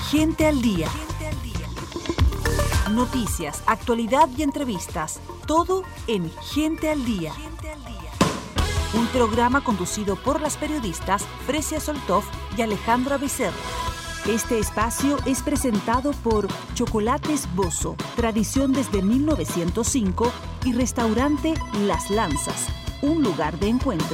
Gente al Día. Noticias, actualidad y entrevistas. Todo en Gente al Día. Un programa conducido por las periodistas Fresia Soltov y Alejandra Becerra. Este espacio es presentado por Chocolates Bozo, tradición desde 1905, y Restaurante Las Lanzas, un lugar de encuentro.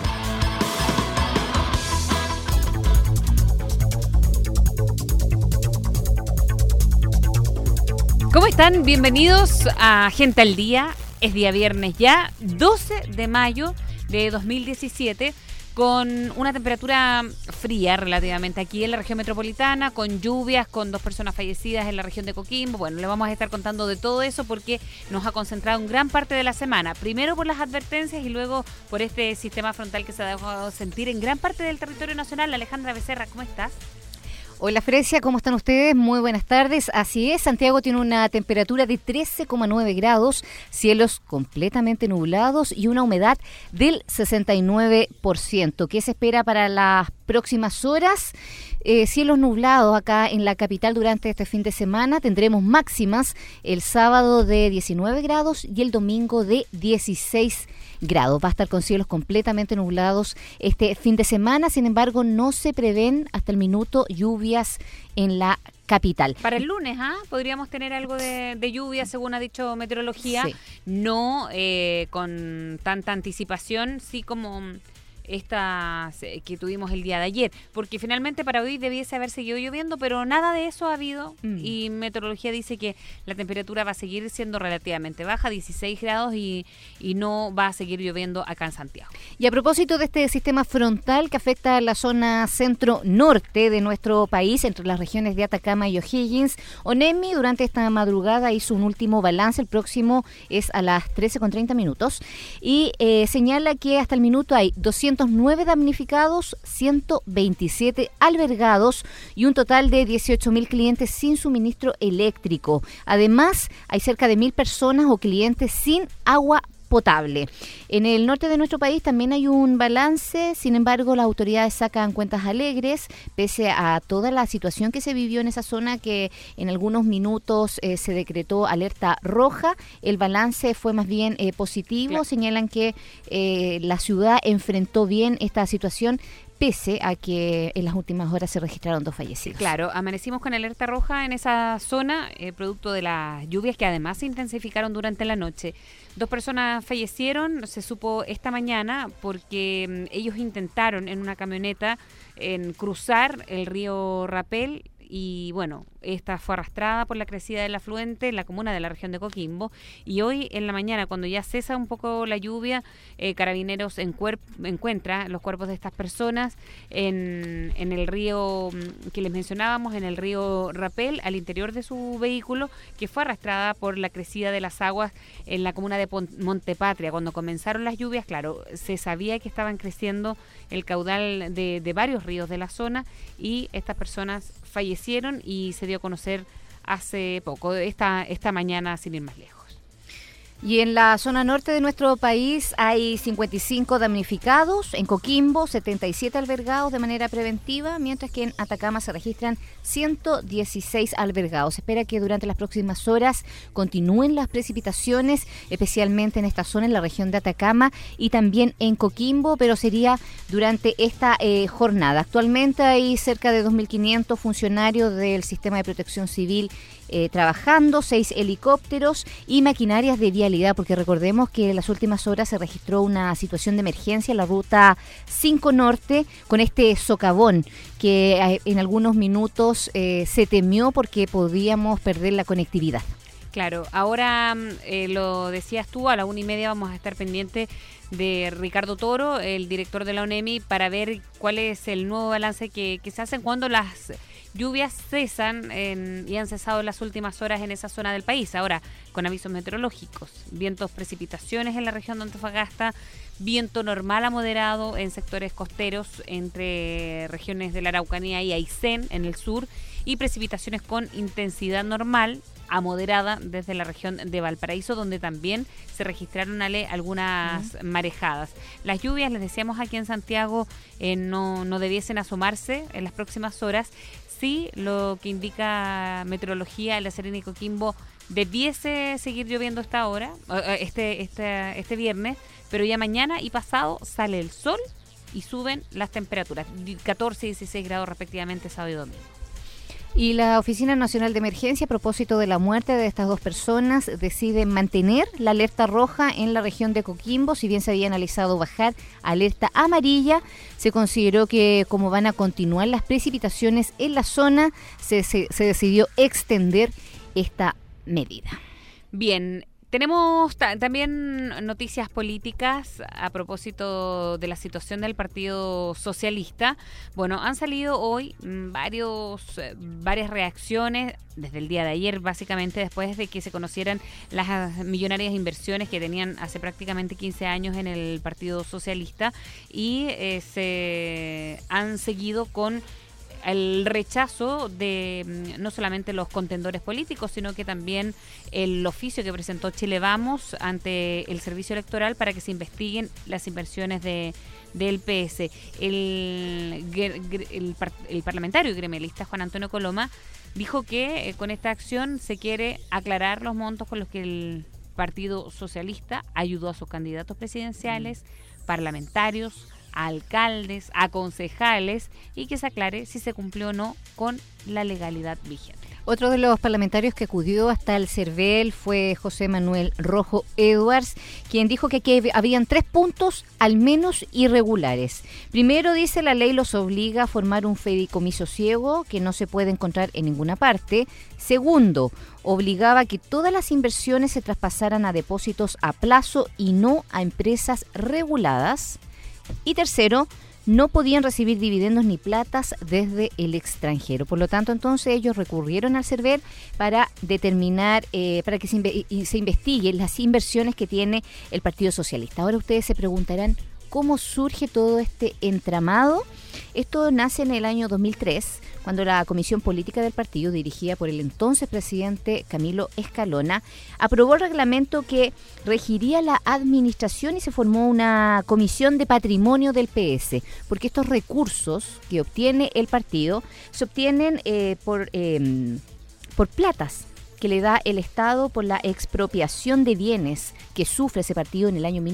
¿Cómo están? Bienvenidos a Gente al Día. Es día viernes ya, 12 de mayo de 2017, con una temperatura fría relativamente aquí en la región metropolitana, con lluvias, con 2 personas fallecidas en la región de Coquimbo. Bueno, le vamos a estar contando de todo eso porque nos ha concentrado en gran parte de la semana. Primero por las advertencias y luego por este sistema frontal que se ha dejado sentir en gran parte del territorio nacional. Alejandra Becerra, ¿cómo estás? Hola Fresia, ¿cómo están ustedes? Muy buenas tardes. Así es, Santiago tiene una temperatura de 13,9 grados, cielos completamente nublados y una humedad del 69%. ¿Qué se espera para las próximas horas? Cielos nublados acá en la capital durante este fin de semana. Tendremos máximas el sábado de 19 grados y el domingo de 16 grados. Va a estar con cielos completamente nublados este fin de semana. Sin embargo, no se prevén hasta el minuto lluvias en la capital. Para el lunes, podríamos tener algo de lluvia, según ha dicho Meteorología. Sí. No con tanta anticipación, sí como estas que tuvimos el día de ayer, porque finalmente para hoy debiese haber seguido lloviendo, pero nada de eso ha habido y Meteorología dice que la temperatura va a seguir siendo relativamente baja, 16 grados y no va a seguir lloviendo acá en Santiago. Y a propósito de este sistema frontal que afecta a la zona centro-norte de nuestro país, entre las regiones de Atacama y O'Higgins, ONEMI durante esta madrugada hizo un último balance, el próximo es a las 13:30 y señala que hasta el minuto hay 209 damnificados, 127 albergados y un total de 18.000 clientes sin suministro eléctrico. Además, hay cerca de 1.000 personas o clientes sin agua potable. En el norte de nuestro país también hay un balance, sin embargo las autoridades sacan cuentas alegres, pese a toda la situación que se vivió en esa zona, que en algunos minutos se decretó alerta roja. El balance fue más bien positivo, claro. Señalan que la ciudad enfrentó bien esta situación, pese a que en las últimas horas se registraron 2 fallecidos. Claro, amanecimos con alerta roja en esa zona, producto de las lluvias que además se intensificaron durante la noche. 2 personas fallecieron, se supo esta mañana, porque ellos intentaron en una camioneta cruzar el río Rapel. Y bueno, esta fue arrastrada por la crecida del afluente en la comuna de la región de Coquimbo. Y hoy en la mañana, cuando ya cesa un poco la lluvia, Carabineros encuentra los cuerpos de estas personas en el río que les mencionábamos, en el río Rapel, al interior de su vehículo, que fue arrastrada por la crecida de las aguas en la comuna de Montepatria. Cuando comenzaron las lluvias, claro, se sabía que estaban creciendo el caudal de varios ríos de la zona y estas personas fallecieron y se dio a conocer hace poco, esta mañana, sin ir más lejos. Y en la zona norte de nuestro país hay 55 damnificados, en Coquimbo 77 albergados de manera preventiva, mientras que en Atacama se registran 116 albergados. Se espera que durante las próximas horas continúen las precipitaciones, especialmente en esta zona, en la región de Atacama y también en Coquimbo, pero sería durante esta jornada. Actualmente hay cerca de 2.500 funcionarios del Sistema de Protección Civil trabajando, 6 helicópteros y maquinarias de vialidad, porque recordemos que en las últimas horas se registró una situación de emergencia en la ruta 5 Norte con este socavón que en algunos minutos se temió porque podíamos perder la conectividad. Claro, ahora lo decías tú, a la 1:30 vamos a estar pendientes de Ricardo Toro, el director de la ONEMI, para ver cuál es el nuevo balance que se hace cuando las lluvias cesan y han cesado en las últimas horas en esa zona del país. Ahora, con avisos meteorológicos, vientos, precipitaciones en la región de Antofagasta, viento normal a moderado en sectores costeros entre regiones de la Araucanía y Aysén en el sur, y precipitaciones con intensidad normal a moderada desde la región de Valparaíso, donde también se registraron algunas marejadas. Las lluvias, les decíamos aquí en Santiago, no debiesen asomarse en las próximas horas. Sí, lo que indica meteorología en La Serena y Coquimbo, debiese seguir lloviendo esta hora, este viernes, pero ya mañana y pasado sale el sol y suben las temperaturas, 14 y 16 grados respectivamente sábado y domingo. Y la Oficina Nacional de Emergencia, a propósito de la muerte de estas dos personas, decide mantener la alerta roja en la región de Coquimbo. Si bien se había analizado bajar alerta amarilla, se consideró que como van a continuar las precipitaciones en la zona, se decidió extender esta medida. Bien. Tenemos también noticias políticas a propósito de la situación del Partido Socialista. Bueno, han salido hoy varias reacciones desde el día de ayer, básicamente después de que se conocieran las millonarias inversiones que tenían hace prácticamente 15 años en el Partido Socialista, y se han seguido con el rechazo de no solamente los contendores políticos, sino que también el oficio que presentó Chile Vamos ante el Servicio Electoral para que se investiguen las inversiones del PS. El parlamentario y gremialista Juan Antonio Coloma dijo que con esta acción se quiere aclarar los montos con los que el Partido Socialista ayudó a sus candidatos presidenciales, parlamentarios, a alcaldes, a concejales, y que se aclare si se cumplió o no con la legalidad vigente. Otro de los parlamentarios que acudió hasta el CERVEL fue José Manuel Rojo Edwards, quien dijo que aquí habían 3 puntos al menos irregulares. Primero, dice, la ley los obliga a formar un fideicomiso ciego que no se puede encontrar en ninguna parte. Segundo, obligaba a que todas las inversiones se traspasaran a depósitos a plazo y no a empresas reguladas. Y tercero, no podían recibir dividendos ni platas desde el extranjero. Por lo tanto, entonces ellos recurrieron al CERVEL para determinar, para que se investiguen las inversiones que tiene el Partido Socialista. Ahora ustedes se preguntarán cómo surge todo este entramado. Esto nace en el año 2003, cuando la Comisión Política del partido, dirigida por el entonces presidente Camilo Escalona, aprobó el reglamento que regiría la administración y se formó una comisión de patrimonio del PS, porque estos recursos que obtiene el partido se obtienen por platas que le da el Estado por la expropiación de bienes que sufre ese partido en el año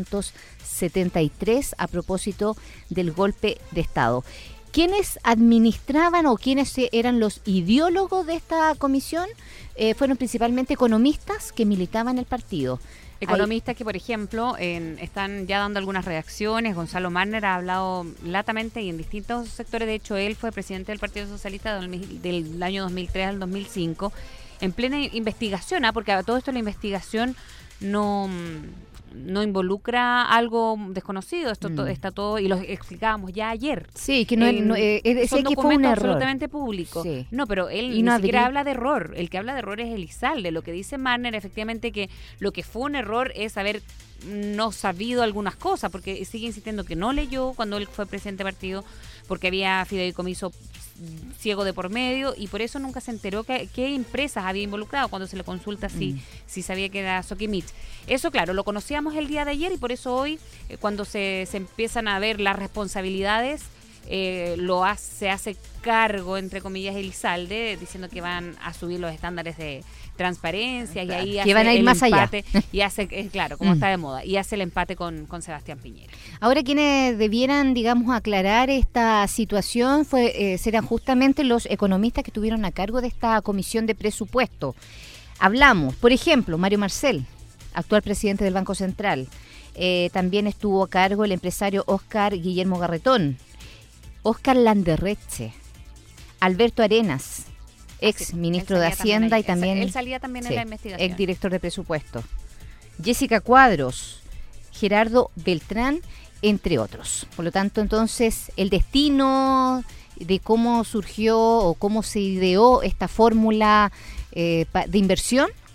1973 a propósito del golpe de Estado. ¿Quiénes administraban o quiénes eran los ideólogos de esta comisión? Fueron principalmente economistas que militaban en el partido. Economistas que, por ejemplo, están ya dando algunas reacciones. Gonzalo Marner ha hablado latamente y en distintos sectores. De hecho, él fue presidente del Partido Socialista del año 2003 al 2005, en plena investigación, porque a todo esto la investigación no involucra algo desconocido. Esto está todo, y lo explicábamos ya ayer. Sí, que decía que fue un error absolutamente público. Sí. No, pero él ni siquiera habla de error. El que habla de error es Elizalde. Lo que dice Marner, efectivamente, que lo que fue un error es haber no sabido algunas cosas, porque sigue insistiendo que no leyó cuando él fue presidente del partido, porque había fideicomiso ciego de por medio, y por eso nunca se enteró qué empresas había involucrado cuando se le consulta si sabía que era Sokimich. Eso, claro, lo conocíamos el día de ayer, y por eso hoy, cuando se empiezan a ver las responsabilidades, se hace cargo, entre comillas, Elizalde, diciendo que van a subir los estándares de transparencia, y ahí que van a ir más empate, allá. Y hace, claro, como está de moda, y hace el empate con Sebastián Piñera. Ahora, quienes debieran, digamos, aclarar esta situación serán justamente los economistas que estuvieron a cargo de esta comisión de presupuesto. Hablamos, por ejemplo, Mario Marcel, actual presidente del Banco Central. También estuvo a cargo el empresario Óscar Guillermo Garretón, Óscar Landerreche, Alberto Arenas, ex ministro de Hacienda, y también él salía también en la investigación, ex director de presupuesto, Jessica Cuadros, Gerardo Beltrán, entre otros. Por lo tanto, entonces, el destino de cómo surgió o cómo se ideó esta fórmula de inversión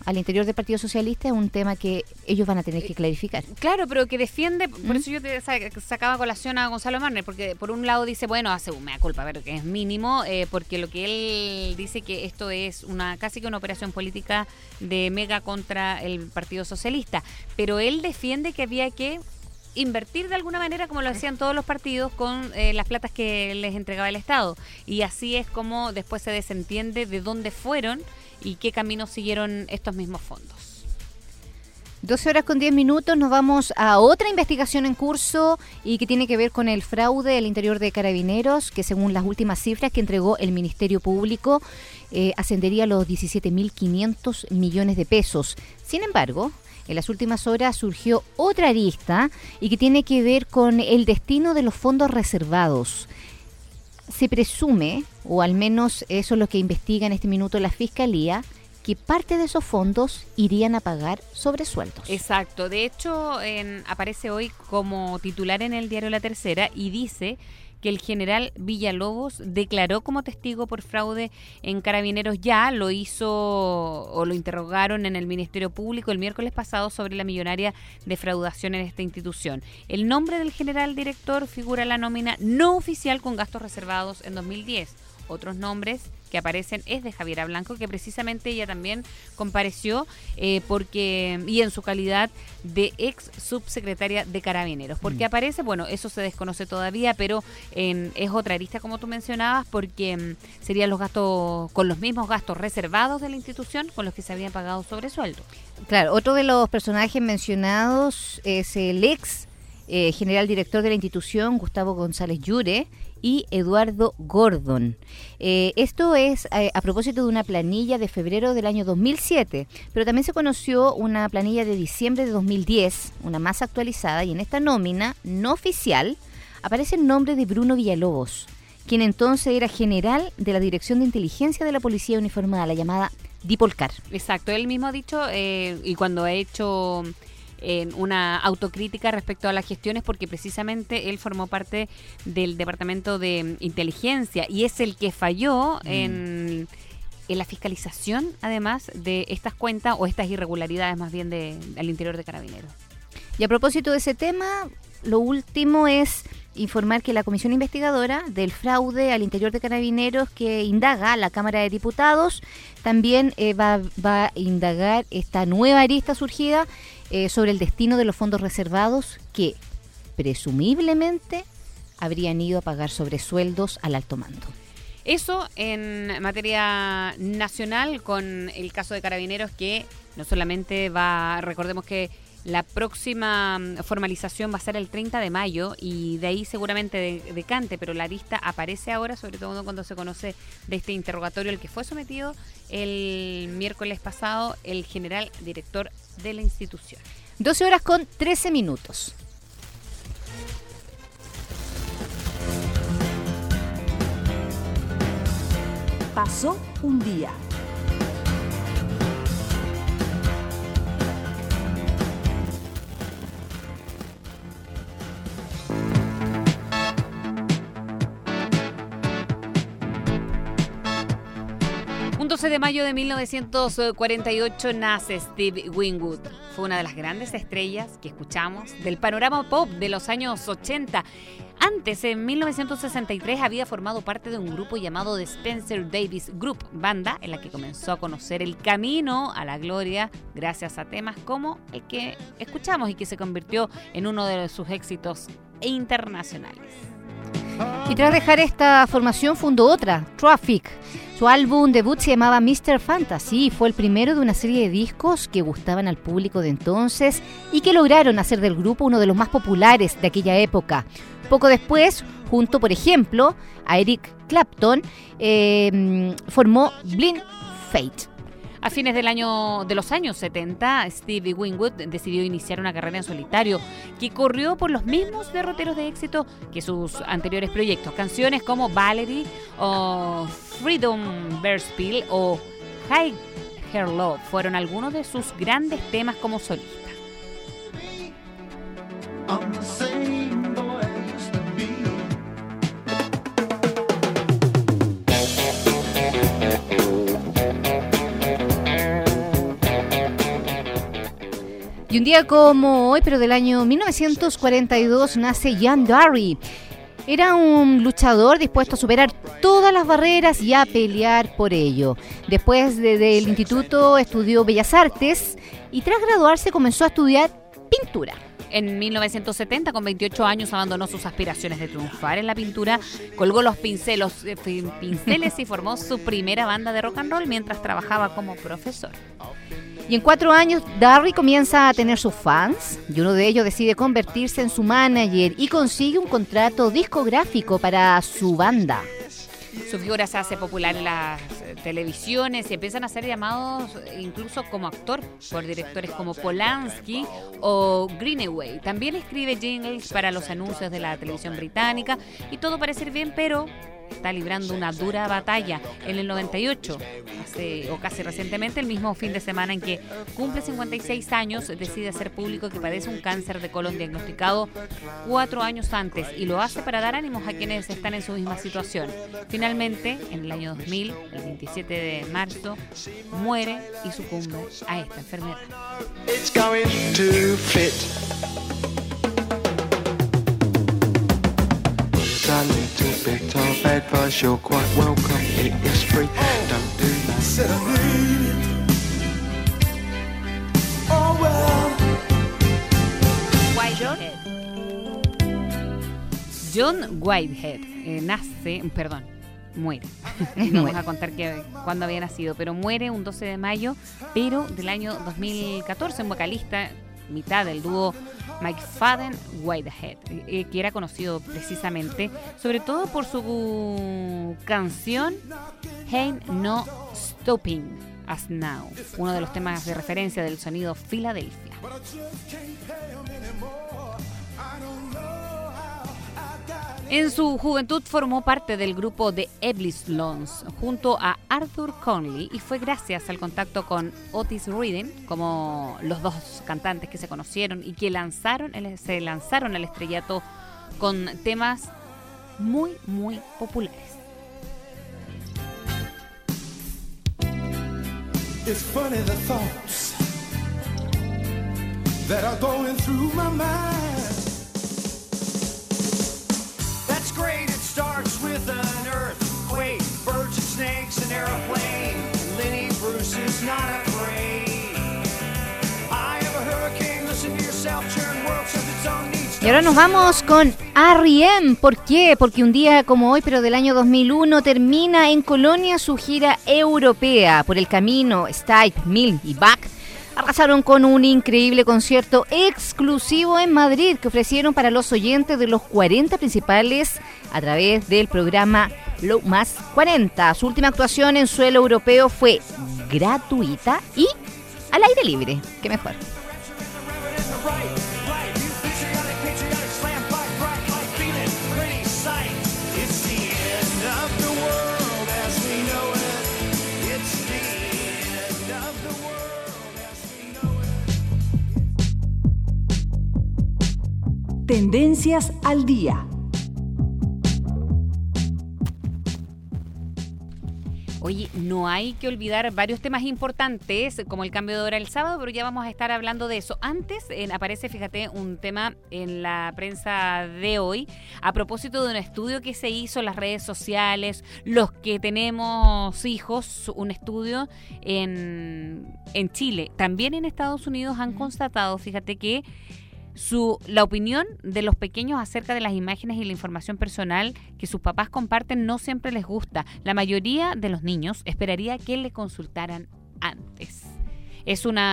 al interior del Partido Socialista es un tema que ellos van a tener que clarificar. Claro, pero que defiende, por eso yo te sacaba a colación a Gonzalo Marner, porque por un lado dice, bueno, hace un mea culpa, pero que es mínimo, porque lo que él dice que esto es casi que una operación política de Mega contra el Partido Socialista, pero él defiende que había que invertir de alguna manera como lo hacían todos los partidos con las platas que les entregaba el Estado, y así es como después se desentiende de dónde fueron y qué caminos siguieron estos mismos fondos. 12:10, nos vamos a otra investigación en curso y que tiene que ver con el fraude al interior de Carabineros, que según las últimas cifras que entregó el Ministerio Público ascendería a los 17.500 millones de pesos. Sin embargo, en las últimas horas surgió otra arista y que tiene que ver con el destino de los fondos reservados. Se presume, o al menos eso es lo que investiga en este minuto la Fiscalía, que parte de esos fondos irían a pagar sobresueldos. Exacto. De hecho, aparece hoy como titular en el diario La Tercera y dice que el general Villalobos declaró como testigo por fraude en Carabineros. Ya lo hizo o lo interrogaron en el Ministerio Público el miércoles pasado sobre la millonaria defraudación en esta institución. El nombre del general director figura en la nómina no oficial con gastos reservados en 2010. Otros nombres que aparecen es de Javiera Blanco, que precisamente ella también compareció y en su calidad de ex subsecretaria de Carabineros. Porque aparece, bueno, eso se desconoce todavía, pero es otra arista como tú mencionabas, porque serían los gastos, con los mismos gastos reservados de la institución con los que se habían pagado sobresueldo. Claro, otro de los personajes mencionados es el ex general director de la institución, Gustavo González Llure, y Eduardo Gordon. Esto es a propósito de una planilla de febrero del año 2007, pero también se conoció una planilla de diciembre de 2010, una más actualizada, y en esta nómina no oficial aparece el nombre de Bruno Villalobos, quien entonces era general de la Dirección de Inteligencia de la Policía Uniformada, la llamada Dipolcar. Exacto, él mismo ha dicho, y cuando ha hecho una autocrítica respecto a las gestiones, porque precisamente él formó parte del Departamento de Inteligencia y es el que falló en la fiscalización, además, de estas cuentas o estas irregularidades más bien al interior de Carabineros. Y a propósito de ese tema, lo último es informar que la comisión investigadora del fraude al interior de Carabineros que indaga a la Cámara de Diputados también va a indagar esta nueva arista surgida sobre el destino de los fondos reservados que presumiblemente habrían ido a pagar sobresueldos al alto mando. Eso en materia nacional, con el caso de Carabineros, que no solamente recordemos que la próxima formalización va a ser el 30 de mayo y de ahí seguramente decante, pero la arista aparece ahora, sobre todo cuando se conoce de este interrogatorio al que fue sometido el miércoles pasado el general director de la institución. 12:13. Pasó un día. Un 12 de mayo de 1948 nace Steve Winwood. Fue una de las grandes estrellas que escuchamos del panorama pop de los años 80. Antes, en 1963, había formado parte de un grupo llamado The Spencer Davis Group, banda en la que comenzó a conocer el camino a la gloria gracias a temas como el que escuchamos y que se convirtió en uno de sus éxitos internacionales. Y tras dejar esta formación fundó otra, Traffic. Su álbum debut se llamaba Mr. Fantasy y fue el primero de una serie de discos que gustaban al público de entonces y que lograron hacer del grupo uno de los más populares de aquella época. Poco después, junto, por ejemplo, a Eric Clapton, formó Blind Faith. A fines de los años 70, Stevie Winwood decidió iniciar una carrera en solitario que corrió por los mismos derroteros de éxito que sus anteriores proyectos. Canciones como Valerie o Freedom Bearspill o High Her Love fueron algunos de sus grandes temas como solista. Y un día como hoy, pero del año 1942, nace John Darry. Era un luchador dispuesto a superar todas las barreras y a pelear por ello. Después del instituto estudió Bellas Artes y tras graduarse comenzó a estudiar pintura. En 1970, con 28 años, abandonó sus aspiraciones de triunfar en la pintura, colgó los pinceles y formó su primera banda de rock and roll mientras trabajaba como profesor. Y en 4 años, Darry comienza a tener sus fans y uno de ellos decide convertirse en su manager y consigue un contrato discográfico para su banda. Su figura se hace popular en las televisiones y empiezan a ser llamados incluso como actor por directores como Polanski o Greenaway. También escribe jingles para los anuncios de la televisión británica y todo parece ir bien, pero está librando una dura batalla. En el 98, casi recientemente, el mismo fin de semana en que cumple 56 años, decide hacer público que padece un cáncer de colon diagnosticado 4 años antes y lo hace para dar ánimos a quienes están en su misma situación. Finalmente, en el año 2000, el 27 de marzo, muere y sucumbe a esta enfermedad. It's going to fit. A little bit of advice, you're quite welcome, it is free. Don't do that. Said I need it. Oh well. Whitehead. John Whitehead muere. No vamos a contar cuándo había nacido, pero muere un 12 de mayo, pero del año 2014, un vocalista mitad del dúo McFadden-Whitehead, que era conocido precisamente sobre todo por su canción Ain't No Stopping Us Now, uno de los temas de referencia del sonido Filadelfia. En su juventud formó parte del grupo The Eblysons junto a Arthur Conley y fue gracias al contacto con Otis Redding, como los dos cantantes que se conocieron y que se lanzaron al estrellato con temas muy, muy populares. It's funny the thoughts that are going through my mind. Great, it starts with an earthquake, birds and snakes, an airplane. Lenny Bruce is not afraid. I have a hurricane, listen to yourself, churn world serves its own needs. Y ahora nos vamos con R.E.M. ¿Por qué? Porque un día como hoy, pero del año 2001, termina en Colonia su gira europea. Por el camino, Stipe, Mills y Bach arrasaron con un increíble concierto exclusivo en Madrid que ofrecieron para los oyentes de los 40 principales a través del programa Lo Más 40. Su última actuación en suelo europeo fue gratuita y al aire libre. ¡Qué mejor! Tendencias al día. Oye, no hay que olvidar varios temas importantes, como el cambio de hora el sábado, pero ya vamos a estar hablando de eso. Antes aparece, fíjate, un tema en la prensa de hoy, a propósito de un estudio que se hizo en las redes sociales, los que tenemos hijos, un estudio en Chile. También en Estados Unidos han constatado, fíjate, que la opinión de los pequeños acerca de las imágenes y la información personal que sus papás comparten no siempre les gusta. La mayoría de los niños esperaría que le consultaran antes. Es un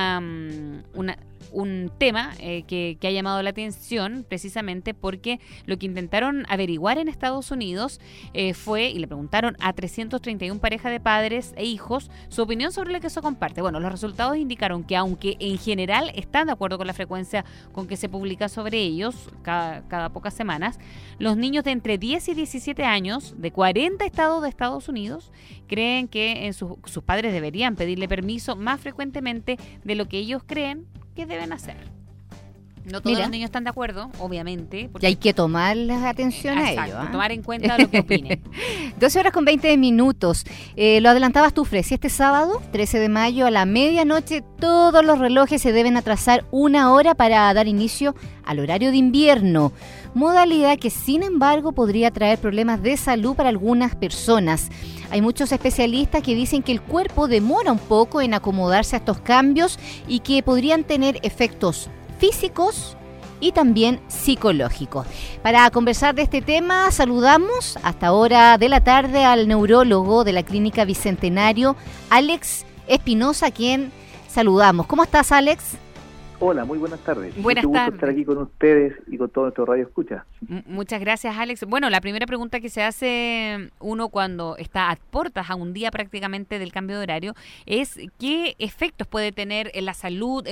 tema que ha llamado la atención precisamente porque lo que intentaron averiguar en Estados Unidos fue, y le preguntaron a 331 parejas de padres e hijos su opinión sobre lo que se comparte. Bueno, los resultados indicaron que aunque en general están de acuerdo con la frecuencia con que se publica sobre ellos cada pocas semanas, los niños de entre 10 y 17 años de 40 estados de Estados Unidos creen que sus padres deberían pedirle permiso más frecuentemente de lo que ellos creen que deben hacer. No todos los niños están de acuerdo, obviamente. Y hay que tomar atención a ello. Tomar en cuenta lo que opinen. 12:20. Lo adelantabas tú, Fresi. Este sábado, 13 de mayo, a la medianoche, todos los relojes se deben atrasar 1 hora para dar inicio al horario de invierno. Modalidad que, sin embargo, podría traer problemas de salud para algunas personas. Hay muchos especialistas que dicen que el cuerpo demora un poco en acomodarse a estos cambios y que podrían tener efectos físicos y también psicológicos. Para conversar de este tema, saludamos hasta ahora de la tarde al neurólogo de la Clínica Bicentenario, Alex Espinosa, a quien saludamos. ¿Cómo estás, Alex? Hola, muy buenas tardes. Buenas Mucho gusto tardes. estar aquí con ustedes y con todo nuestro radio escucha. Muchas gracias, Alex. Bueno, la primera pregunta que se hace uno cuando está a puertas a un día prácticamente del cambio de horario es ¿qué efectos puede tener en la salud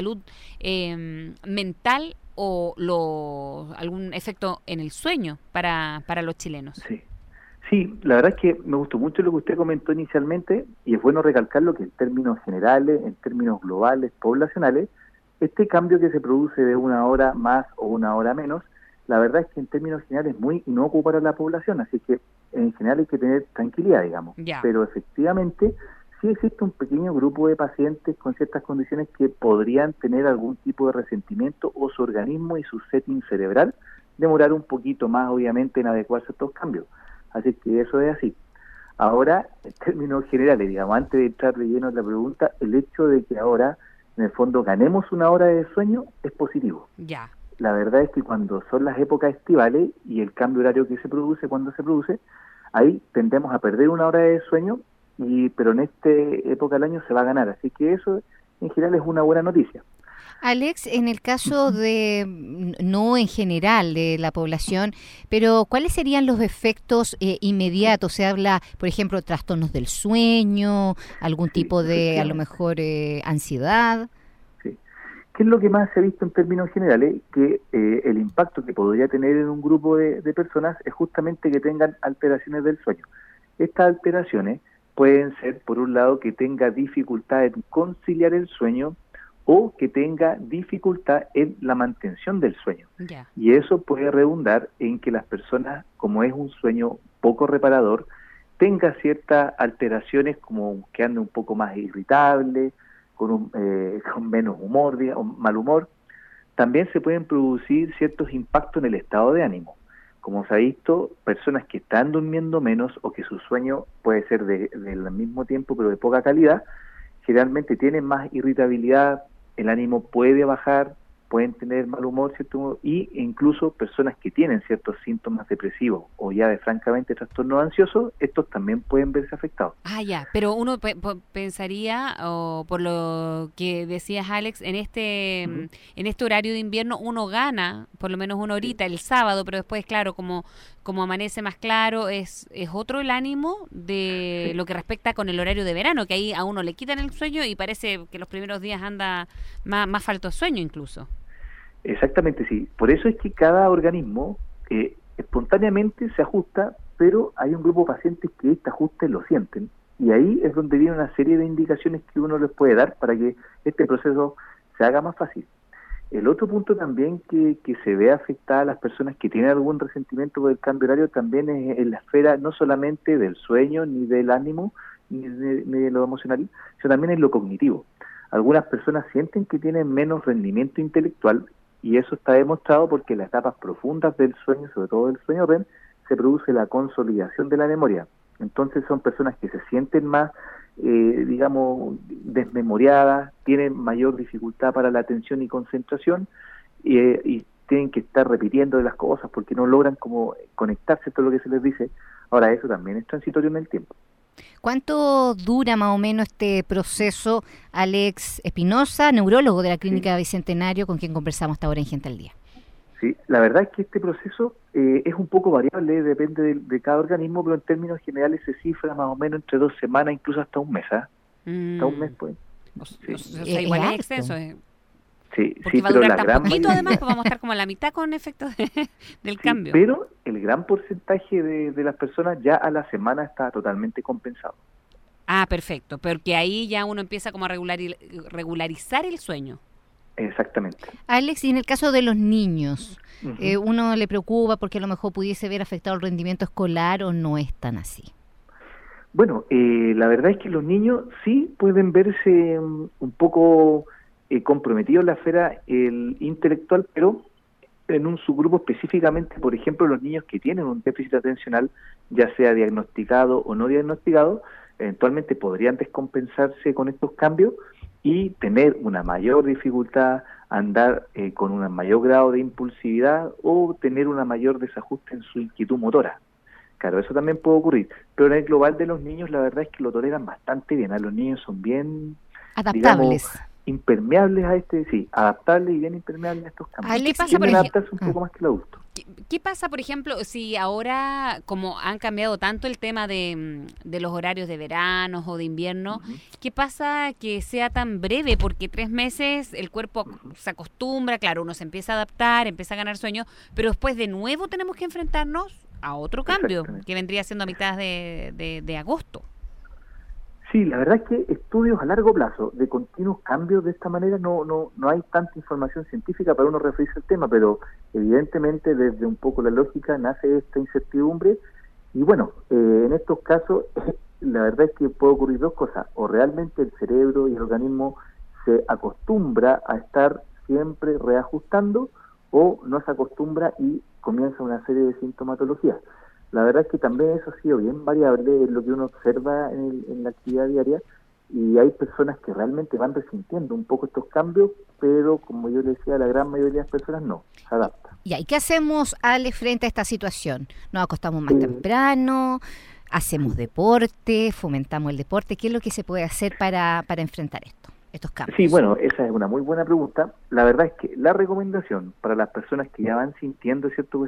mental o algún efecto en el sueño para los chilenos? Sí, la verdad es que me gustó mucho lo que usted comentó inicialmente y es bueno recalcarlo que en términos generales, en términos globales, poblacionales, este cambio que se produce de 1 hora más o 1 hora menos, la verdad es que en términos generales es muy inocuo para la población, así que en general hay que tener tranquilidad, digamos. Ya. Pero efectivamente sí existe un pequeño grupo de pacientes con ciertas condiciones que podrían tener algún tipo de resentimiento o su organismo y su setting cerebral demorar un poquito más, obviamente, en adecuarse a estos cambios. Así que eso es así. Ahora, en términos generales, digamos, antes de entrar de lleno en la pregunta, el hecho de que ahora en el fondo ganemos 1 hora de sueño es positivo. Ya. La verdad es que cuando son las épocas estivales y el cambio horario que se produce, cuando se produce, ahí tendemos a perder 1 hora de sueño, pero en esta época del año se va a ganar. Así que eso en general es una buena noticia. Alex, en el caso de, no en general de la población, pero ¿cuáles serían los efectos inmediatos? Se habla, por ejemplo, trastornos del sueño, algún tipo de, a lo mejor, ansiedad. Sí. ¿Qué es lo que más se ha visto en términos generales? Que el impacto que podría tener en un grupo de personas es justamente que tengan alteraciones del sueño. Estas alteraciones pueden ser, por un lado, que tenga dificultad en conciliar el sueño, o que tenga dificultad en la mantención del sueño. Ya. Y eso puede redundar en que las personas, como es un sueño poco reparador, tenga ciertas alteraciones como que ande un poco más irritable, con menos humor, digamos, mal humor. También se pueden producir ciertos impactos en el estado de ánimo. Como se ha visto, personas que están durmiendo menos o que su sueño puede ser del mismo tiempo pero de poca calidad, generalmente tienen más irritabilidad, el ánimo puede bajar, pueden tener mal humor, ¿cierto? Y incluso personas que tienen ciertos síntomas depresivos o ya de francamente trastornos ansiosos, estos también pueden verse afectados. Ah, ya, pero uno pensaría, o por lo que decías, Alex, en este horario de invierno uno gana por lo menos 1 horita el sábado, pero después, claro, como amanece más claro, es otro el ánimo de lo que respecta con el horario de verano, que ahí a uno le quitan el sueño y parece que los primeros días anda más falto de sueño incluso. Exactamente, sí. Por eso es que cada organismo espontáneamente se ajusta, pero hay un grupo de pacientes que este ajuste lo sienten. Y ahí es donde viene una serie de indicaciones que uno les puede dar para que este proceso se haga más fácil. El otro punto también que se ve afectada a las personas que tienen algún resentimiento por el cambio horario también es en la esfera no solamente del sueño, ni del ánimo, ni de lo emocional, sino también en lo cognitivo. Algunas personas sienten que tienen menos rendimiento intelectual y eso está demostrado porque en las etapas profundas del sueño, sobre todo del sueño REM, se produce la consolidación de la memoria. Entonces son personas que se sienten más, desmemoriadas, tienen mayor dificultad para la atención y concentración y tienen que estar repitiendo de las cosas porque no logran como conectarse a todo lo que se les dice. Ahora, eso también es transitorio en el tiempo. ¿Cuánto dura más o menos este proceso, Alex Espinosa, neurólogo de la Clínica Bicentenario, con quien conversamos hasta ahora en Gente al Día? Sí, la verdad es que este proceso es un poco variable, depende de cada organismo, pero en términos generales se cifra más o menos entre 2 semanas, incluso hasta un mes, hasta un mes, pues. Sí. O sea, igual es extenso. Sí, porque va a durar tan poquito, además, pues vamos a estar como a la mitad con efectos del cambio. Pero el gran porcentaje de las personas ya a la semana está totalmente compensado. Ah, perfecto, porque ahí ya uno empieza como a regularizar el sueño. Exactamente. Alex, y en el caso de los niños, Ujú. uno le preocupa porque a lo mejor pudiese ver afectado el rendimiento escolar o no es tan así. Bueno, la verdad es que los niños sí pueden verse un poco comprometidos en la esfera intelectual, pero en un subgrupo específicamente, por ejemplo, los niños que tienen un déficit atencional, ya sea diagnosticado o no diagnosticado, eventualmente podrían descompensarse con estos cambios y tener una mayor dificultad, andar con un mayor grado de impulsividad o tener una mayor desajuste en su inquietud motora. Claro, eso también puede ocurrir, pero en el global de los niños la verdad es que lo toleran bastante bien. Los niños son bien, Adaptables. digamos, impermeables adaptables y bien impermeables a estos cambios. ¿Qué pasa, Tienden por a ejemplo? adaptarse un poco más que el adulto. ¿Qué pasa, por ejemplo, si ahora, como han cambiado tanto el tema de los horarios de verano o de invierno, qué pasa que sea tan breve? Porque 3 meses el cuerpo se acostumbra, claro, uno se empieza a adaptar, empieza a ganar sueño, pero después de nuevo tenemos que enfrentarnos a otro cambio, que vendría siendo a mitad de agosto. Sí, la verdad es que estudios a largo plazo de continuos cambios de esta manera no hay tanta información científica para uno referirse al tema, pero evidentemente desde un poco la lógica nace esta incertidumbre y bueno, en estos casos la verdad es que puede ocurrir dos cosas, o realmente el cerebro y el organismo se acostumbra a estar siempre reajustando o no se acostumbra y comienza una serie de sintomatologías. La verdad es que también eso ha sido bien variable en lo que uno observa en la actividad diaria y hay personas que realmente van resintiendo un poco estos cambios, pero como yo le decía, la gran mayoría de las personas no, se adapta. ¿Y qué hacemos, Ale, frente a esta situación? ¿Nos acostamos más temprano? ¿Hacemos deporte? ¿Fomentamos el deporte? ¿Qué es lo que se puede hacer para enfrentar estos cambios? Sí, bueno, esa es una muy buena pregunta. La verdad es que la recomendación para las personas que ya van sintiendo, ¿cierto?,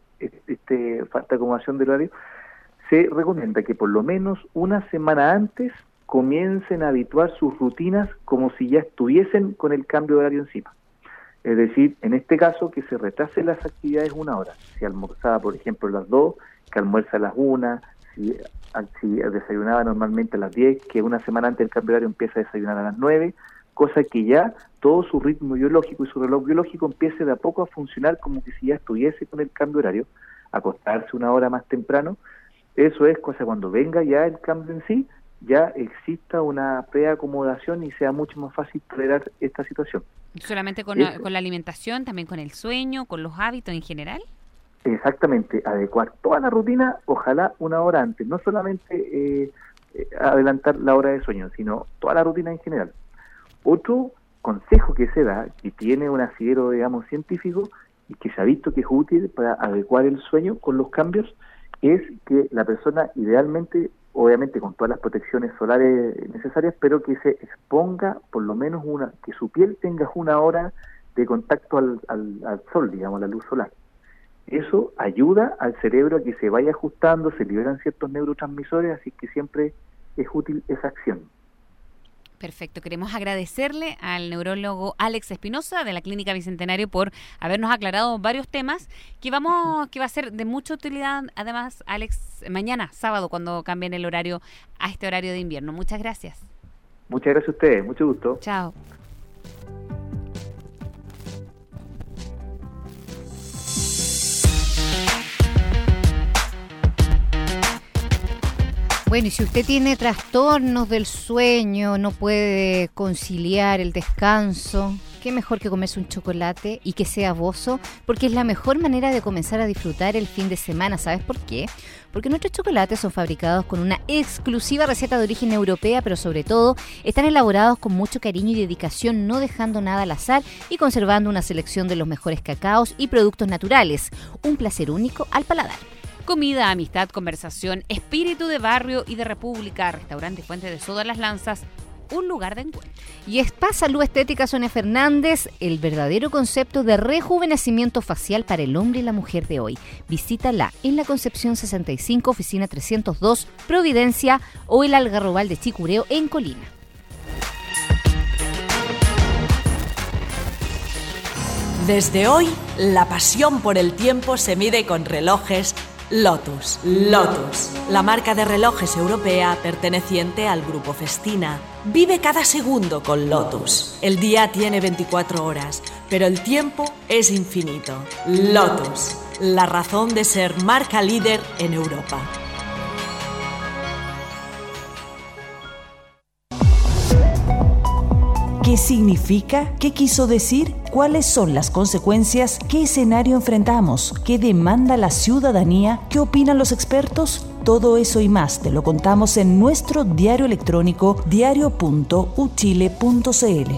este falta de acomodación del horario, se recomienda que por lo menos una semana antes comiencen a habituar sus rutinas como si ya estuviesen con el cambio de horario encima. Es decir, en este caso, que se retrasen las actividades 1 hora. Si almorzaba, por ejemplo, a las 2, que almuerza a las 1, si desayunaba normalmente a las 10, que una semana antes del cambio de horario empieza a desayunar a las 9, cosa que ya todo su ritmo biológico y su reloj biológico empiece de a poco a funcionar como que si ya estuviese con el cambio de horario, acostarse 1 hora más temprano. Eso es cosa cuando venga ya el cambio en sí, ya exista una preacomodación y sea mucho más fácil tolerar esta situación. ¿Solamente con la alimentación, también con el sueño, con los hábitos en general? Exactamente, adecuar toda la rutina, ojalá 1 hora antes, no solamente adelantar la hora de sueño, sino toda la rutina en general. Otro consejo que se da, que tiene un asidero, digamos, científico, y que se ha visto que es útil para adecuar el sueño con los cambios, es que la persona idealmente, obviamente con todas las protecciones solares necesarias, pero que se exponga por lo menos que su piel tenga 1 hora de contacto al sol, digamos, la luz solar. Eso ayuda al cerebro a que se vaya ajustando, se liberan ciertos neurotransmisores, así que siempre es útil esa acción. Perfecto, queremos agradecerle al neurólogo Alex Espinosa de la Clínica Bicentenario por habernos aclarado varios temas que va a ser de mucha utilidad, además, Alex, mañana, sábado, cuando cambien el horario a este horario de invierno. Muchas gracias. Muchas gracias a ustedes, mucho gusto. Chao. Bueno, y si usted tiene trastornos del sueño, no puede conciliar el descanso, qué mejor que comerse un chocolate y que sea bozo, porque es la mejor manera de comenzar a disfrutar el fin de semana. ¿Sabes por qué? Porque nuestros chocolates son fabricados con una exclusiva receta de origen europea, pero sobre todo están elaborados con mucho cariño y dedicación, no dejando nada al azar y conservando una selección de los mejores cacaos y productos naturales. Un placer único al paladar. Comida, amistad, conversación, espíritu de barrio y de república, restaurante Fuente de Soda Las Lanzas, un lugar de encuentro. Y Spa Salud Estética Sonia Fernández, el verdadero concepto de rejuvenecimiento facial para el hombre y la mujer de hoy. Visítala en la Concepción 65, oficina 302, Providencia, o el Algarrobal de Chicureo en Colina. Desde hoy, la pasión por el tiempo se mide con relojes Lotus. Lotus, la marca de relojes europea perteneciente al grupo Festina. Vive cada segundo con Lotus. El día tiene 24 horas, pero el tiempo es infinito. Lotus, la razón de ser marca líder en Europa. ¿Qué significa? ¿Qué quiso decir? ¿Cuáles son las consecuencias? ¿Qué escenario enfrentamos? ¿Qué demanda la ciudadanía? ¿Qué opinan los expertos? Todo eso y más te lo contamos en nuestro diario electrónico diario.uchile.cl.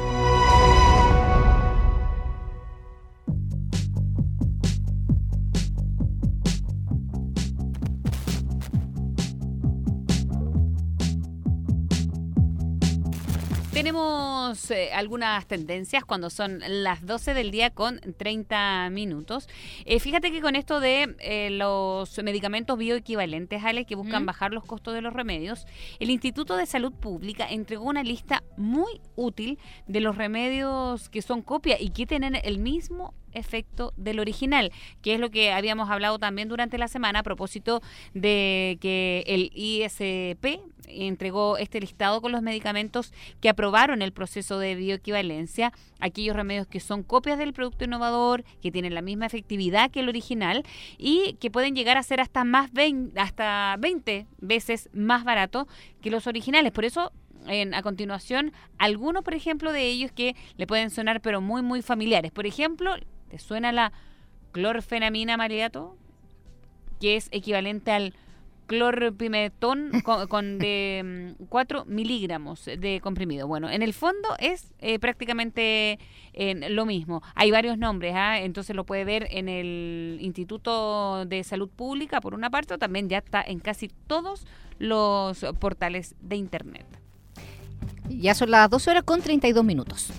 Tenemos algunas tendencias cuando son las 12 del día con 30 minutos. Fíjate que con esto de los medicamentos bioequivalentes, Ale, que buscan bajar los costos de los remedios, el Instituto de Salud Pública entregó una lista muy útil de los remedios que son copia y que tienen el mismo efecto del original, que es lo que habíamos hablado también durante la semana a propósito de que el ISP entregó este listado con los medicamentos que aprobaron el proceso de bioequivalencia, aquellos remedios que son copias del producto innovador, que tienen la misma efectividad que el original y que pueden llegar a ser hasta 20 veces más barato que los originales. Por eso, a continuación, algunos, por ejemplo, de ellos que le pueden sonar pero muy, muy familiares. Por ejemplo, ¿te suena la clorfenamina maleato? Que es equivalente al clorpimetón con de 4 miligramos de comprimido. Bueno, en el fondo es prácticamente lo mismo. Hay varios nombres, entonces lo puede ver en el Instituto de Salud Pública, por una parte, o también ya está en casi todos los portales de Internet. Ya son las 12 horas con 32 minutos.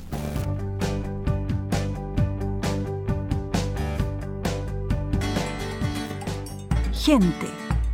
Gente.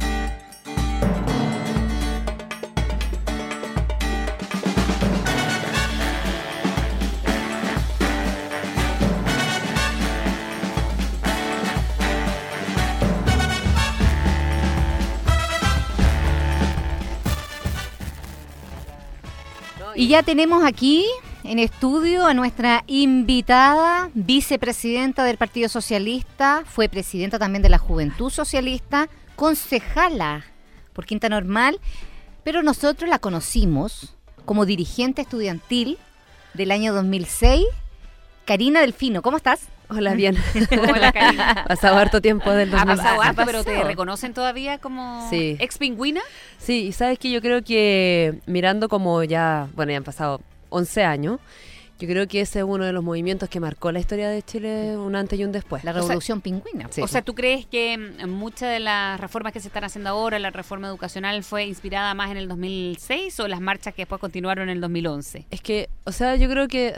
Y ya tenemos aquí en estudio a nuestra invitada, vicepresidenta del Partido Socialista, fue presidenta también de la Juventud Socialista, concejala por Quinta Normal, pero nosotros la conocimos como dirigente estudiantil del año 2006. Karina Delfino, ¿cómo estás? Hola, bien. Hola, Karina. Ha pasado harto tiempo del 2006. Ha pasado harto, pero ¿te reconocen todavía como ex pingüina? Sí, y sabes que yo creo que mirando como ya, bueno, ya han pasado 11 años, yo creo que ese es uno de los movimientos que marcó la historia de Chile un antes y un después. La revolución pingüina. Sí. O sea, ¿tú crees que muchas de las reformas que se están haciendo ahora, la reforma educacional, fue inspirada más en el 2006 o las marchas que después continuaron en el 2011? Es que, o sea, yo creo que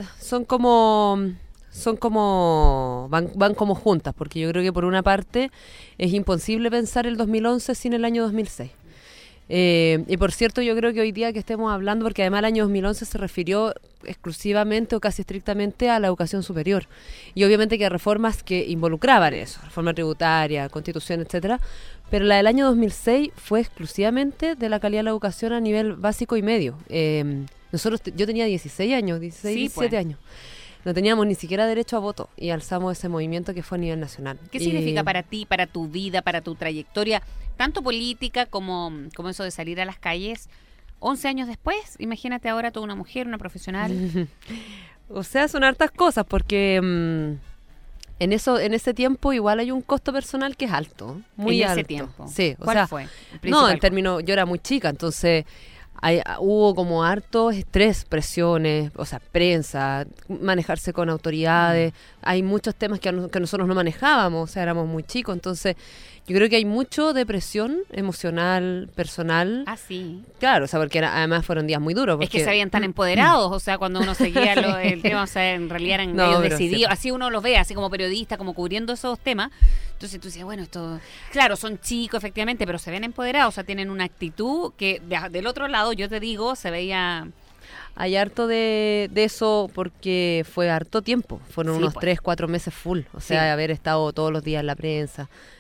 van como juntas, porque yo creo que por una parte es imposible pensar el 2011 sin el año 2006. Y por cierto, yo creo que hoy día que estemos hablando, porque además el año 2011 se refirió exclusivamente o casi estrictamente a la educación superior, y obviamente que reformas que involucraban eso, reforma tributaria, constitución, etcétera, pero la del año 2006 fue exclusivamente de la calidad de la educación a nivel básico y medio. Yo tenía 16 años, 17 años. No teníamos ni siquiera derecho a voto y alzamos ese movimiento que fue a nivel nacional. ¿Qué significa para ti, para tu vida, para tu trayectoria, tanto política como eso de salir a las calles 11 años después? Imagínate ahora tú una mujer, una profesional. O sea, son hartas cosas porque en ese tiempo igual hay un costo personal que es alto, muy alto. ¿En ese tiempo? Sí. ¿Cuál fue? No, en términos, yo era muy chica, entonces hubo como harto estrés, presiones, o sea, prensa, manejarse con autoridades. Hay muchos temas que nosotros no manejábamos, o sea, éramos muy chicos, entonces yo creo que hay mucho de presión emocional, personal. Ah, sí. Claro, o sea, porque además fueron días muy duros. Porque es que se veían tan empoderados, o sea, cuando uno seguía el tema, o sea, en realidad eran ellos decididos, así uno los ve, así como periodista, como cubriendo esos temas. Entonces tú decías, bueno, esto, claro, son chicos efectivamente, pero se ven empoderados, o sea, tienen una actitud que del otro lado, yo te digo, se veía... Hay harto de eso porque fue harto tiempo, fueron unos 3-4 meses full, o sea, haber estado todos los días en la prensa,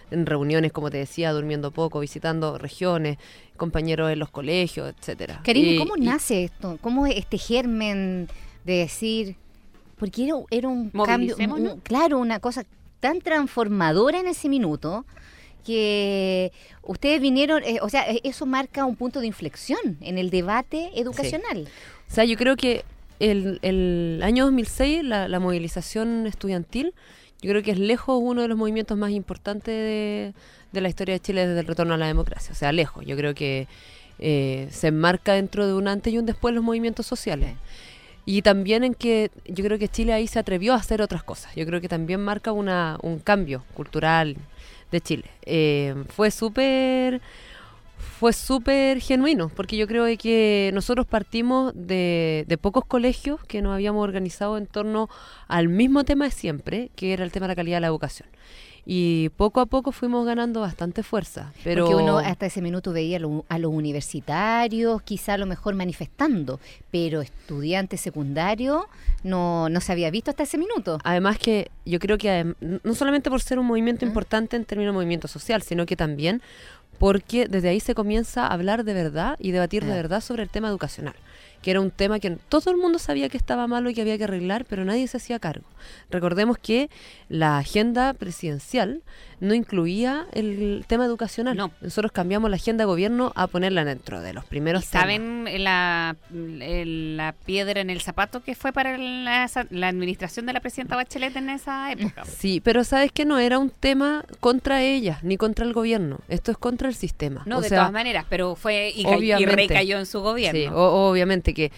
en reuniones, como te decía, durmiendo poco, visitando regiones, compañeros en los colegios, etcétera. Karina, ¿cómo nace esto? ¿Cómo es este germen de decir, porque era un cambio, claro, una cosa tan transformadora en ese minuto, que ustedes vinieron, o sea, eso marca un punto de inflexión en el debate educacional. Sí. O sea, yo creo que el año 2006, la movilización estudiantil, yo creo que es lejos uno de los movimientos más importantes de la historia de Chile desde el retorno a la democracia. O sea, lejos. Yo creo que se enmarca dentro de un antes y un después los movimientos sociales. Y también en que yo creo que Chile ahí se atrevió a hacer otras cosas. Yo creo que también marca un cambio cultural de Chile. Fue súper genuino, porque yo creo que nosotros partimos de pocos colegios que nos habíamos organizado en torno al mismo tema de siempre, que era el tema de la calidad de la educación. Y poco a poco fuimos ganando bastante fuerza. Pero porque uno hasta ese minuto veía a los universitarios, quizá a lo mejor manifestando, pero estudiantes secundarios no se había visto hasta ese minuto. Además que yo creo que no solamente por ser un movimiento importante en términos de movimiento social, sino que también porque desde ahí se comienza a hablar de verdad y debatir de verdad sobre el tema educacional, que era un tema que todo el mundo sabía que estaba malo y que había que arreglar, pero nadie se hacía cargo. Recordemos que la agenda presidencial no incluía el tema educacional. No. Nosotros cambiamos la agenda de gobierno a ponerla dentro de los primeros temas. ¿Saben la piedra en el zapato que fue para la administración de la presidenta Bachelet en esa época? Sí, pero sabes que no era un tema contra ella ni contra el gobierno. Esto es contra el sistema. No, de todas maneras, pero fue y recayó en su gobierno. Sí, obviamente que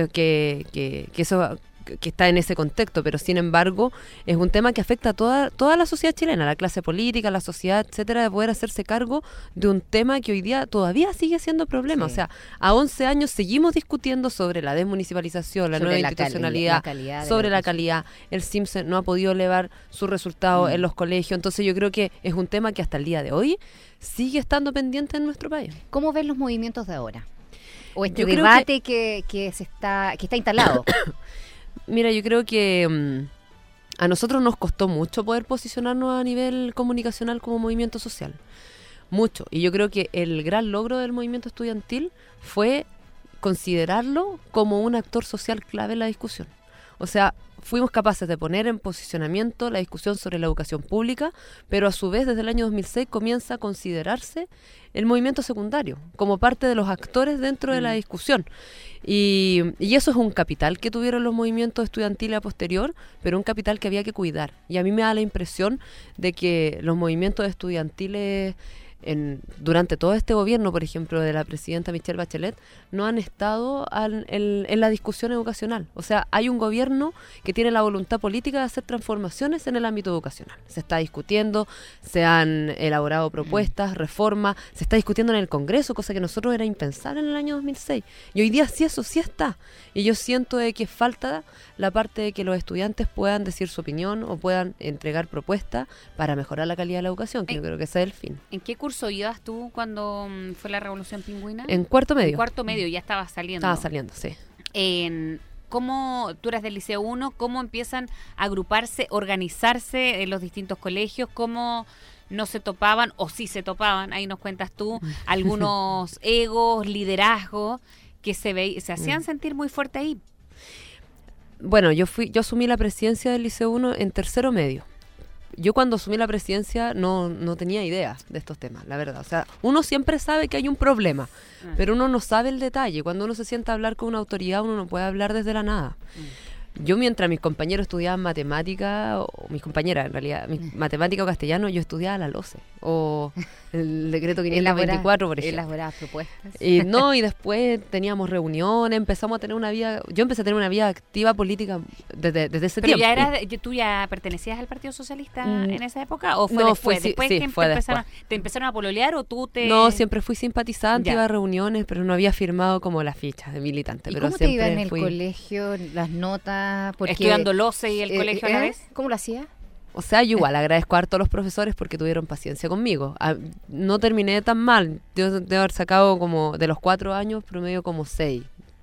eso que está en ese contexto, pero sin embargo es un tema que afecta a toda la sociedad chilena, la clase política, la sociedad, etcétera, de poder hacerse cargo de un tema que hoy día todavía sigue siendo problema. Sí. O sea, a 11 años seguimos discutiendo sobre la desmunicipalización, la nueva institucionalidad, sobre la calidad. El CIMSE no ha podido elevar sus resultados en los colegios, entonces yo creo que es un tema que hasta el día de hoy sigue estando pendiente en nuestro país. ¿Cómo ven los movimientos de ahora? ¿O este debate que está instalado? Mira, yo creo que a nosotros nos costó mucho poder posicionarnos a nivel comunicacional como movimiento social. Mucho. Y yo creo que el gran logro del movimiento estudiantil fue considerarlo como un actor social clave en la discusión. O sea, fuimos capaces de poner en posicionamiento la discusión sobre la educación pública, pero a su vez desde el año 2006 comienza a considerarse el movimiento secundario como parte de los actores dentro de la discusión. Y eso es un capital que tuvieron los movimientos estudiantiles a posterior, pero un capital que había que cuidar. Y a mí me da la impresión de que los movimientos estudiantiles durante todo este gobierno, por ejemplo, de la presidenta Michelle Bachelet, no han estado en la discusión educacional. O sea, hay un gobierno que tiene la voluntad política de hacer transformaciones en el ámbito educacional. Se está discutiendo, se han elaborado propuestas, reformas, se está discutiendo en el Congreso, cosa que nosotros era impensable en el año 2006. Y hoy día sí, eso sí está. Y yo siento de que falta la parte de que los estudiantes puedan decir su opinión o puedan entregar propuestas para mejorar la calidad de la educación, que yo creo que ese es el fin. ¿En qué curso ibas tú cuando fue la Revolución Pingüina? En cuarto medio. En cuarto medio, ya estabas saliendo. Estaba saliendo, sí. ¿Cómo, tú eras del Liceo 1, cómo empiezan a agruparse, organizarse en los distintos colegios? ¿Cómo no se topaban, o sí se topaban, ahí nos cuentas tú, algunos egos, liderazgos que se hacían sentir muy fuerte ahí? Bueno, yo asumí la presidencia del Liceo 1 en tercero medio. Yo cuando asumí la presidencia no tenía idea de estos temas, la verdad. O sea, uno siempre sabe que hay un problema, pero uno no sabe el detalle. Cuando uno se sienta a hablar con una autoridad, uno no puede hablar desde la nada. Yo, mientras mis compañeros estudiaban matemática, o mis compañeras en realidad, matemática o castellano, yo estudiaba la LOCE o el decreto 524, por ejemplo. Elaboradas propuestas. Y después teníamos reuniones, empezamos a tener una vida, yo empecé a tener una vida activa política desde ese tiempo. ¿Pero tú ya pertenecías al Partido Socialista en esa época o fue no, después? Sí, ¿Te empezaron a pololear o tú te...? No, siempre fui simpatizante, iba a reuniones, pero no había firmado como las fichas de militante. ¿Y pero cómo te iba en el colegio, las notas? Estudiando LOCE y el colegio a la vez. ¿Cómo lo hacía? O sea, yo igual agradezco harto a los profesores porque tuvieron paciencia conmigo. No terminé tan mal. Yo debo haber sacado como de los 4 años promedio como 6.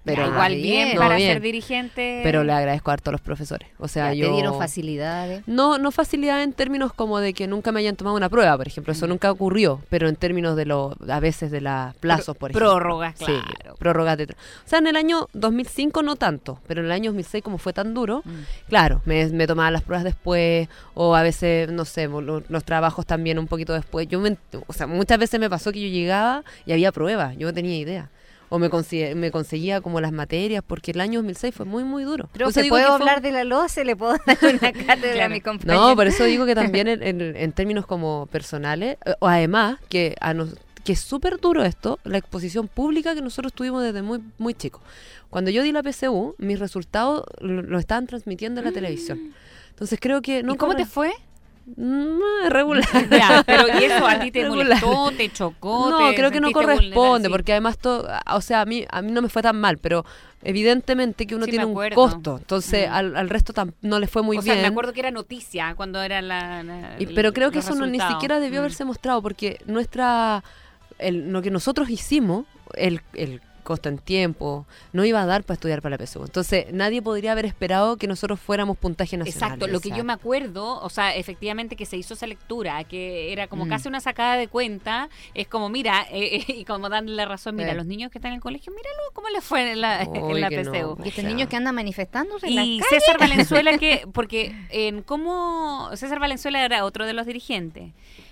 Pero igual bien no, para bien. ser dirigente. Pero le agradezco harto a los profesores. O sea, Ya, yo... ¿te dieron facilidades? No facilidad en términos como de que nunca me hayan tomado una prueba, por ejemplo. Eso nunca ocurrió. Pero en términos de a veces de los plazos, por ejemplo. Prórrogas, claro. Sí, prórrogas de... O sea, en el año 2005 no tanto, pero en el año 2006 como fue tan duro, claro, me tomaban las pruebas después, o a veces, no sé, los trabajos también un poquito después. O sea, muchas veces me pasó que yo llegaba y había pruebas, yo no tenía idea. O me conseguía como las materias, porque el año 2006 fue muy, muy duro. Creo Entonces que digo puedo que fue- hablar de la LOCE, le puedo dar una cátedra a mi compañero. No, por eso digo que también en términos como personales, o además que que es súper duro esto, la exposición pública que nosotros tuvimos desde muy, muy chicos. Cuando yo di la PSU, mis resultados lo estaban transmitiendo en la televisión. Entonces creo que... ¿Y cómo te fue? Regular. Ya, pero ¿y eso a ti te Regular. molestó, te chocó? No, te creo que no sentiste corresponde, vulnerable? porque además o sea, a mí no me fue tan mal, pero evidentemente que uno Sí, tiene me un acuerdo. costo, entonces al resto no le fue muy o bien. sea, me acuerdo que era noticia cuando era Pero creo que los eso ni resultados. siquiera debió haberse mostrado, porque lo que nosotros hicimos, el costo en tiempo, no iba a dar para estudiar para la PSU. Entonces, nadie podría haber esperado que nosotros fuéramos puntaje nacional. Exacto, lo que yo me acuerdo, o sea, efectivamente que se hizo esa lectura, que era como casi una sacada de cuenta, es como, mira, y como darle la razón, mira, los niños que están en el colegio, míralo cómo les fue en la que PSU. no. Y estos niños que andan manifestándose en las Y calles. César Valenzuela, porque César Valenzuela era otro de los dirigentes.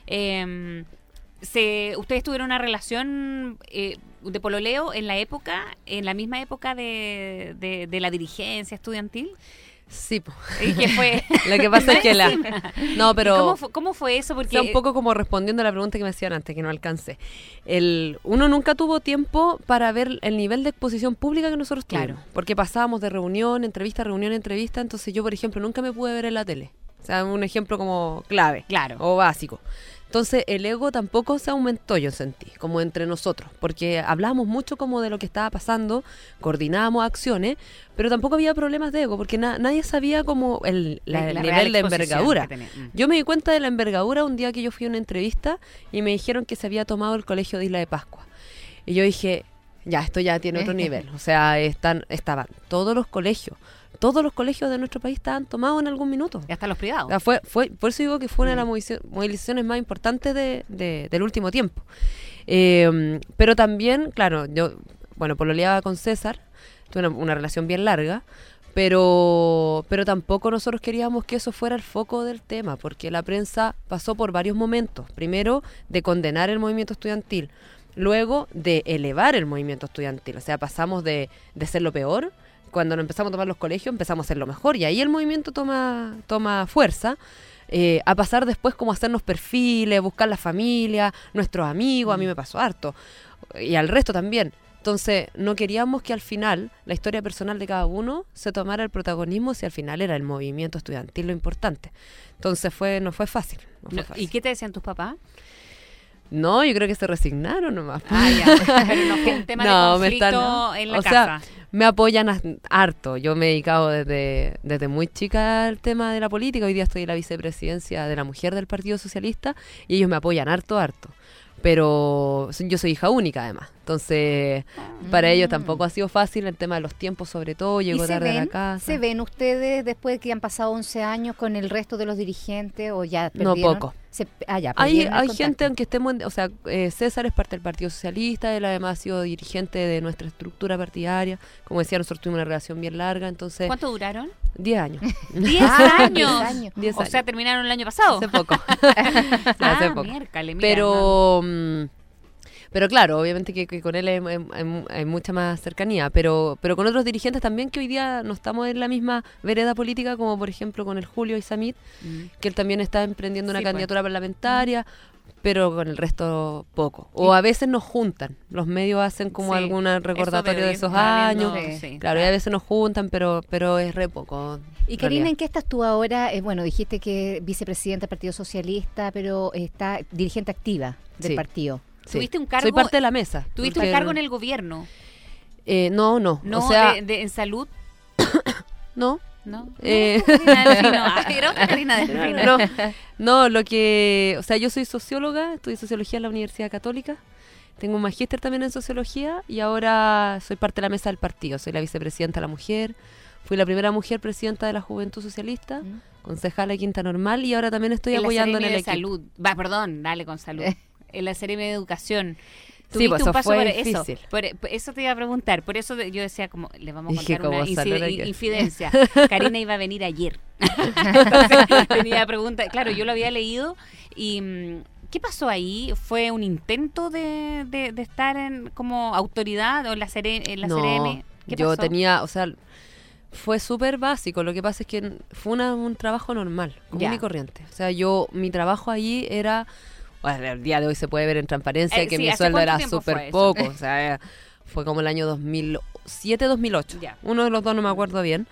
Ustedes tuvieron una relación de pololeo en la misma época de la dirigencia estudiantil. Sí, ¿Y qué fue? lo que pasa es que no, pero ¿Cómo fue eso? o Porque sea, un poco como respondiendo a la pregunta que me hacían antes, que no alcancé. Uno nunca tuvo tiempo para ver el nivel de exposición pública que nosotros tuvimos, porque pasábamos de reunión, entrevista, entonces yo, por ejemplo, nunca me pude ver en la tele. O sea, un ejemplo como clave o básico. Entonces el ego tampoco se aumentó, yo sentí, como entre nosotros, porque hablábamos mucho como de lo que estaba pasando, coordinábamos acciones, pero tampoco había problemas de ego, porque nadie sabía como el nivel de envergadura. Yo me di cuenta de la envergadura un día que yo fui a una entrevista y me dijeron que se había tomado el colegio de Isla de Pascua. Y yo dije, ya, esto ya tiene otro nivel. O sea, estaban todos los colegios de nuestro país estaban tomados en algún minuto. Y hasta los privados. O sea, por eso digo que fue una de las movilizaciones más importantes del último tiempo. Pero también, claro, yo, pololeaba con César, tuve una relación bien larga, pero tampoco nosotros queríamos que eso fuera el foco del tema, porque la prensa pasó por varios momentos. Primero, de condenar el movimiento estudiantil, luego de elevar el movimiento estudiantil. O sea, pasamos de ser lo peor. Cuando nos empezamos a tomar los colegios, empezamos a hacer lo mejor, y ahí el movimiento toma fuerza, a pasar después como a hacernos perfiles, buscar la familia, nuestros amigos, a mí me pasó harto, y al resto también. Entonces, no queríamos que al final la historia personal de cada uno se tomara el protagonismo, si al final era el movimiento estudiantil lo importante. Entonces no fue fácil. ¿Y qué te decían tus papás? No, yo creo que se resignaron nomás. Ya. Pero no fue un tema de conflicto en la casa. Me apoyan harto. Yo me he dedicado desde muy chica al tema de la política. Hoy día estoy en la vicepresidencia de la mujer del Partido Socialista y ellos me apoyan harto. Pero yo soy hija única además. Entonces, para ellos tampoco ha sido fácil el tema de los tiempos, sobre todo. Llego tarde a la casa. ¿Se ven ustedes después de que han pasado 11 años con el resto de los dirigentes o ya perdieron? No, poco. Hay gente, aunque estemos, César es parte del Partido Socialista, él además ha sido dirigente de nuestra estructura partidaria. Como decía, nosotros tuvimos una relación bien larga, entonces... ¿Cuánto duraron? 10 años. 10 años. 10 o años. sea, terminaron el año pasado. Hace poco. Hace poco. Miércale, mira, pero claro, obviamente que con él hay mucha más cercanía, pero con otros dirigentes también que hoy día no estamos en la misma vereda política, como por ejemplo con el Julio Isamit, que él también está emprendiendo una candidatura parlamentaria, pero con el resto poco. O a veces nos juntan, los medios hacen como algún recordatorio de esos años, claro, y a veces nos juntan, pero es re poco. Y Karina, ¿en qué estás tú ahora? Dijiste que vicepresidenta del Partido Socialista, pero está dirigente activa del partido. Sí. ¿Tuviste un cargo? Soy parte de la mesa. ¿Tuviste un cargo en el gobierno? No. ¿No? O sea, ¿En salud? No. ¿No? Era otra Karina Delfino. No, o sea, yo soy socióloga, estudié sociología en la Universidad Católica, Tengo un magíster también en sociología y ahora soy parte de la mesa del partido. Soy la vicepresidenta de la mujer. Fui la primera mujer presidenta de la Juventud Socialista, concejala de Quinta Normal, y ahora también estoy apoyando en el equipo. Salud. Dale con salud. En la Seremi de Educación. Sí, pues un eso paso fue por difícil. por eso te iba a preguntar. Por eso yo decía, como le vamos a Dije, contar una ¿cómo salió de qué? infidencia. Karina iba a venir ayer. Entonces, tenía pregunta. Claro, yo lo había leído y... ¿Qué pasó ahí? ¿Fue un intento de estar como autoridad o en la CRM? ¿Qué yo pasó? tenía, o sea, fue súper básico. Lo que pasa es que fue un trabajo normal, común y corriente. O sea, mi trabajo ahí era, bueno, el día de hoy se puede ver en transparencia que sí, mi ¿hace sueldo cuánto era tiempo súper fue eso? poco. O sea, fue como el año 2007, 2008. Ya. Uno de los dos no me acuerdo bien.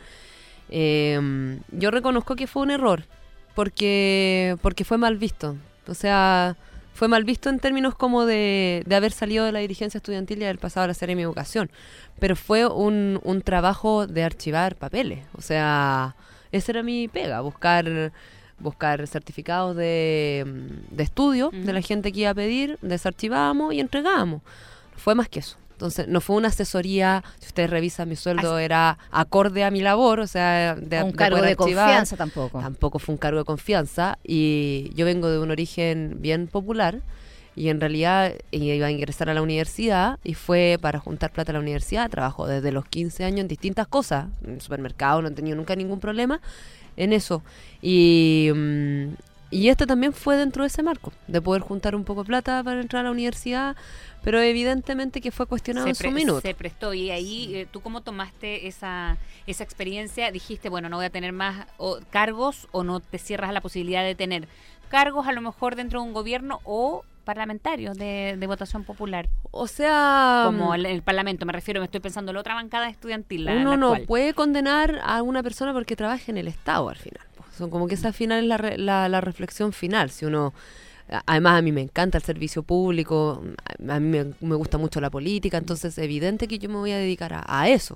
Yo reconozco que fue un error porque fue mal visto. O sea, fue mal visto en términos como de haber salido de la dirigencia estudiantil y haber pasado a la Seremi de Educación. Pero fue un trabajo de archivar papeles. O sea, esa era mi pega, buscar certificados de estudio de la gente que iba a pedir, desarchivábamos y entregábamos. Fue más que eso. Entonces, no fue una asesoría, si ustedes revisan mi sueldo, era acorde a mi labor, o sea, un cargo de confianza tampoco. Tampoco fue un cargo de confianza, y yo vengo de un origen bien popular, y en realidad iba a ingresar a la universidad, y fue para juntar plata a la universidad. Trabajo desde los 15 años en distintas cosas, en el supermercado, no he tenido nunca ningún problema en eso. Y este también fue dentro de ese marco, de poder juntar un poco de plata para entrar a la universidad, pero evidentemente que fue cuestionado en su minuto. Se prestó, y ahí, ¿tú cómo tomaste esa experiencia? Dijiste, bueno, no voy a tener más cargos, o no te cierras a la posibilidad de tener cargos a lo mejor dentro de un gobierno o parlamentarios de votación popular. O sea, como el Parlamento, me refiero, me estoy pensando en la otra bancada estudiantil. Uno no puede condenar a una persona porque trabaja en el Estado al final. Son como que esa al final es la reflexión final. Si uno, además a mí me encanta el servicio público, a mí me gusta mucho la política, entonces es evidente que yo me voy a dedicar a eso.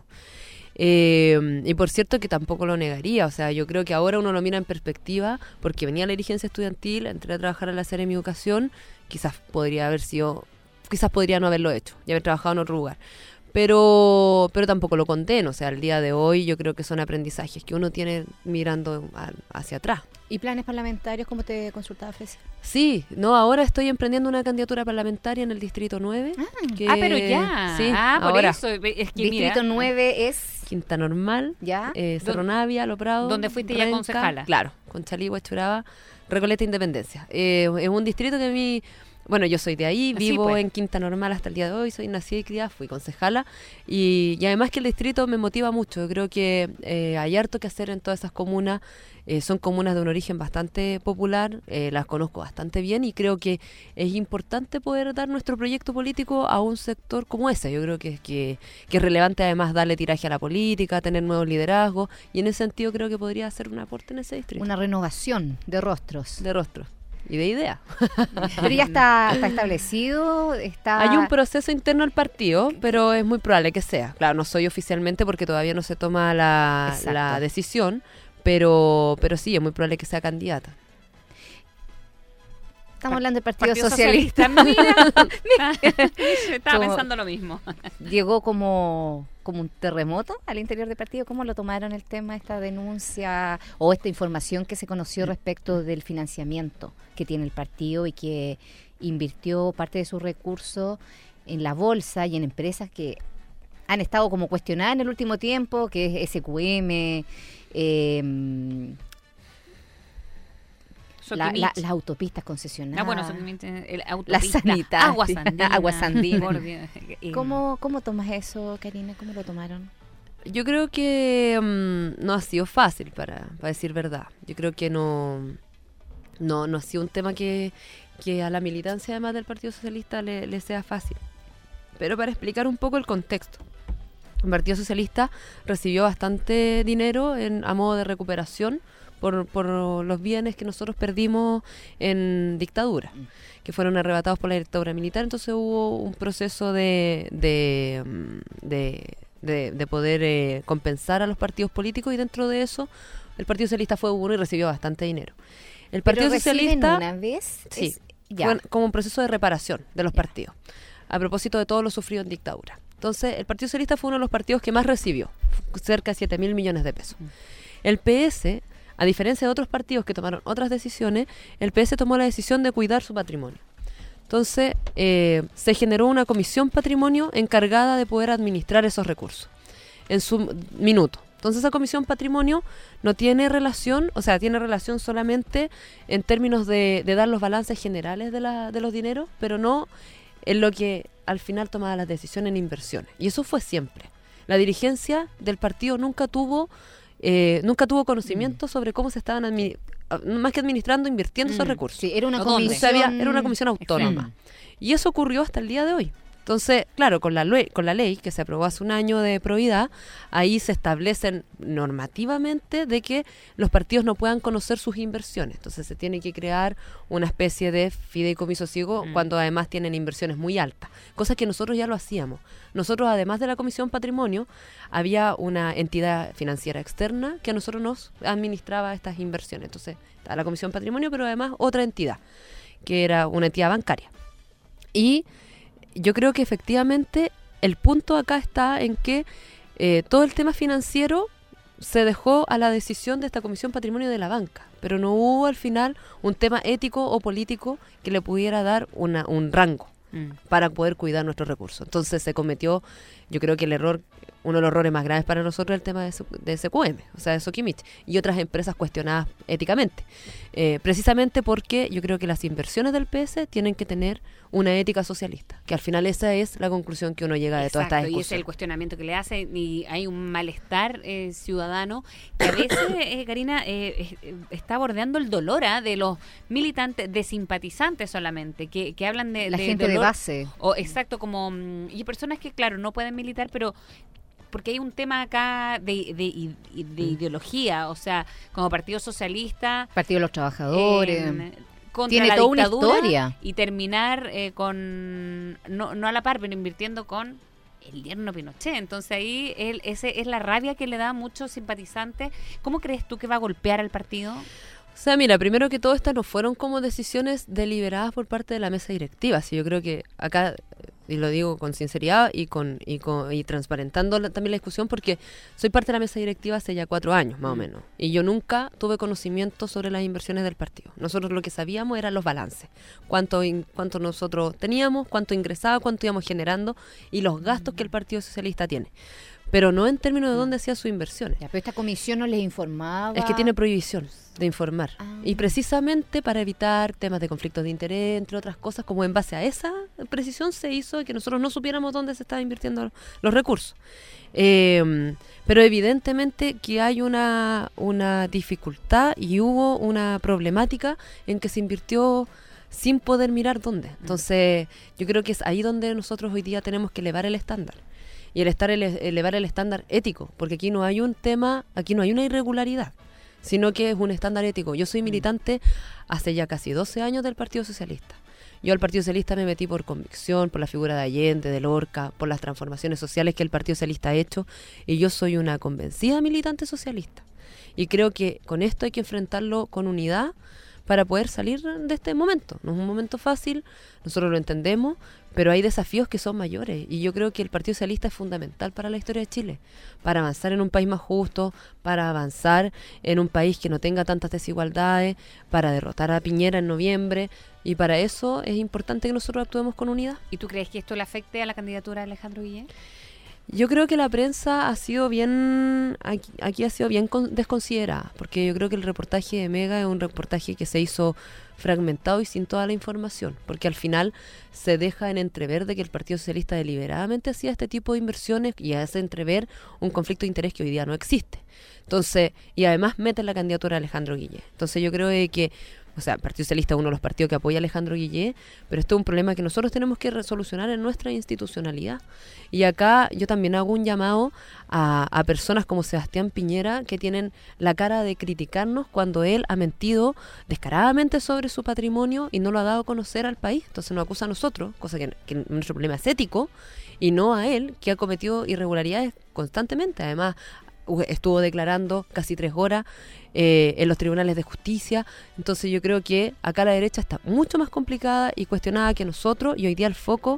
Y por cierto que tampoco lo negaría, o sea, yo creo que ahora uno lo mira en perspectiva, porque venía la dirigencia estudiantil, entré a trabajar en la Seremi de Educación, quizás podría no haberlo hecho y haber trabajado en otro lugar. Pero tampoco lo condeno, o sea, al día de hoy yo creo que son aprendizajes que uno tiene mirando hacia atrás. ¿Y planes parlamentarios, como te consultaba Fresia? Sí, ahora estoy emprendiendo una candidatura parlamentaria en el Distrito 9. Pero ya. Sí, por ahora. eso. Es que Distrito 9 es... Quinta Normal, ¿ya? Cerro Navia, Lo Prado. ¿Dónde fuiste ya concejala? Claro, Conchalí, Churaba, Recoleta, Independencia. Es un distrito que a mí... Bueno, yo soy de ahí, vivo en Quinta Normal hasta el día de hoy, soy nacida y criada, fui concejala, y además que el distrito me motiva mucho. Yo creo que hay harto que hacer en todas esas comunas. Son comunas de un origen bastante popular, las conozco bastante bien, y creo que es importante poder dar nuestro proyecto político a un sector como ese. Yo creo que es relevante además darle tiraje a la política, tener nuevos liderazgos, y en ese sentido creo que podría hacer un aporte en ese distrito. Una renovación de rostros. Y de idea. Pero ya está establecido, Hay un proceso interno al partido, pero es muy probable que sea. Claro, no soy oficialmente porque todavía no se toma la decisión, pero sí, es muy probable que sea candidata. Estamos hablando del Partido Socialista. Mira, estaba pensando lo mismo. Llegó como un terremoto al interior del partido. ¿Cómo lo tomaron el tema, esta denuncia o esta información que se conoció respecto del financiamiento que tiene el partido y que invirtió parte de sus recursos en la bolsa y en empresas que han estado como cuestionadas en el último tiempo, que es SQM, las autopistas concesionadas, la sanitaria, Agua Sandina. ¿Cómo tomas eso, Karina? ¿Cómo lo tomaron? Yo creo que no ha sido fácil, para decir verdad. Yo creo que no ha sido un tema que a la militancia, además del Partido Socialista, le sea fácil. Pero para explicar un poco el contexto, el Partido Socialista recibió bastante dinero a modo de recuperación por los bienes que nosotros perdimos en dictadura, que fueron arrebatados por la dictadura militar. Entonces hubo un proceso de poder compensar a los partidos políticos, y dentro de eso el Partido Socialista fue uno y recibió bastante dinero. El Partido Socialista, una vez, sí, fue como un proceso de reparación de los partidos. a propósito de todo lo sufrido en dictadura. Entonces, el Partido Socialista fue uno de los partidos que más recibió, cerca de 7.000 millones de pesos. El PS, a diferencia de otros partidos que tomaron otras decisiones, el PS tomó la decisión de cuidar su patrimonio. Entonces, se generó una comisión patrimonio encargada de poder administrar esos recursos en su minuto. Entonces, esa comisión patrimonio no tiene relación, o sea, tiene relación solamente en términos de dar los balances generales de los dineros, pero no en lo que al final tomaba las decisiones en inversiones. Y eso fue siempre. La dirigencia del partido nunca tuvo conocimiento sobre cómo se estaban más que administrando, invirtiendo esos recursos. Sí, era una era una comisión autónoma. Y eso ocurrió hasta el día de hoy. Entonces, claro, con la ley que se aprobó hace un año de probidad, ahí se establecen normativamente de que los partidos no puedan conocer sus inversiones. Entonces se tiene que crear una especie de fideicomiso ciego cuando además tienen inversiones muy altas, cosa que nosotros ya lo hacíamos. Nosotros, además de la Comisión Patrimonio, había una entidad financiera externa que a nosotros nos administraba estas inversiones. Entonces, está la Comisión Patrimonio, pero además otra entidad, que era una entidad bancaria. Y yo creo que efectivamente el punto acá está en que todo el tema financiero se dejó a la decisión de esta Comisión Patrimonio de la banca, pero no hubo al final un tema ético o político que le pudiera dar un rango para poder cuidar nuestros recursos. Entonces se cometió, yo creo que uno de los errores más graves para nosotros es el tema de SQM, o sea, de Sokimich, y otras empresas cuestionadas éticamente. Precisamente porque yo creo que las inversiones del PS tienen que tener una ética socialista, que al final esa es la conclusión que uno llega de toda esta discusión. Y ese es el cuestionamiento que le hace, y hay un malestar ciudadano que a veces, Karina, está bordeando el dolor de los militantes, de simpatizantes solamente, que hablan de la gente dolor, de base. Exacto, como y personas que, claro, no pueden militar, pero porque hay un tema acá de ideología, o sea, como Partido Socialista, Partido de los Trabajadores, contra tiene la toda una dictadura, historia, y terminar no a la par, pero invirtiendo con el yerno Pinochet. Entonces ahí ese es la rabia que le da a muchos simpatizantes. ¿Cómo crees tú que va a golpear al partido? O sea, mira, primero que todo, estas no fueron como decisiones deliberadas por parte de la mesa directiva. Sí, yo creo que acá, y lo digo con sinceridad y transparentando también la discusión, porque soy parte de la mesa directiva hace ya 4 años, más o menos. Y yo nunca tuve conocimiento sobre las inversiones del partido. Nosotros lo que sabíamos eran los balances. Cuánto nosotros teníamos, cuánto ingresaba, cuánto íbamos generando y los gastos que el Partido Socialista tiene. Pero no en términos de dónde hacía sus inversiones. Ya, pero esta comisión no les informaba. Es que tiene prohibición de informar. Y precisamente para evitar temas de conflictos de interés, entre otras cosas, como en base a esa precisión se hizo que nosotros no supiéramos dónde se estaban invirtiendo los recursos. Pero evidentemente que hay una dificultad y hubo una problemática en que se invirtió sin poder mirar dónde. Entonces, yo creo que es ahí donde nosotros hoy día tenemos que elevar el estándar. Y elevar el estándar ético, porque aquí no hay aquí no hay una irregularidad, sino que es un estándar ético. Yo soy militante hace ya casi 12 años del Partido Socialista. Yo al Partido Socialista me metí por convicción, por la figura de Allende, de Lorca, por las transformaciones sociales que el Partido Socialista ha hecho, y yo soy una convencida militante socialista. Y creo que con esto hay que enfrentarlo con unidad para poder salir de este momento. No es un momento fácil, nosotros lo entendemos, pero hay desafíos que son mayores, y yo creo que el Partido Socialista es fundamental para la historia de Chile, para avanzar en un país más justo, para avanzar en un país que no tenga tantas desigualdades, para derrotar a Piñera en noviembre, y para eso es importante que nosotros actuemos con unidad. ¿Y tú crees que esto le afecte a la candidatura de Alejandro Guillén? Yo creo que la prensa ha sido bien, aquí ha sido bien desconsiderada, porque yo creo que el reportaje de Mega es un reportaje que se hizo fragmentado y sin toda la información, porque al final se deja en entrever de que el Partido Socialista deliberadamente hacía este tipo de inversiones y hace entrever un conflicto de interés que hoy día no existe. Entonces, y además mete la candidatura de Alejandro Guillén. Entonces yo creo que, o sea, el Partido Socialista es uno de los partidos que apoya a Alejandro Guillén, pero esto es un problema que nosotros tenemos que resolucionar en nuestra institucionalidad. Y acá yo también hago un llamado a personas como Sebastián Piñera, que tienen la cara de criticarnos cuando él ha mentido descaradamente sobre su patrimonio y no lo ha dado a conocer al país. Entonces nos acusa a nosotros, cosa que nuestro problema es ético, y no a él, que ha cometido irregularidades constantemente. Además, estuvo declarando casi 3 horas en los tribunales de justicia. Entonces yo creo que acá la derecha está mucho más complicada y cuestionada que nosotros, y hoy día el foco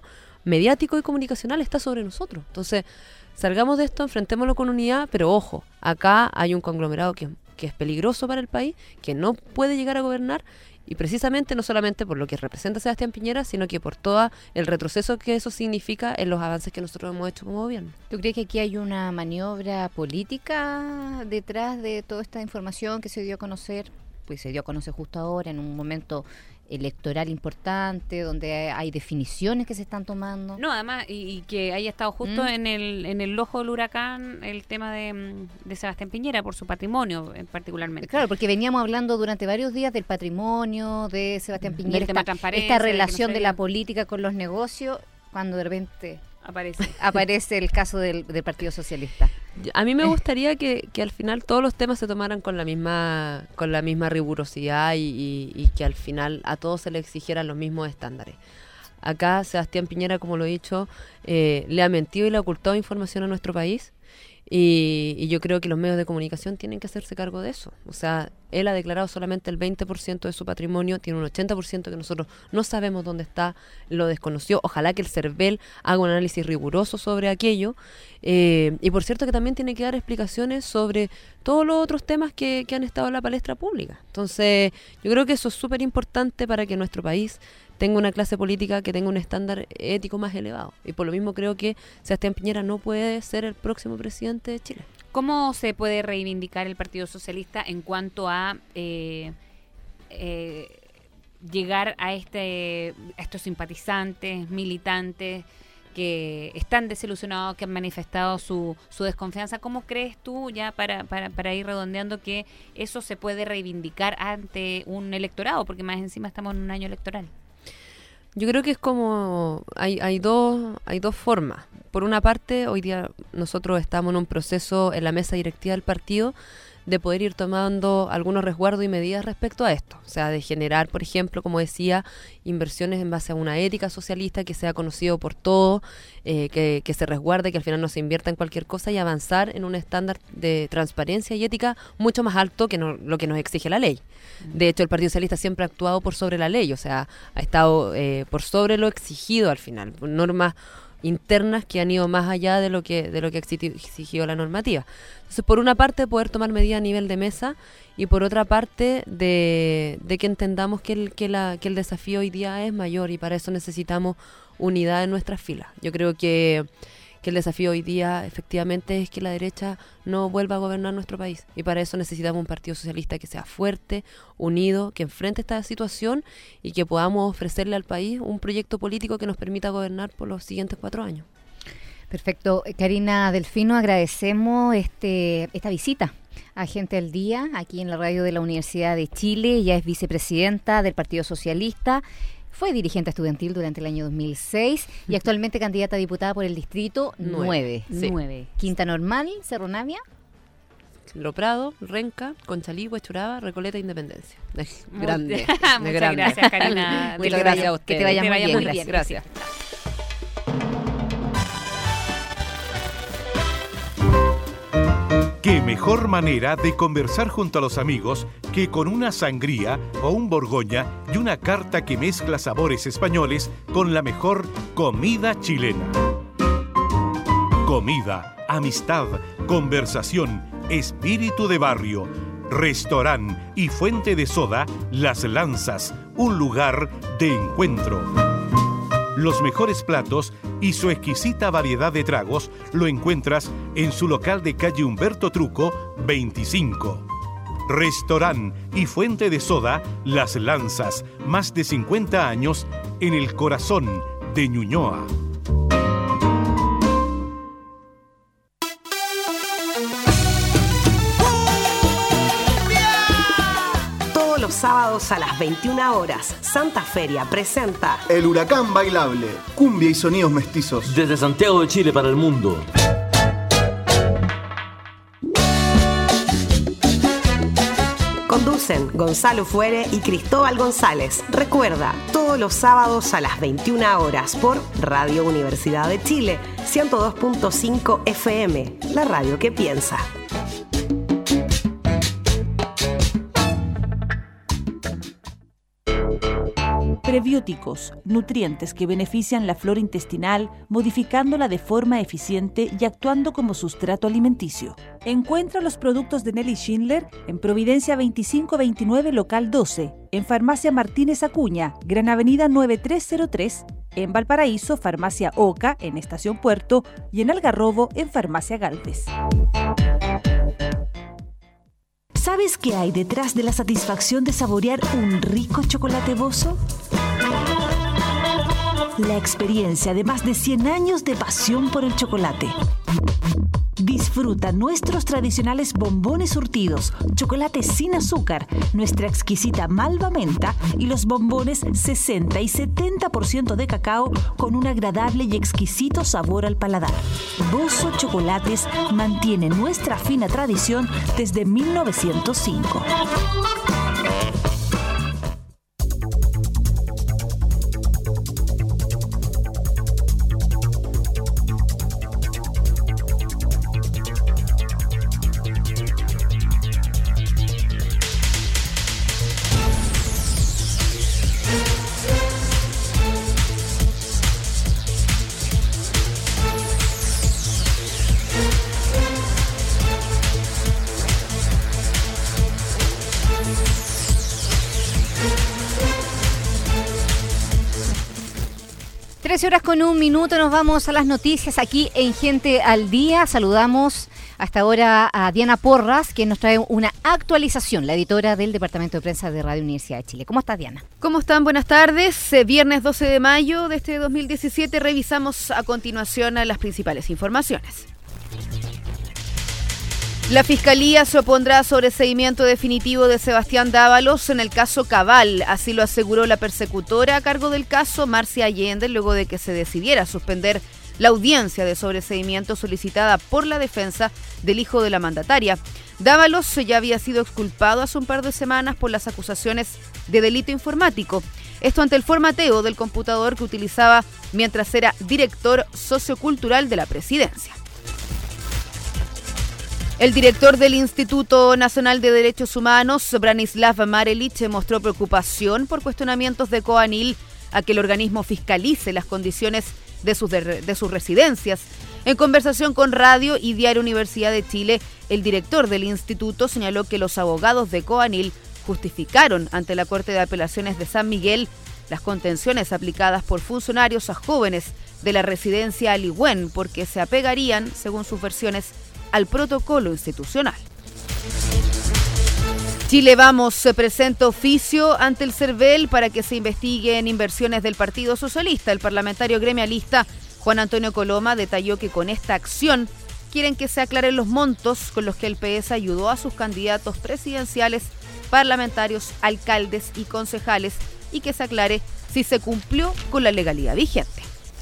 mediático y comunicacional está sobre nosotros. Entonces, salgamos de esto, enfrentémoslo con unidad, pero ojo, acá hay un conglomerado que es peligroso para el país, que no puede llegar a gobernar, y precisamente no solamente por lo que representa Sebastián Piñera, sino que por todo el retroceso que eso significa en los avances que nosotros hemos hecho como gobierno. ¿Tú crees que aquí hay una maniobra política detrás de toda esta información que se dio a conocer? Pues se dio a conocer justo ahora, en un momento electoral importante, donde hay definiciones que se están tomando. No, además, y que haya estado justo en el ojo del huracán el tema de Sebastián Piñera por su patrimonio particularmente. Claro, porque veníamos hablando durante varios días del patrimonio de Sebastián Piñera, esta relación de la política con los negocios, cuando de repente aparece el caso del Partido Socialista. A mí me gustaría que al final todos los temas se tomaran con la misma rigurosidad y que al final a todos se les exigieran los mismos estándares. Acá Sebastián Piñera, como lo he dicho, le ha mentido y le ha ocultado información a nuestro país, y yo creo que los medios de comunicación tienen que hacerse cargo de eso. O sea, él ha declarado solamente el 20% de su patrimonio, tiene un 80% que nosotros no sabemos dónde está, lo desconoció. Ojalá que el CERVEL haga un análisis riguroso sobre aquello, y por cierto que también tiene que dar explicaciones sobre todos los otros temas que han estado en la palestra pública. Entonces, yo creo que eso es súper importante para que nuestro país tenga una clase política que tenga un estándar ético más elevado. Y por lo mismo creo que Sebastián Piñera no puede ser el próximo presidente de Chile. ¿Cómo se puede reivindicar el Partido Socialista en cuanto a llegar a estos simpatizantes, militantes que están desilusionados, que han manifestado su desconfianza? ¿Cómo crees tú, ya para ir redondeando, que eso se puede reivindicar ante un electorado? Porque más encima estamos en un año electoral. Yo creo que es como hay dos formas. Por una parte, hoy día nosotros estamos en un proceso en la mesa directiva del partido de poder ir tomando algunos resguardos y medidas respecto a esto. O sea, de generar, por ejemplo, como decía, inversiones en base a una ética socialista que sea conocido por todos, que se resguarde, que al final no se invierta en cualquier cosa, y avanzar en un estándar de transparencia y ética mucho más alto que lo que nos exige la ley. De hecho, el Partido Socialista siempre ha actuado por sobre la ley, o sea, ha estado por sobre lo exigido al final, por normas internas que han ido más allá de lo que exigió la normativa. Entonces, por una parte, poder tomar medidas a nivel de mesa, y por otra parte, de que entendamos que el desafío hoy día es mayor, y para eso necesitamos unidad en nuestras filas. Yo creo que el desafío hoy día efectivamente es que la derecha no vuelva a gobernar nuestro país, y para eso necesitamos un Partido Socialista que sea fuerte, unido, que enfrente esta situación y que podamos ofrecerle al país un proyecto político que nos permita gobernar por los siguientes 4 años. Perfecto. Karina Delfino, agradecemos esta visita a Gente al Día, aquí en la radio de la Universidad de Chile. Ella es vicepresidenta del Partido Socialista, fue dirigente estudiantil durante el año 2006 y actualmente candidata a diputada por el Distrito 9. Sí. 9. Quinta Normal, Cerro Navia. Lo Prado, Renca, Conchalí, Huechuraba, Recoleta, Independencia. Grande. Muchas gracias, Karina. Muchas gracias a ustedes. Que te vaya muy bien. Gracias. Qué mejor manera de conversar junto a los amigos que con una sangría o un borgoña y una carta que mezcla sabores españoles con la mejor comida chilena. Comida, amistad, conversación, espíritu de barrio, restaurante y fuente de soda Las Lanzas, un lugar de encuentro. Los mejores platos y su exquisita variedad de tragos lo encuentras en su local de calle Humberto Truco, 25. Restaurante y fuente de soda Las Lanzas, más de 50 años en el corazón de Ñuñoa. Los sábados a las 21 horas, Santa Feria presenta El Huracán Bailable, cumbia y sonidos mestizos. Desde Santiago de Chile para el mundo. Conducen Gonzalo Fuere y Cristóbal González. Recuerda, todos los sábados a las 21 horas por Radio Universidad de Chile, 102.5 FM, la radio que piensa. Prebióticos, nutrientes que benefician la flora intestinal, modificándola de forma eficiente y actuando como sustrato alimenticio. Encuentra los productos de Nelly Schindler en Providencia 2529, local 12, en Farmacia Martínez Acuña, Gran Avenida 9303, en Valparaíso, Farmacia Oca, en Estación Puerto, y en Algarrobo, en Farmacia Galvez. ¿Sabes qué hay detrás de la satisfacción de saborear un rico chocolate Bozo? La experiencia de más de 100 años de pasión por el chocolate. Disfruta nuestros tradicionales bombones surtidos, chocolate sin azúcar, nuestra exquisita malva menta y los bombones 60 y 70% de cacao con un agradable y exquisito sabor al paladar. Bozo Chocolates mantiene nuestra fina tradición desde 1905. Horas con 1 minuto, nos vamos a las noticias aquí en Gente al Día. Saludamos hasta ahora a Diana Porras, que nos trae una actualización, la editora del Departamento de Prensa de Radio Universidad de Chile. ¿Cómo estás, Diana? ¿Cómo están? Buenas tardes. Viernes 12 de mayo de este 2017 revisamos a continuación las principales informaciones. La Fiscalía se opondrá a sobreseimiento definitivo de Sebastián Dávalos en el caso Cabal, así lo aseguró la persecutora a cargo del caso, Marcia Allende, luego de que se decidiera suspender la audiencia de sobreseimiento solicitada por la defensa del hijo de la mandataria. Dávalos ya había sido exculpado hace un par de semanas por las acusaciones de delito informático. Esto ante el formateo del computador que utilizaba mientras era director sociocultural de la presidencia. El director del Instituto Nacional de Derechos Humanos, Branislav Marelich, mostró preocupación por cuestionamientos de COANIL a que el organismo fiscalice las condiciones de sus residencias. En conversación con Radio y Diario Universidad de Chile, el director del instituto señaló que los abogados de COANIL justificaron ante la Corte de Apelaciones de San Miguel las contenciones aplicadas por funcionarios a jóvenes de la residencia Aligüén porque se apegarían, según sus versiones, al protocolo institucional. Chile Vamos se presenta oficio ante el CERVEL para que se investiguen inversiones del Partido Socialista. El parlamentario gremialista Juan Antonio Coloma detalló que con esta acción quieren que se aclaren los montos con los que el PS ayudó a sus candidatos presidenciales, parlamentarios, alcaldes y concejales y que se aclare si se cumplió con la legalidad vigente.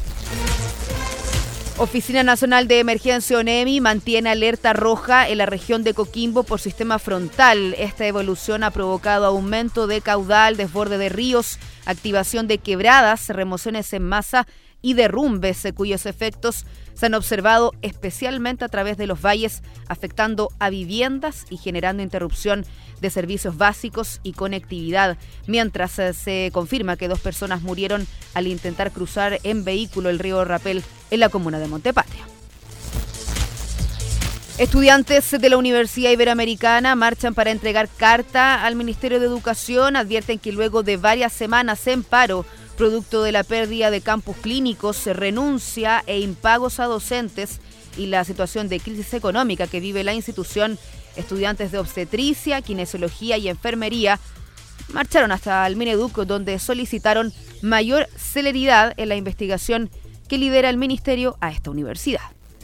Oficina Nacional de Emergencia ONEMI mantiene alerta roja en la región de Coquimbo por sistema frontal. Esta evolución ha provocado aumento de caudal, desborde de ríos, activación de quebradas, remociones en masa y derrumbes, cuyos efectos se han observado especialmente a través de los valles, afectando a viviendas y generando interrupción de servicios básicos y conectividad, mientras se confirma que 2 personas murieron al intentar cruzar en vehículo el río Rapel en la comuna de Montepatria. Estudiantes de la Universidad Iberoamericana marchan para entregar carta al Ministerio de Educación. Advierten que luego de varias semanas en paro, producto de la pérdida de campus clínicos, renuncia e impagos a docentes y la situación de crisis económica que vive la institución, estudiantes de obstetricia, kinesiología y enfermería marcharon hasta el Mineduc, donde solicitaron mayor celeridad en la investigación que lidera el ministerio a esta universidad.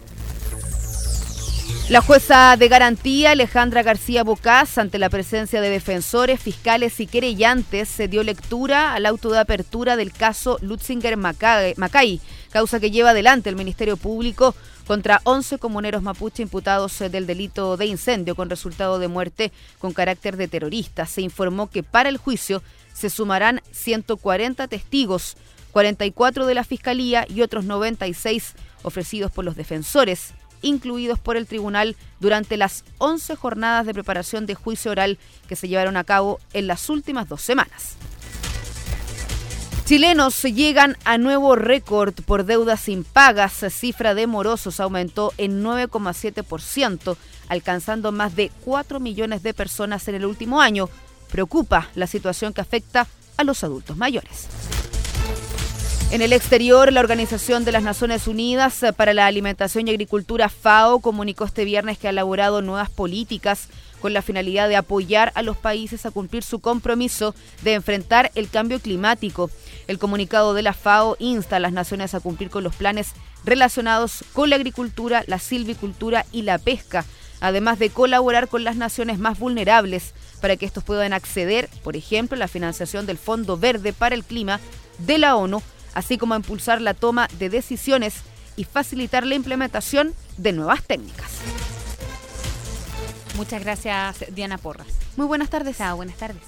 La jueza de garantía, Alejandra García Bocás, ante la presencia de defensores, fiscales y querellantes, se dio lectura al auto de apertura del caso Lutzinger-Macay, causa que lleva adelante el Ministerio Público contra 11 comuneros mapuche imputados del delito de incendio con resultado de muerte con carácter de terrorista. Se informó que para el juicio se sumarán 140 testigos, 44 de la Fiscalía y otros 96 ofrecidos por los defensores, incluidos por el tribunal durante las 11 jornadas de preparación de juicio oral que se llevaron a cabo en las últimas 2 semanas. Chilenos llegan a nuevo récord por deudas impagas. Cifra de morosos aumentó en 9,7%, alcanzando más de 4 millones de personas en el último año. Preocupa la situación que afecta a los adultos mayores. En el exterior, la Organización de las Naciones Unidas para la Alimentación y Agricultura, FAO, comunicó este viernes que ha elaborado nuevas políticas con la finalidad de apoyar a los países a cumplir su compromiso de enfrentar el cambio climático. El comunicado de la FAO insta a las naciones a cumplir con los planes relacionados con la agricultura, la silvicultura y la pesca, además de colaborar con las naciones más vulnerables para que estos puedan acceder, por ejemplo, a la financiación del Fondo Verde para el Clima de la ONU, así como a impulsar la toma de decisiones y facilitar la implementación de nuevas técnicas. Muchas gracias, Diana Porras. Muy buenas tardes. Chao, buenas tardes.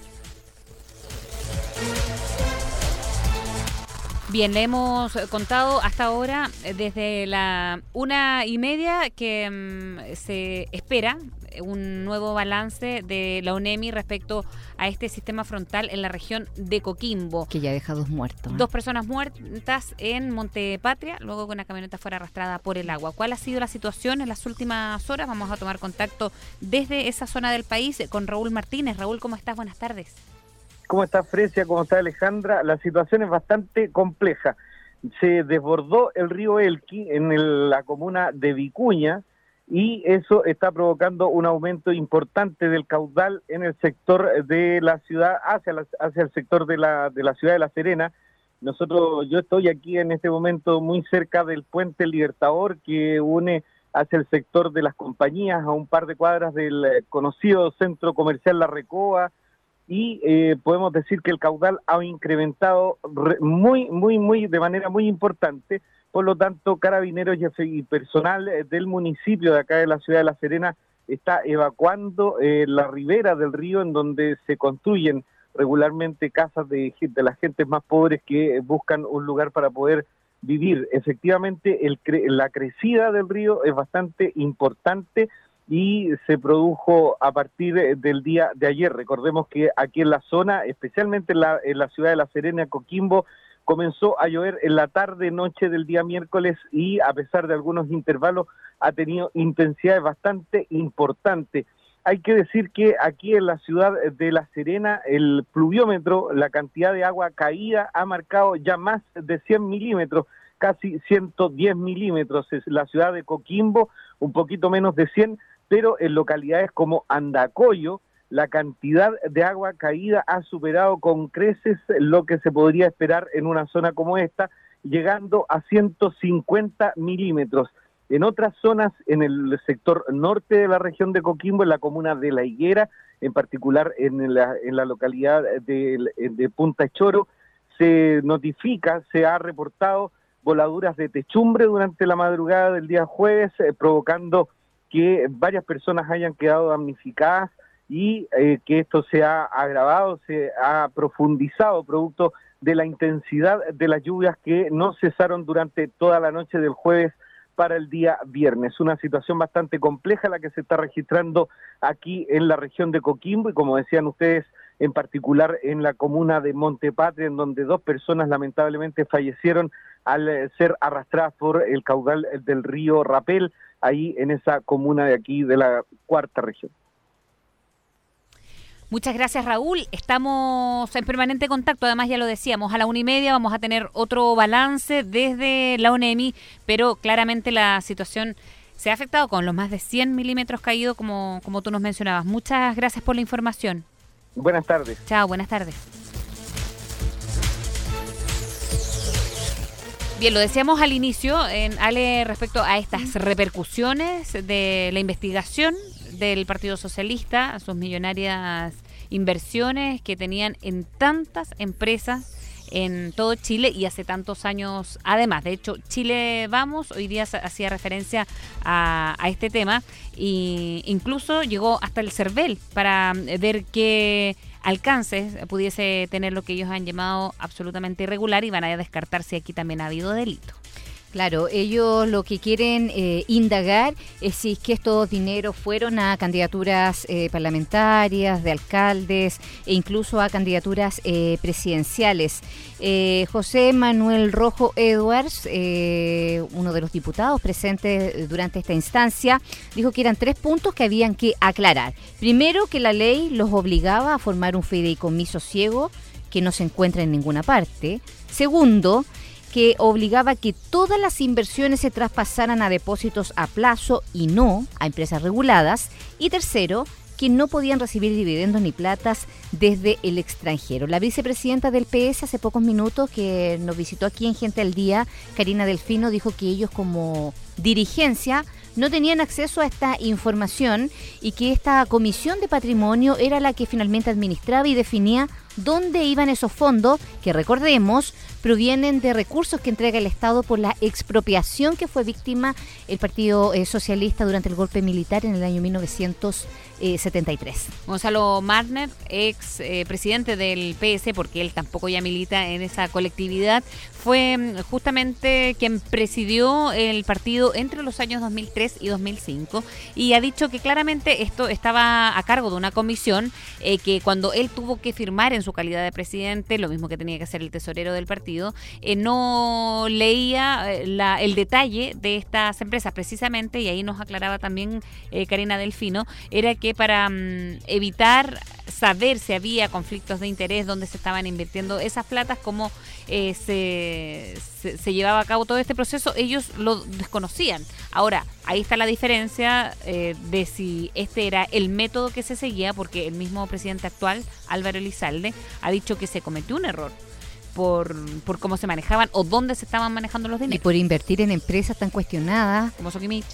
Bien, le hemos contado hasta ahora desde la 1:30 que se espera un nuevo balance de la ONEMI respecto a este sistema frontal en la región de Coquimbo. Que ya deja 2 muertos. 2 personas muertas en Monte Patria, luego que una camioneta fuera arrastrada por el agua. ¿Cuál ha sido la situación en las últimas horas? Vamos a tomar contacto desde esa zona del país con Raúl Martínez. Raúl, ¿cómo estás? Buenas tardes. ¿Cómo está Fresia? ¿Cómo está Alejandra? La situación es bastante compleja. Se desbordó el río Elqui en la comuna de Vicuña y eso está provocando un aumento importante del caudal en el sector de la ciudad, hacia el sector de la ciudad de La Serena. Yo estoy aquí en este momento muy cerca del puente Libertador que une hacia el sector de las compañías a un par de cuadras del conocido centro comercial La Recoba. Y podemos decir que el caudal ha incrementado de manera muy importante. Por lo tanto, carabineros y personal del municipio de acá de la ciudad de La Serena está evacuando la ribera del río, en donde se construyen regularmente casas de las gentes más pobres que buscan un lugar para poder vivir. Efectivamente, la crecida del río es bastante importante y se produjo a partir del día de ayer. Recordemos que aquí en la zona, especialmente en la ciudad de La Serena, Coquimbo, comenzó a llover en la tarde-noche del día miércoles y a pesar de algunos intervalos ha tenido intensidades bastante importantes. Hay que decir que aquí en la ciudad de La Serena el pluviómetro, la cantidad de agua caída ha marcado ya más de 100 milímetros, casi 110 milímetros. Es la ciudad de Coquimbo, un poquito menos de 100, pero en localidades como Andacoyo, la cantidad de agua caída ha superado con creces lo que se podría esperar en una zona como esta, llegando a 150 milímetros. En otras zonas, en el sector norte de la región de Coquimbo, en la comuna de La Higuera, en particular en la localidad de Punta Choro, se ha reportado voladuras de techumbre durante la madrugada del día jueves, provocando que varias personas hayan quedado damnificadas y que esto se ha agravado, se ha profundizado producto de la intensidad de las lluvias que no cesaron durante toda la noche del jueves para el día viernes. Una situación bastante compleja la que se está registrando aquí en la región de Coquimbo y como decían ustedes, en particular en la comuna de Monte Patria, en donde 2 personas lamentablemente fallecieron al ser arrastradas por el caudal del río Rapel, ahí en esa comuna de aquí de la 4ª región. Muchas gracias, Raúl. Estamos en permanente contacto, además ya lo decíamos, a la 1:30 vamos a tener otro balance desde la ONEMI, pero claramente la situación se ha afectado con los más de 100 milímetros caídos, como tú nos mencionabas. Muchas gracias por la información. Buenas tardes. Chao, buenas tardes. Bien, lo decíamos al inicio, Ale, respecto a estas repercusiones de la investigación del Partido Socialista, sus millonarias inversiones que tenían en tantas empresas en todo Chile y hace tantos años además. De hecho, Chile Vamos hoy día hacía referencia a este tema e incluso llegó hasta el CERVEL para ver qué alcances pudiese tener lo que ellos han llamado absolutamente irregular y van a descartar si aquí también ha habido delito. Claro, ellos lo que quieren indagar es si es que estos dineros fueron a candidaturas parlamentarias, de alcaldes e incluso a candidaturas presidenciales. José Manuel Rojo Edwards, uno de los diputados presentes durante esta instancia, dijo que eran 3 puntos que habían que aclarar. Primero, que la ley los obligaba a formar un fideicomiso ciego que no se encuentra en ninguna parte. Segundo, que obligaba que todas las inversiones se traspasaran a depósitos a plazo y no a empresas reguladas. Y tercero, que no podían recibir dividendos ni platas desde el extranjero. La vicepresidenta del PS hace pocos minutos, que nos visitó aquí en Gente al Día, Karina Delfino, dijo que ellos como dirigencia no tenían acceso a esta información y que esta comisión de patrimonio era la que finalmente administraba y definía dónde iban esos fondos, que recordemos, provienen de recursos que entrega el Estado por la expropiación que fue víctima el Partido Socialista durante el golpe militar en el año 1973. Gonzalo Marner, ex presidente del PS, porque él tampoco ya milita en esa colectividad, fue justamente quien presidió el partido entre los años 2003 y 2005 y ha dicho que claramente esto estaba a cargo de una comisión que cuando él tuvo que firmar en su calidad de presidente, lo mismo que tenía que hacer el tesorero del partido, no leía el detalle de estas empresas precisamente, y ahí nos aclaraba también Karina Delfino, era que para evitar saber si había conflictos de interés, dónde se estaban invirtiendo esas platas, cómo se llevaba a cabo todo este proceso, ellos lo desconocían. Ahora, ahí está la diferencia de si este era el método que se seguía, porque el mismo presidente actual, Álvaro Elizalde, ha dicho que se cometió un error por cómo se manejaban o dónde se estaban manejando los dineros. Y por invertir en empresas tan cuestionadas como Soquimich.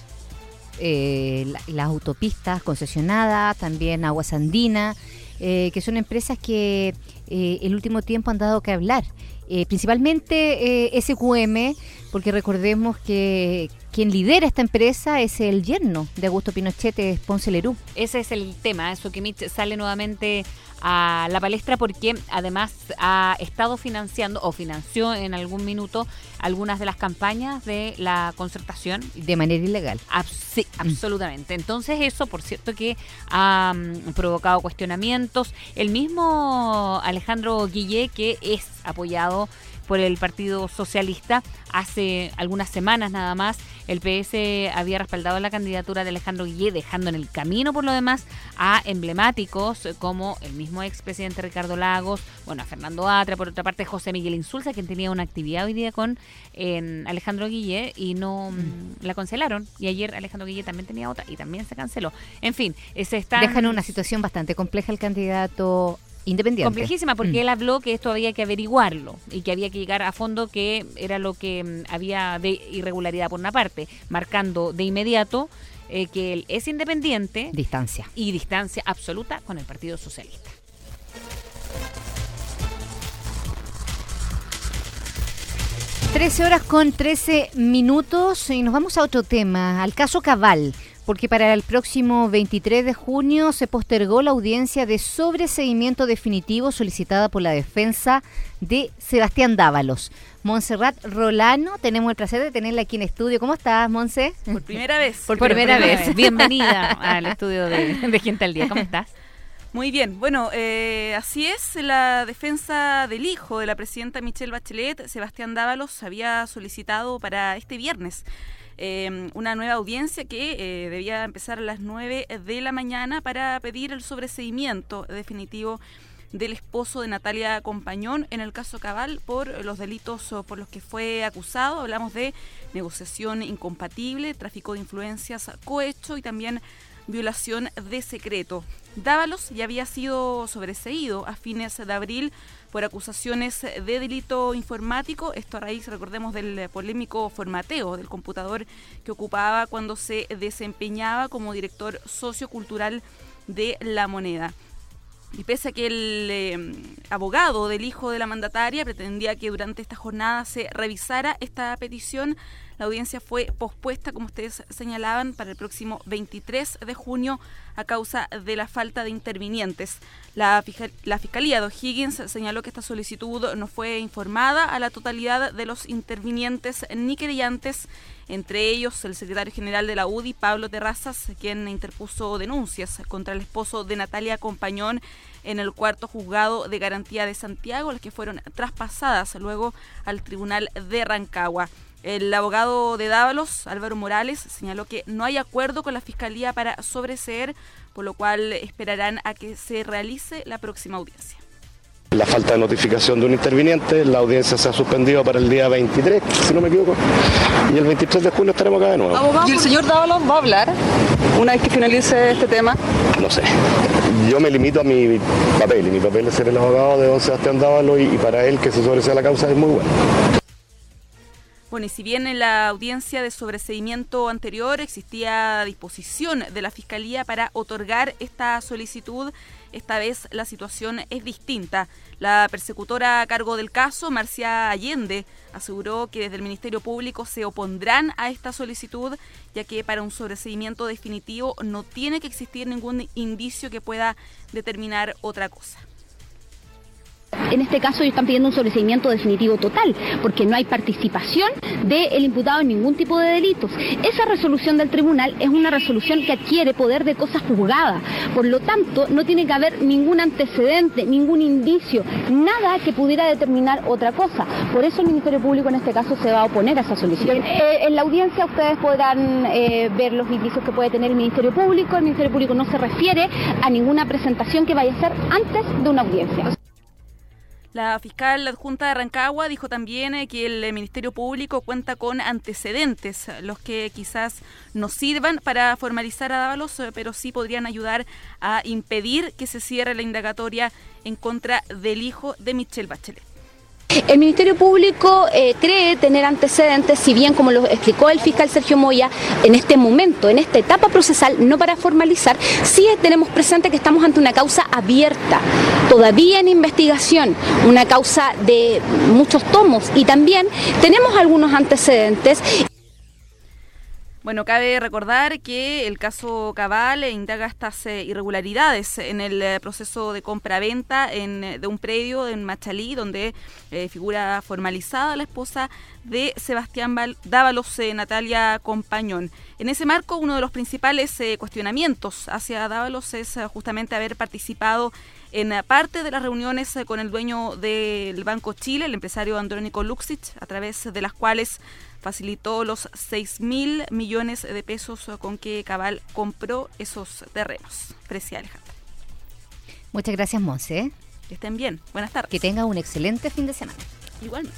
Las autopistas concesionadas, también Aguas Andina, que son empresas que el último tiempo han dado que hablar. Principalmente SQM, porque recordemos que quien lidera esta empresa es el yerno de Augusto Pinochet, Ponce Lerú. Ese es el tema, Soquimich sale nuevamente a la palestra porque además ha estado financiando o financió en algún minuto algunas de las campañas de la concertación. De manera ilegal. Sí, absolutamente. Entonces eso, por cierto, que ha provocado cuestionamientos. El mismo Alejandro Guillé, que es apoyado por el Partido Socialista, hace algunas semanas nada más, el PS había respaldado la candidatura de Alejandro Guillé, dejando en el camino por lo demás a emblemáticos como el mismo expresidente Ricardo Lagos, bueno, a Fernando Atra, por otra parte José Miguel Insulza, quien tenía una actividad hoy día con Alejandro Guillé y no la cancelaron, y ayer Alejandro Guillé también tenía otra y también se canceló. En fin, dejan en una situación bastante compleja el candidato independiente. Complejísima, porque él habló que esto había que averiguarlo y que había que llegar a fondo qué era lo que había de irregularidad por una parte, marcando de inmediato que él es independiente. Distancia absoluta con el Partido Socialista. (13:13) y nos vamos a otro tema, al caso Cabal. Porque para el próximo 23 de junio se postergó la audiencia de sobreseimiento definitivo solicitada por la defensa de Sebastián Dávalos. Montserrat Rolano, tenemos el placer de tenerla aquí en estudio. ¿Cómo estás, Monse? Por primera vez. Por primera vez. Bienvenida al estudio de Gente al Día. ¿Cómo estás? Muy bien. Bueno, así es. La defensa del hijo de la presidenta Michelle Bachelet, Sebastián Dávalos, había solicitado para este viernes una nueva audiencia que debía empezar a las 9 de la mañana para pedir el sobreseimiento definitivo del esposo de Natalia Compañón en el caso Cabal por los delitos por los que fue acusado. Hablamos de negociación incompatible, tráfico de influencias, cohecho y también violación de secreto. Dávalos ya había sido sobreseído a fines de abril por acusaciones de delito informático, esto a raíz, recordemos, del polémico formateo del computador que ocupaba cuando se desempeñaba como director sociocultural de La Moneda. Y pese a que el abogado del hijo de la mandataria pretendía que durante esta jornada se revisara esta petición, La audiencia fue pospuesta, como ustedes señalaban, para el próximo 23 de junio a causa de la falta de intervinientes. La Fiscalía de O'Higgins señaló que esta solicitud no fue informada a la totalidad de los intervinientes ni querellantes, entre ellos el secretario general de la UDI, Pablo Terrazas, quien interpuso denuncias contra el esposo de Natalia Compañón en el cuarto juzgado de garantía de Santiago, las que fueron traspasadas luego al tribunal de Rancagua. El abogado de Dávalos, Álvaro Morales, señaló que no hay acuerdo con la Fiscalía para sobreseer, por lo cual esperarán a que se realice la próxima audiencia. La falta de notificación de un interviniente, la audiencia se ha suspendido para el día 23, si no me equivoco, y el 23 de julio estaremos acá de nuevo. Abogado, ¿y el señor Dávalos va a hablar una vez que finalice este tema? No sé, yo me limito a mi papel, y mi papel es ser el abogado de don Sebastián Dávalos, y para él que se sobresea la causa es muy bueno. Bueno, y si bien en la audiencia de sobreseimiento anterior existía disposición de la Fiscalía para otorgar esta solicitud, esta vez la situación es distinta. La persecutora a cargo del caso, Marcia Allende, aseguró que desde el Ministerio Público se opondrán a esta solicitud, ya que para un sobreseimiento definitivo no tiene que existir ningún indicio que pueda determinar otra cosa. En este caso ellos están pidiendo un sobreseimiento definitivo total, porque no hay participación del imputado en ningún tipo de delitos. Esa resolución del tribunal es una resolución que adquiere poder de cosa juzgada, por lo tanto no tiene que haber ningún antecedente, ningún indicio, nada que pudiera determinar otra cosa. Por eso el Ministerio Público en este caso se va a oponer a esa solicitud. En la audiencia ustedes podrán ver los indicios que puede tener el Ministerio Público. El Ministerio Público no se refiere a ninguna presentación que vaya a ser antes de una audiencia. La fiscal adjunta de Rancagua dijo también que el Ministerio Público cuenta con antecedentes, los que quizás no sirvan para formalizar a Dávalos, pero sí podrían ayudar a impedir que se cierre la indagatoria en contra del hijo de Michelle Bachelet. El Ministerio Público cree tener antecedentes, si bien, como lo explicó el fiscal Sergio Moya, en este momento, en esta etapa procesal, no para formalizar, sí tenemos presente que estamos ante una causa abierta, todavía en investigación, una causa de muchos tomos, y también tenemos algunos antecedentes. Bueno, cabe recordar que el caso Cabal indaga estas irregularidades en el proceso de compra-venta de un predio en Machalí, donde figura formalizada la esposa de Sebastián Dávalos, Natalia Compañón. En ese marco, uno de los principales cuestionamientos hacia Dávalos es justamente haber participado en parte de las reuniones con el dueño del Banco Chile, el empresario Andrónico Luksic, a través de las cuales facilitó los 6.000 millones de pesos con que Cabal compró esos terrenos. Precia Alejandra. Muchas gracias, Monse. Que estén bien. Buenas tardes. Que tenga un excelente fin de semana. Igualmente.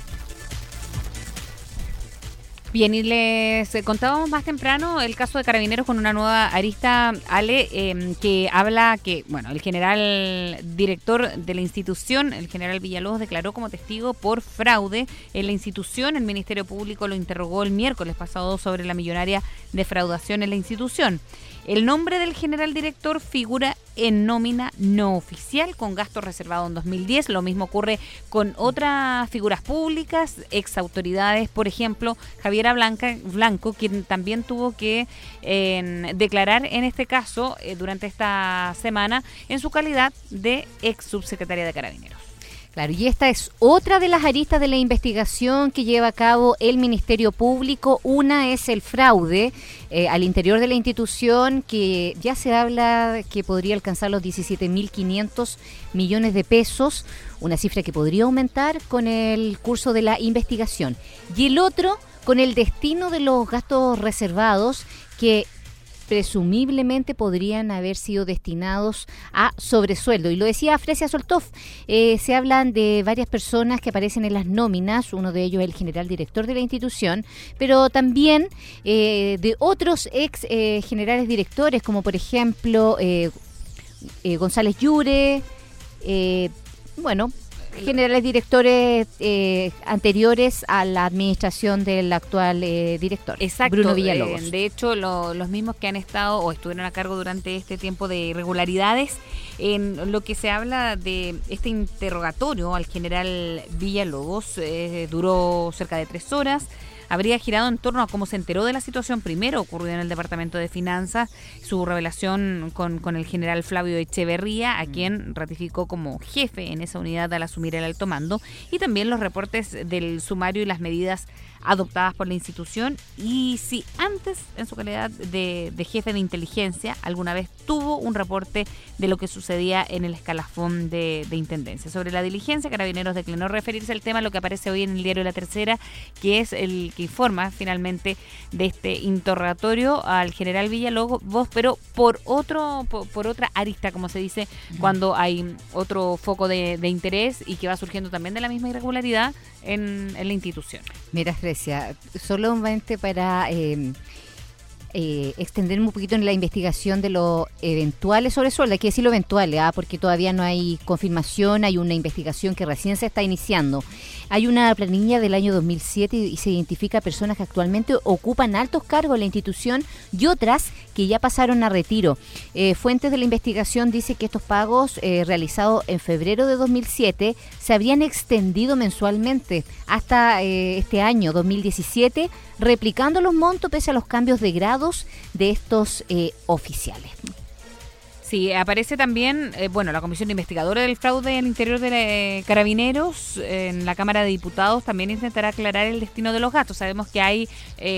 Bien, y les contábamos más temprano el caso de Carabineros con una nueva arista, Ale, que habla que, bueno, el general director de la institución, el general Villalobos, declaró como testigo por fraude en la institución. El Ministerio Público lo interrogó el miércoles pasado sobre la millonaria defraudación en la institución. El nombre del general director figura en nómina no oficial con gasto reservado en 2010. Lo mismo ocurre con otras figuras públicas, exautoridades, por ejemplo, Javiera Blanco, quien también tuvo que declarar en este caso durante esta semana en su calidad de ex subsecretaria de Carabineros. Claro, y esta es otra de las aristas de la investigación que lleva a cabo el Ministerio Público. Una es el fraude al interior de la institución, que ya se habla que podría alcanzar los 17.500 millones de pesos, una cifra que podría aumentar con el curso de la investigación. Y el otro, con el destino de los gastos reservados, que presumiblemente podrían haber sido destinados a sobresueldo. Y lo decía Fresia Soltov, se hablan de varias personas que aparecen en las nóminas, uno de ellos el general director de la institución, pero también de otros ex generales directores, como por ejemplo González Llure, generales directores anteriores a la administración del actual director. Exacto, Bruno Villalobos. De hecho, los mismos que han estado o estuvieron a cargo durante este tiempo de irregularidades, en lo que se habla de este interrogatorio al general Villalobos, duró cerca de 3 horas. habría girado en torno a cómo se enteró de la situación primero ocurrida en el Departamento de Finanzas, su revelación con el general Flavio Echeverría, a quien ratificó como jefe en esa unidad al asumir el alto mando, y también los reportes del sumario y las medidas adoptadas por la institución, y si antes, en su calidad de jefe de inteligencia, alguna vez tuvo un reporte de lo que sucedía en el escalafón de intendencia. Sobre la diligencia, Carabineros declinó referirse al tema, lo que aparece hoy en el diario La Tercera, que es el que informa finalmente de este interrogatorio al general Villalobos, pero por otra arista, como se dice, cuando hay otro foco de interés y que va surgiendo también de la misma irregularidad en la institución. Mira, Grecia, solamente para extenderme un poquito en la investigación de los eventuales sobresueldos, hay que decirlo eventuales, porque todavía no hay confirmación, hay una investigación que recién se está iniciando. Hay una planilla del año 2007 y se identifica personas que actualmente ocupan altos cargos en la institución y otras que ya pasaron a retiro. Fuentes de la investigación dicen que estos pagos realizados en febrero de 2007 se habrían extendido mensualmente hasta este año 2017, replicando los montos pese a los cambios de grados de estos oficiales. Sí, aparece también, la Comisión Investigadora del Fraude al interior de Carabineros, en la Cámara de Diputados, también intentará aclarar el destino de los gastos. Sabemos que hay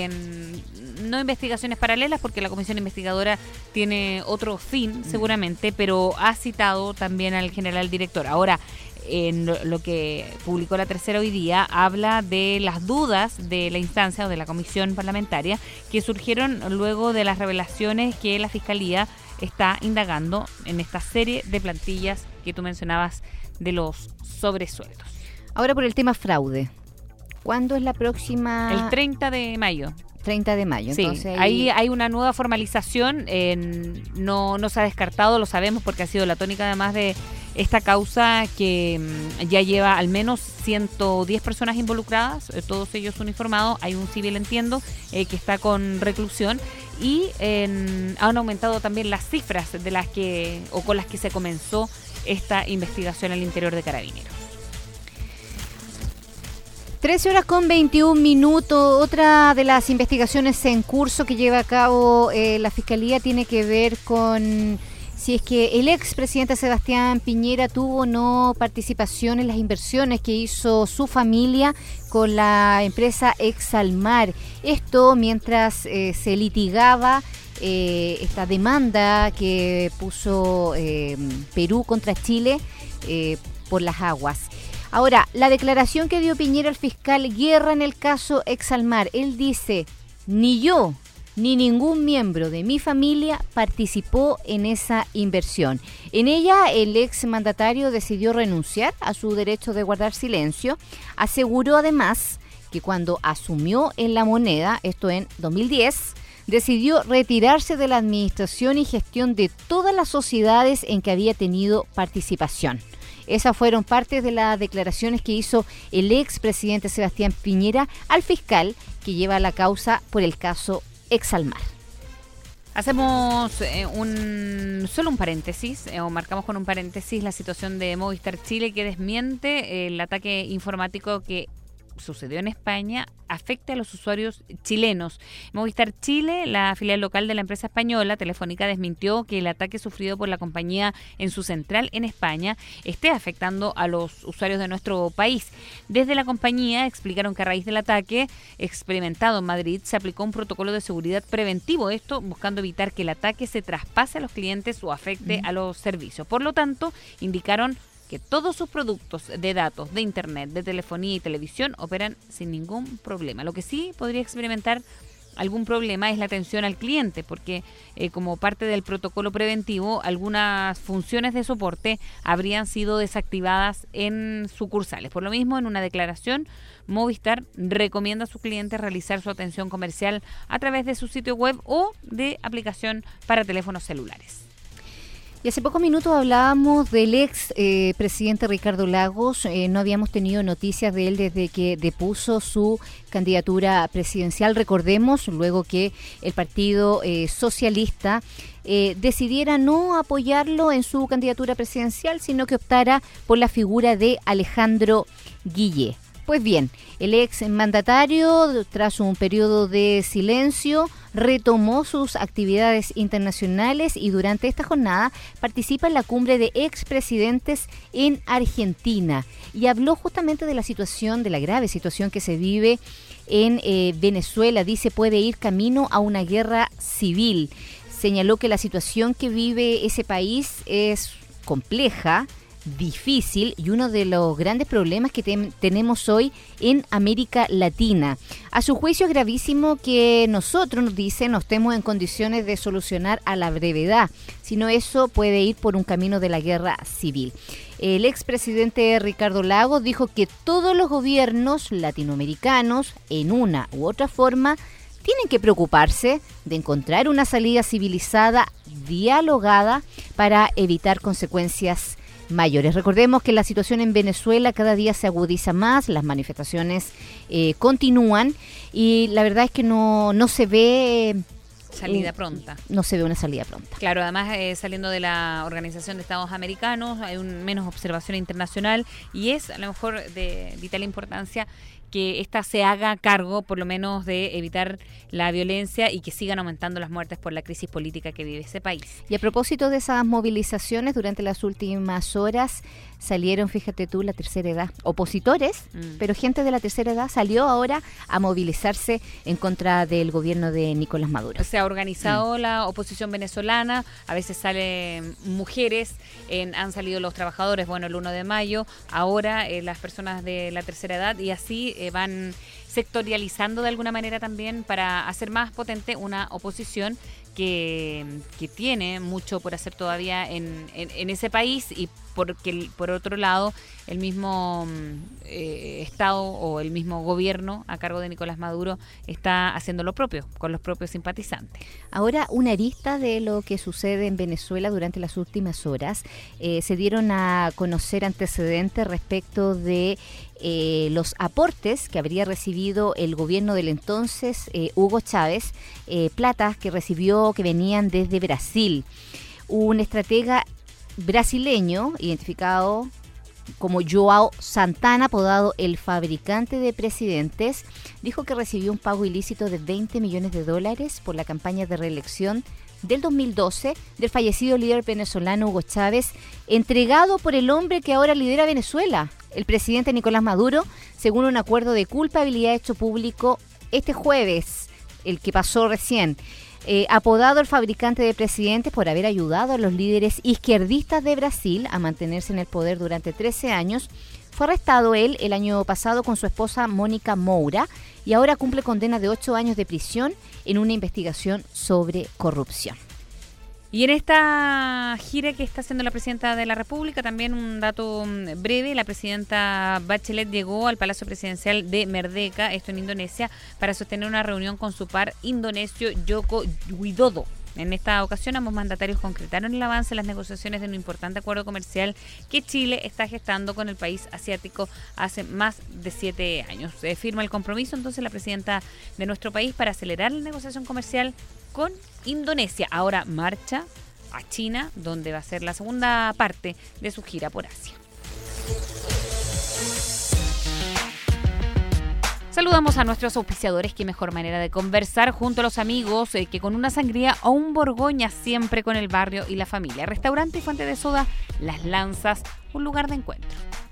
no investigaciones paralelas, porque la Comisión Investigadora tiene otro fin, seguramente, pero ha citado también al general director. Ahora, en lo que publicó La Tercera hoy día, habla de las dudas de la instancia o de la comisión parlamentaria que surgieron luego de las revelaciones que la Fiscalía está indagando en esta serie de plantillas que tú mencionabas de los sobresueldos. Ahora por el tema fraude. ¿Cuándo es la próxima? El 30 de mayo. 30 de mayo. Sí, entonces ahí hay una nueva formalización, no se ha descartado, lo sabemos porque ha sido la tónica además de esta causa que ya lleva al menos 110 personas involucradas, todos ellos uniformados, hay un civil, entiendo, que está con reclusión y han aumentado también las cifras de las que o con las que se comenzó esta investigación al interior de Carabineros. 13:21. Otra de las investigaciones en curso que lleva a cabo la Fiscalía tiene que ver con si es que el expresidente Sebastián Piñera tuvo o no participación en las inversiones que hizo su familia con la empresa Exalmar. Esto mientras se litigaba esta demanda que puso Perú contra Chile por las aguas. Ahora, la declaración que dio Piñera al fiscal Guerra en el caso Exalmar, él dice, ni yo ni ningún miembro de mi familia participó en esa inversión. En ella, el exmandatario decidió renunciar a su derecho de guardar silencio. Aseguró además que cuando asumió en La Moneda, esto en 2010, decidió retirarse de la administración y gestión de todas las sociedades en que había tenido participación. Esas fueron parte de las declaraciones que hizo el expresidente Sebastián Piñera al fiscal que lleva la causa por el caso Exalmar. Hacemos solo un paréntesis, o marcamos con un paréntesis la situación de Movistar Chile, que desmiente el ataque informático que sucedió en España afecta a los usuarios chilenos. Movistar Chile, la filial local de la empresa española Telefónica, desmintió que el ataque sufrido por la compañía en su central en España esté afectando a los usuarios de nuestro país. Desde la compañía explicaron que a raíz del ataque experimentado en Madrid se aplicó un protocolo de seguridad preventivo, esto buscando evitar que el ataque se traspase a los clientes o afecte a los servicios. Por lo tanto, indicaron que todos sus productos de datos, de internet, de telefonía y televisión operan sin ningún problema. Lo que sí podría experimentar algún problema es la atención al cliente, porque como parte del protocolo preventivo, algunas funciones de soporte habrían sido desactivadas en sucursales. Por lo mismo, en una declaración, Movistar recomienda a sus clientes realizar su atención comercial a través de su sitio web o de aplicación para teléfonos celulares. Y hace pocos minutos hablábamos del ex presidente Ricardo Lagos. No habíamos tenido noticias de él desde que depuso su candidatura presidencial. Recordemos, luego que el Partido Socialista decidiera no apoyarlo en su candidatura presidencial, sino que optara por la figura de Alejandro Guille. Pues bien, el ex mandatario, tras un periodo de silencio, retomó sus actividades internacionales y durante esta jornada participa en la cumbre de expresidentes en Argentina y habló justamente de la situación, de la grave situación que se vive en Venezuela. Dice, puede ir camino a una guerra civil. Señaló que la situación que vive ese país es compleja, difícil y uno de los grandes problemas que tenemos hoy en América Latina. A su juicio es gravísimo que nosotros, nos dice, no estemos en condiciones de solucionar a la brevedad, sino eso puede ir por un camino de la guerra civil. El expresidente Ricardo Lagos dijo que todos los gobiernos latinoamericanos, en una u otra forma, tienen que preocuparse de encontrar una salida civilizada, dialogada, para evitar consecuencias mayores. Recordemos que la situación en Venezuela cada día se agudiza más, las manifestaciones continúan y la verdad es que no se ve salida pronta. No se ve una salida pronta. Claro, además saliendo de la Organización de Estados Americanos hay menos observación internacional y es a lo mejor de vital importancia que ésta se haga cargo por lo menos de evitar la violencia y que sigan aumentando las muertes por la crisis política que vive ese país. Y a propósito de esas movilizaciones, durante las últimas horas salieron, fíjate tú, la tercera edad, opositores, pero gente de la tercera edad salió ahora a movilizarse en contra del gobierno de Nicolás Maduro. Se ha organizado la oposición venezolana, a veces salen mujeres, han salido los trabajadores, bueno, el 1 de mayo, ahora las personas de la tercera edad y así van sectorializando de alguna manera también para hacer más potente una oposición que tiene mucho por hacer todavía en ese país y porque por otro lado el mismo Estado o el mismo gobierno a cargo de Nicolás Maduro está haciendo lo propio con los propios simpatizantes. Ahora, una arista de lo que sucede en Venezuela durante las últimas horas, se dieron a conocer antecedentes respecto de los aportes que habría recibido el gobierno del entonces Hugo Chávez, platas que recibió que venían desde Brasil. Un estratega brasileño identificado como Joao Santana, apodado el fabricante de presidentes, dijo que recibió un pago ilícito de $20 millones por la campaña de reelección del 2012 del fallecido líder venezolano Hugo Chávez, entregado por el hombre que ahora lidera Venezuela, el presidente Nicolás Maduro, según un acuerdo de culpabilidad hecho público este jueves, el que pasó recién. Apodado el fabricante de presidentes por haber ayudado a los líderes izquierdistas de Brasil a mantenerse en el poder durante 13 años, fue arrestado él el año pasado con su esposa Mónica Moura y ahora cumple condena de 8 años de prisión en una investigación sobre corrupción. Y en esta gira que está haciendo la presidenta de la República, también un dato breve, la presidenta Bachelet llegó al Palacio Presidencial de Merdeka, esto en Indonesia, para sostener una reunión con su par indonesio Joko Widodo. En esta ocasión, ambos mandatarios concretaron el avance en las negociaciones de un importante acuerdo comercial que Chile está gestando con el país asiático hace más de 7 años. Se firma el compromiso entonces la presidenta de nuestro país para acelerar la negociación comercial con Indonesia. Ahora marcha a China, donde va a ser la segunda parte de su gira por Asia. Saludamos a nuestros auspiciadores, qué mejor manera de conversar junto a los amigos que con una sangría o un borgoña, siempre con el barrio y la familia. Restaurante y fuente de soda Las Lanzas, un lugar de encuentro.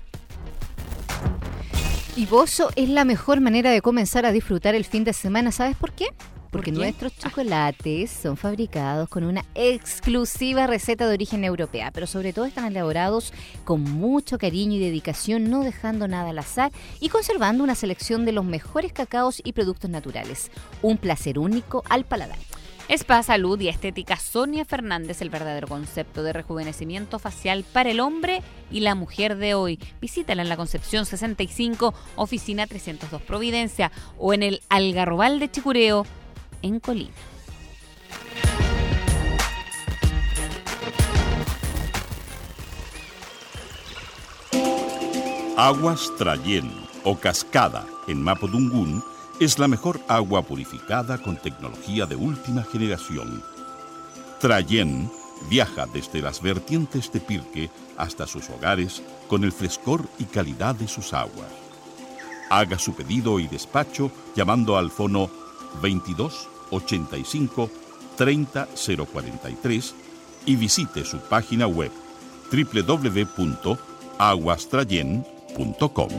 Y Bozo es la mejor manera de comenzar a disfrutar el fin de semana, ¿sabes por qué? Porque nuestros chocolates son fabricados con una exclusiva receta de origen europea, pero sobre todo están elaborados con mucho cariño y dedicación, no dejando nada al azar y conservando una selección de los mejores cacaos y productos naturales. Un placer único al paladar. Spa, Salud y Estética Sonia Fernández, el verdadero concepto de rejuvenecimiento facial para el hombre y la mujer de hoy. Visítala en la Concepción 65, oficina 302 Providencia, o en el Algarrobal de Chicureo, en Colina. Aguas Trayén o Cascada en Mapudungún es la mejor agua purificada con tecnología de última generación. Trayén viaja desde las vertientes de Pirque hasta sus hogares con el frescor y calidad de sus aguas. Haga su pedido y despacho llamando al fono 22 85 30 043 y visite su página web www.aguastrayen.com.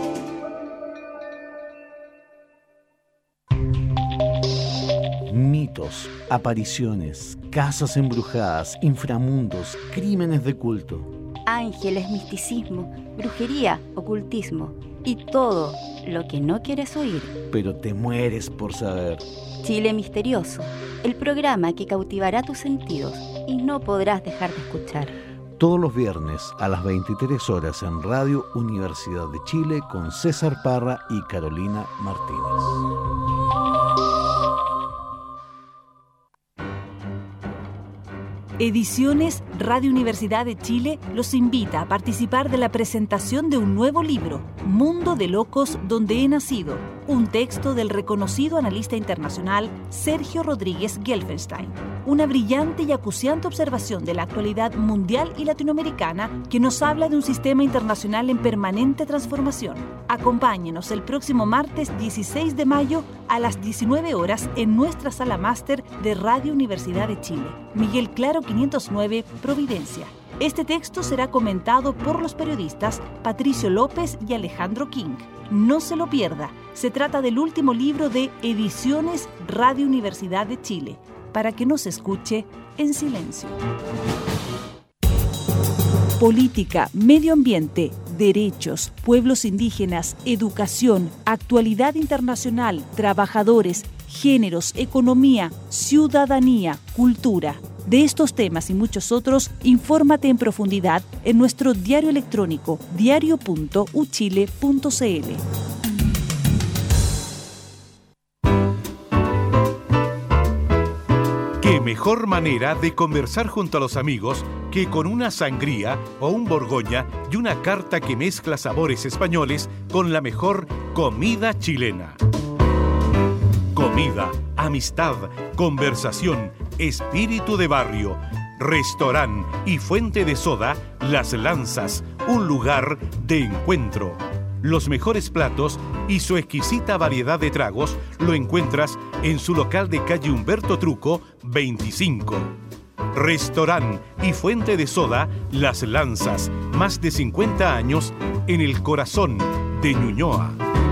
Mitos, apariciones, casas embrujadas, inframundos, crímenes de culto. Ángeles, misticismo, brujería, ocultismo y todo lo que no quieres oír. Pero te mueres por saber. Chile Misterioso, el programa que cautivará tus sentidos y no podrás dejar de escuchar. Todos los viernes a las 23 horas en Radio Universidad de Chile con César Parra y Carolina Martínez. Ediciones Radio Universidad de Chile los invita a participar de la presentación de un nuevo libro, Mundo de Locos donde he nacido, un texto del reconocido analista internacional Sergio Rodríguez Gelfenstein. Una brillante y acuciante observación de la actualidad mundial y latinoamericana que nos habla de un sistema internacional en permanente transformación. Acompáñenos el próximo martes 16 de mayo a las 19 horas en nuestra sala máster de Radio Universidad de Chile. Miguel Claro 509, Providencia. Este texto será comentado por los periodistas Patricio López y Alejandro King. No se lo pierda. Se trata del último libro de Ediciones Radio Universidad de Chile, para que no se escuche en silencio. Política, medio ambiente, derechos, pueblos indígenas, educación, actualidad internacional, trabajadores, géneros, economía, ciudadanía, cultura. De estos temas y muchos otros, infórmate en profundidad en nuestro diario electrónico diario.uchile.cl. ¿Qué mejor manera de conversar junto a los amigos que con una sangría o un borgoña y una carta que mezcla sabores españoles con la mejor comida chilena? Comida, amistad, conversación, espíritu de barrio, restaurante y fuente de soda, Las Lanzas, un lugar de encuentro. Los mejores platos y su exquisita variedad de tragos lo encuentras en su local de calle Humberto Truco, 25. Restaurante y fuente de soda, Las Lanzas, más de 50 años en el corazón de Ñuñoa.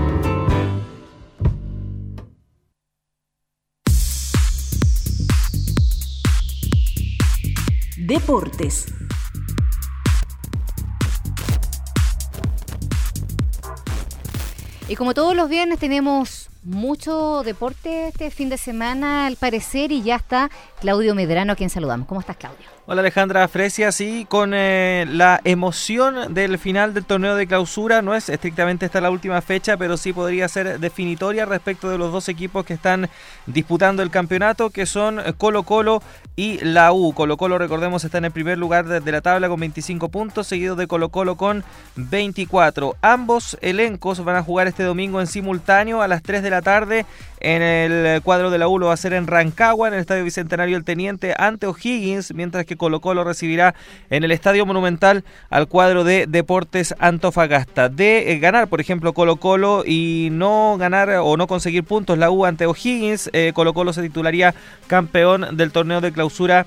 Deportes. Y como todos los viernes tenemos mucho deporte este fin de semana al parecer y ya está Claudio Medrano, a quien saludamos. ¿Cómo estás, Claudio? Hola Alejandra Fresia, sí, con la emoción del final del torneo de clausura. No es estrictamente esta la última fecha, pero sí podría ser definitoria respecto de los dos equipos que están disputando el campeonato, que son Colo-Colo y la U. Colo-Colo, recordemos, está en el primer lugar de la tabla con 25 puntos, seguido de Colo-Colo con 24. Ambos elencos van a jugar este domingo en simultáneo a las 3 de la tarde. En el cuadro de la U lo va a hacer en Rancagua, en el Estadio Bicentenario El Teniente, ante O'Higgins, mientras que Colo-Colo recibirá en el Estadio Monumental al cuadro de Deportes Antofagasta. De ganar, por ejemplo, Colo-Colo y no ganar o no conseguir puntos la U ante O'Higgins, Colo-Colo se titularía campeón del torneo de clausura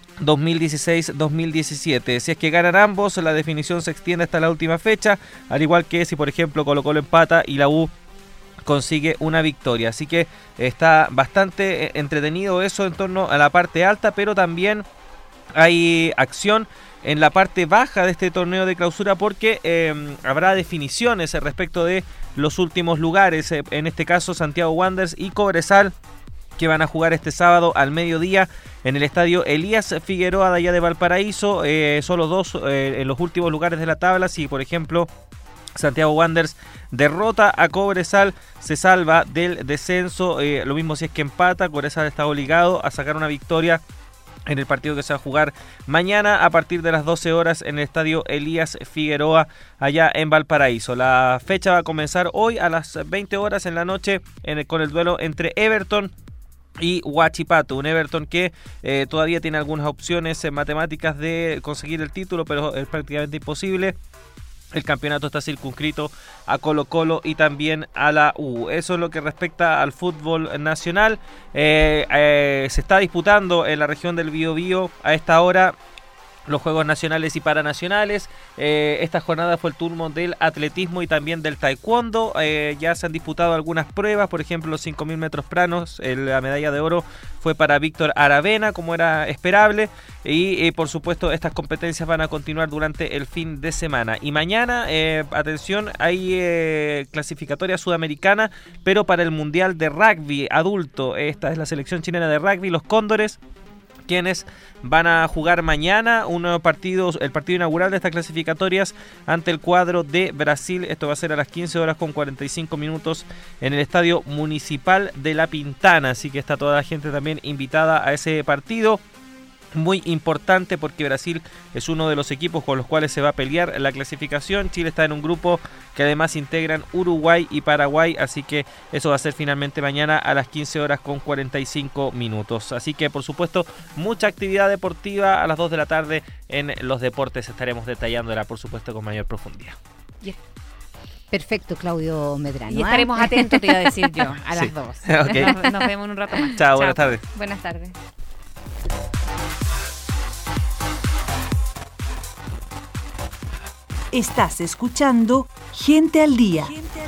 2016-2017. Si es que ganan ambos, la definición se extiende hasta la última fecha, al igual que si, por ejemplo, Colo-Colo empata y la U consigue una victoria. Así que está bastante entretenido eso en torno a la parte alta, pero también hay acción en la parte baja de este torneo de clausura porque habrá definiciones respecto de los últimos lugares, en este caso Santiago Wanderers y Cobresal, que van a jugar este sábado al mediodía en el estadio Elías Figueroa de allá de Valparaíso. Son los dos en los últimos lugares de la tabla. Si por ejemplo Santiago Wanderers derrota a Cobresal, se salva del descenso. Lo mismo si es que empata, Cobresal está obligado a sacar una victoria en el partido que se va a jugar mañana a partir de las 12 horas en el estadio Elías Figueroa allá en Valparaíso. La fecha va a comenzar hoy a las 20 horas en la noche con el duelo entre Everton y Huachipato, un Everton que todavía tiene algunas opciones matemáticas de conseguir el título, pero es prácticamente imposible. el campeonato está circunscrito a Colo-Colo y también a la U. Eso es lo que respecta al fútbol nacional. Se está disputando en la región del Biobío a esta hora los Juegos Nacionales y Paranacionales. Esta jornada fue el turno del atletismo y también del taekwondo. Ya se han disputado algunas pruebas, por ejemplo los 5.000 metros planos. La medalla de oro fue para Víctor Aravena, como era esperable. Y por supuesto estas competencias van a continuar durante el fin de semana. Y mañana, atención, hay clasificatoria sudamericana, pero para el Mundial de Rugby adulto. Esta es la selección chilena de rugby, los Cóndores, quienes van a jugar mañana el partido inaugural de estas clasificatorias ante el cuadro de Brasil. Esto va a ser a las 15 horas con 45 minutos en el Estadio Municipal de La Pintana, así que está toda la gente también invitada a ese partido. Muy importante porque Brasil es uno de los equipos con los cuales se va a pelear la clasificación. Chile está en un grupo que además integran Uruguay y Paraguay, así que eso va a ser finalmente mañana a las 15 horas con 45 minutos. Así que por supuesto mucha actividad deportiva. A las 2 de la tarde en los deportes estaremos detallándola por supuesto con mayor profundidad. Perfecto, Claudio Medrano. Y estaremos atentos, te iba a decir yo, a las 2. Okay. Nos vemos en un rato más. Chao, buenas tardes. Buenas tardes. Estás escuchando Gente al Día.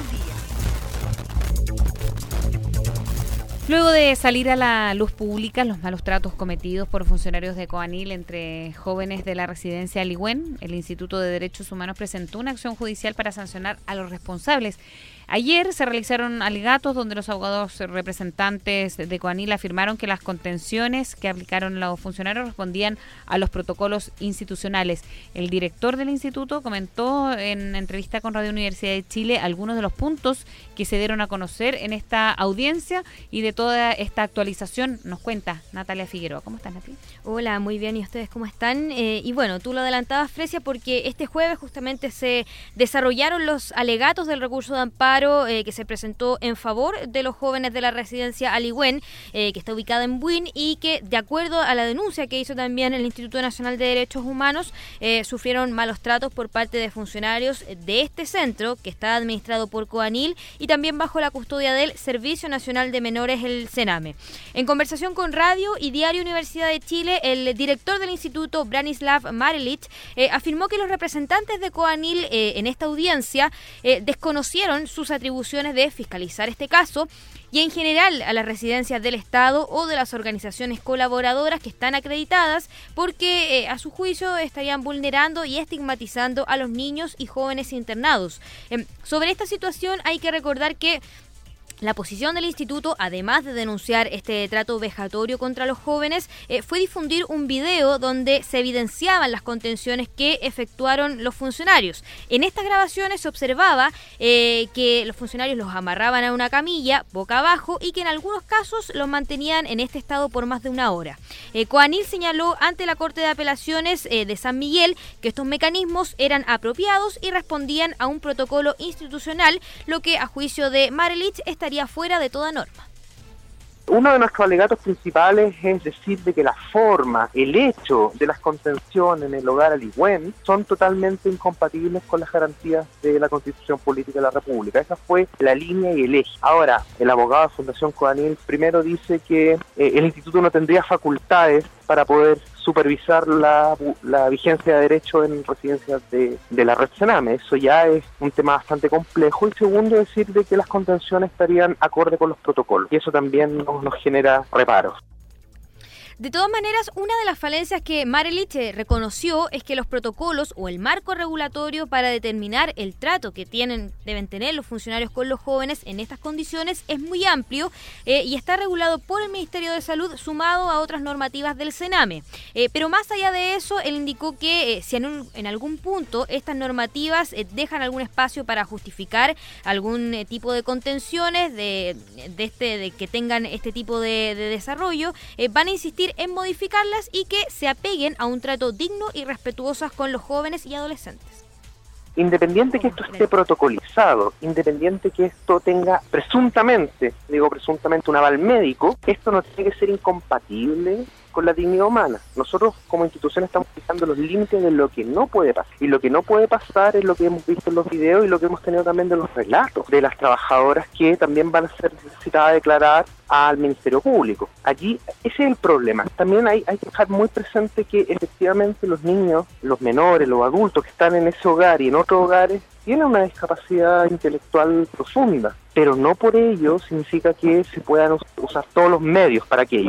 Luego de salir a la luz pública los malos tratos cometidos por funcionarios de Coanil entre jóvenes de la residencia Ligüen, el Instituto de Derechos Humanos presentó una acción judicial para sancionar a los responsables. Ayer se realizaron alegatos donde los abogados representantes de Coanil afirmaron que las contenciones que aplicaron los funcionarios respondían a los protocolos institucionales. El director del instituto comentó en entrevista con Radio Universidad de Chile algunos de los puntos que se dieron a conocer en esta audiencia, y de toda esta actualización nos cuenta Natalia Figueroa. ¿Cómo estás, Natalia? Hola, muy bien. ¿Y ustedes cómo están? Y bueno, tú lo adelantabas, Fresia, porque este jueves justamente se desarrollaron los alegatos del recurso de amparo que se presentó en favor de los jóvenes de la residencia Aligüen, que está ubicada en Buin, y que, de acuerdo a la denuncia que hizo también el Instituto Nacional de Derechos Humanos, sufrieron malos tratos por parte de funcionarios de este centro, que está administrado por Coanil y también bajo la custodia del Servicio Nacional de Menores, el CENAME. En conversación con Radio y Diario Universidad de Chile, el director del instituto, Branislav Marelich, afirmó que los representantes de Coanil en esta audiencia desconocieron sus atribuciones de fiscalizar este caso y en general a las residencias del Estado o de las organizaciones colaboradoras que están acreditadas, porque a su juicio estarían vulnerando y estigmatizando a los niños y jóvenes internados. Sobre esta situación hay que recordar que la posición del instituto, además de denunciar este trato vejatorio contra los jóvenes, fue difundir un video donde se evidenciaban las contenciones que efectuaron los funcionarios. En estas grabaciones se observaba que los funcionarios los amarraban a una camilla boca abajo y que en algunos casos los mantenían en este estado por más de una hora. Coanil señaló ante la Corte de Apelaciones de San Miguel que estos mecanismos eran apropiados y respondían a un protocolo institucional, lo que a juicio de Marelich estaría fuera de toda norma. Uno de nuestros alegatos principales es decir de que la forma, el hecho de las contenciones en el hogar Aligüen son totalmente incompatibles con las garantías de la Constitución Política de la República. Esa fue la línea y el eje. Ahora, el abogado de Fundación Coanil primero dice que el instituto no tendría facultades para poder supervisar la vigencia de derecho en residencias de la red CENAME. Eso ya es un tema bastante complejo. Y segundo, decir de que las contenciones estarían acorde con los protocolos. Y eso también nos genera reparos. De todas maneras, una de las falencias que Marelich reconoció es que los protocolos o el marco regulatorio para determinar el trato que deben tener los funcionarios con los jóvenes en estas condiciones es muy amplio y está regulado por el Ministerio de Salud sumado a otras normativas del CENAME. Pero más allá de eso, él indicó que si en algún punto estas normativas dejan algún espacio para justificar algún tipo de contenciones de que tengan este tipo de desarrollo, van a insistir en modificarlas y que se apeguen a un trato digno y respetuoso con los jóvenes y adolescentes. Independiente que esto esté protocolizado, independiente que esto tenga presuntamente un aval médico, esto no tiene que ser incompatible con la dignidad humana. Nosotros como institución estamos fijando los límites de lo que no puede pasar. Y lo que no puede pasar es lo que hemos visto en los videos y lo que hemos tenido también de los relatos de las trabajadoras que también van a ser necesitadas de declarar al Ministerio Público. Allí ese es el problema. También hay que dejar muy presente que efectivamente los niños, los menores, los adultos que están en ese hogar y en otros hogares tienen una discapacidad intelectual profunda, pero no por ello significa que se puedan usar todos los medios para aquello.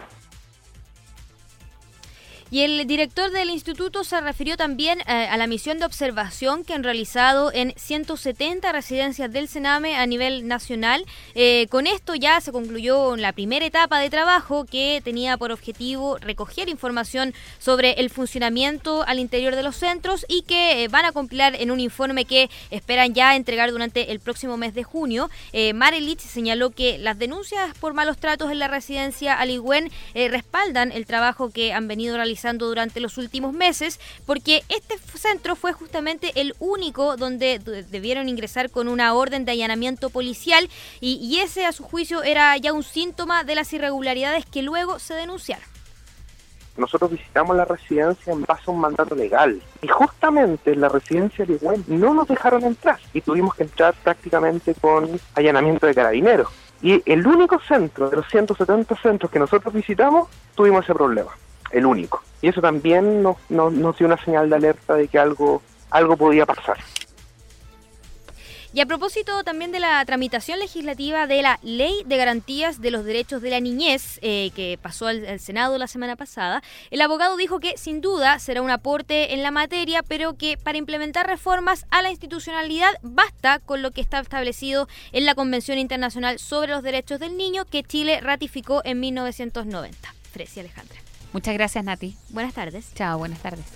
Y el director del instituto se refirió también a la misión de observación que han realizado en 170 residencias del Sename a nivel nacional. Con esto ya se concluyó la primera etapa de trabajo que tenía por objetivo recoger información sobre el funcionamiento al interior de los centros y que van a compilar en un informe que esperan ya entregar durante el próximo mes de junio. Marelich señaló que las denuncias por malos tratos en la residencia Aligüen respaldan el trabajo que han venido realizando durante los últimos meses, porque este centro fue justamente el único donde debieron ingresar con una orden de allanamiento policial y ese a su juicio era ya un síntoma de las irregularidades que luego se denunciaron. Nosotros visitamos la residencia en base a un mandato legal y justamente en la residencia de Aligüen no nos dejaron entrar y tuvimos que entrar prácticamente con allanamiento de carabineros. Y el único centro de los 170 centros que nosotros visitamos tuvimos ese problema, el único. Y eso también nos dio una señal de alerta de que algo podía pasar. Y a propósito también de la tramitación legislativa de la Ley de Garantías de los Derechos de la Niñez, que pasó al Senado la semana pasada, el abogado dijo que sin duda será un aporte en la materia, pero que para implementar reformas a la institucionalidad basta con lo que está establecido en la Convención Internacional sobre los Derechos del Niño que Chile ratificó en 1990. Fresia Alejandra. Muchas gracias, Nati. Buenas tardes. Chao, buenas tardes.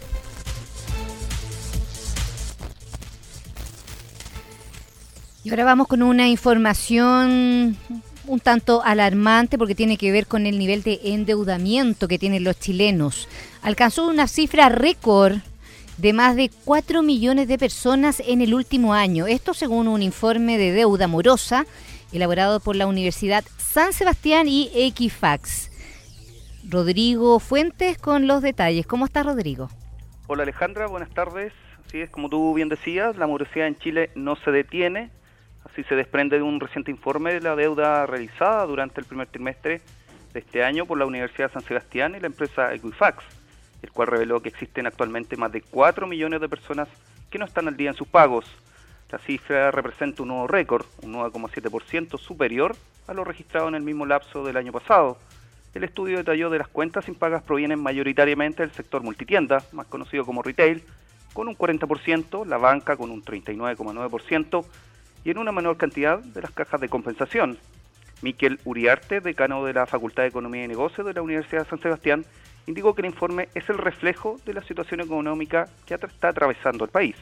Y ahora vamos con una información un tanto alarmante porque tiene que ver con el nivel de endeudamiento que tienen los chilenos. Alcanzó una cifra récord de más de 4 millones de personas en el último año. Esto según un informe de deuda morosa elaborado por la Universidad San Sebastián y Equifax. Rodrigo Fuentes con los detalles. ¿Cómo está, Rodrigo? Hola, Alejandra, buenas tardes. Así es, como tú bien decías, la morosidad en Chile no se detiene. Así se desprende de un reciente informe de la deuda realizada durante el primer trimestre de este año por la Universidad San Sebastián y la empresa Equifax, el cual reveló que existen actualmente más de 4 millones de personas que no están al día en sus pagos. La cifra representa un nuevo récord, un 9,7% superior a lo registrado en el mismo lapso del año pasado. El estudio detalló de las cuentas impagas provienen mayoritariamente del sector multitienda, más conocido como retail, con un 40%, la banca con un 39,9% y en una menor cantidad de las cajas de compensación. Miquel Uriarte, decano de la Facultad de Economía y Negocios de la Universidad de San Sebastián, indicó que el informe es el reflejo de la situación económica que está atravesando el país.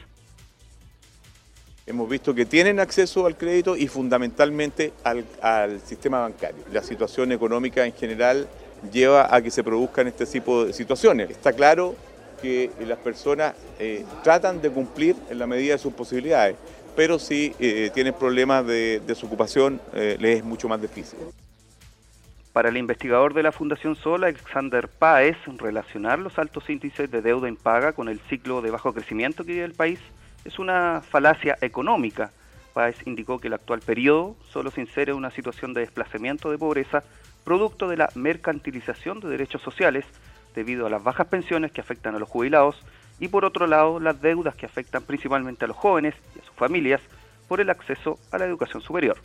Hemos visto que tienen acceso al crédito y fundamentalmente al sistema bancario. La situación económica en general lleva a que se produzcan este tipo de situaciones. Está claro que las personas tratan de cumplir en la medida de sus posibilidades, pero si tienen problemas de desocupación les es mucho más difícil. Para el investigador de la Fundación Sol, Alexander Páez, relacionar los altos índices de deuda impaga con el ciclo de bajo crecimiento que vive el país es una falacia económica. Páez indicó que el actual periodo solo se insere en una situación de desplazamiento de pobreza producto de la mercantilización de derechos sociales debido a las bajas pensiones que afectan a los jubilados y por otro lado las deudas que afectan principalmente a los jóvenes y a sus familias por el acceso a la educación superior.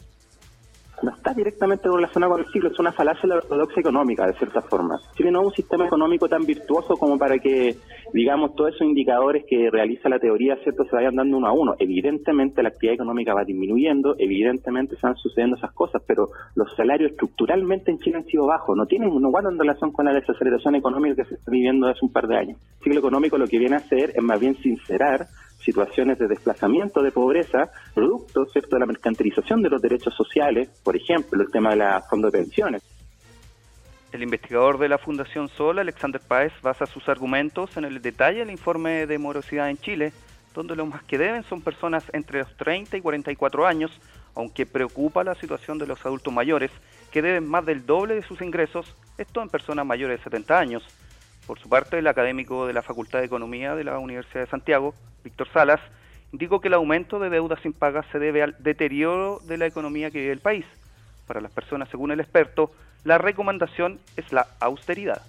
No está directamente relacionado con el ciclo, es una falacia de la ortodoxia económica, de cierta forma. Chile no es un sistema económico tan virtuoso como para que, digamos, todos esos indicadores que realiza la teoría, ¿cierto?, se vayan dando uno a uno. Evidentemente la actividad económica va disminuyendo, evidentemente se van sucediendo esas cosas, pero los salarios estructuralmente en Chile han sido bajos, no guardan relación con la desaceleración económica que se está viviendo hace un par de años. El ciclo económico lo que viene a hacer es más bien sincerar situaciones de desplazamiento de pobreza, producto, ¿cierto?, de la mercantilización de los derechos sociales, por ejemplo, el tema de la fondo de pensiones. El investigador de la Fundación Sol, Alexander Páez, basa sus argumentos en el detalle del informe de morosidad en Chile, donde los más que deben son personas entre los 30 y 44 años, aunque preocupa la situación de los adultos mayores, que deben más del doble de sus ingresos esto en personas mayores de 70 años. Por su parte, el académico de la Facultad de Economía de la Universidad de Santiago, Víctor Salas, indicó que el aumento de deudas impagas se debe al deterioro de la economía que vive el país. Para las personas, según el experto, la recomendación es la austeridad.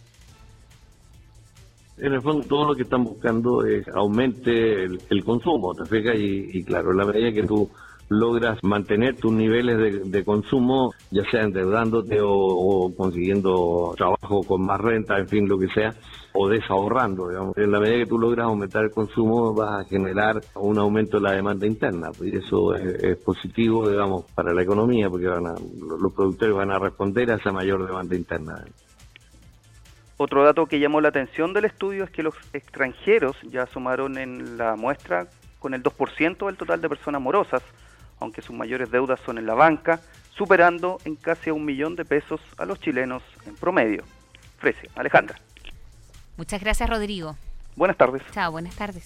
En el fondo, todo lo que están buscando es aumente el consumo, ¿te fijas? Y claro, en la medida que tú logras mantener tus niveles de consumo, ya sea endeudándote o consiguiendo trabajo con más renta, en fin, lo que sea, o desahorrando, digamos. En la medida que tú logras aumentar el consumo, vas a generar un aumento de la demanda interna, y eso es positivo, digamos, para la economía, porque los productores van a responder a esa mayor demanda interna. Otro dato que llamó la atención del estudio es que los extranjeros ya sumaron en la muestra con el 2% del total de personas morosas, aunque sus mayores deudas son en la banca, superando en casi a 1 millón de pesos a los chilenos en promedio. Fresia, Alejandra. Muchas gracias, Rodrigo. Buenas tardes. Chao, buenas tardes.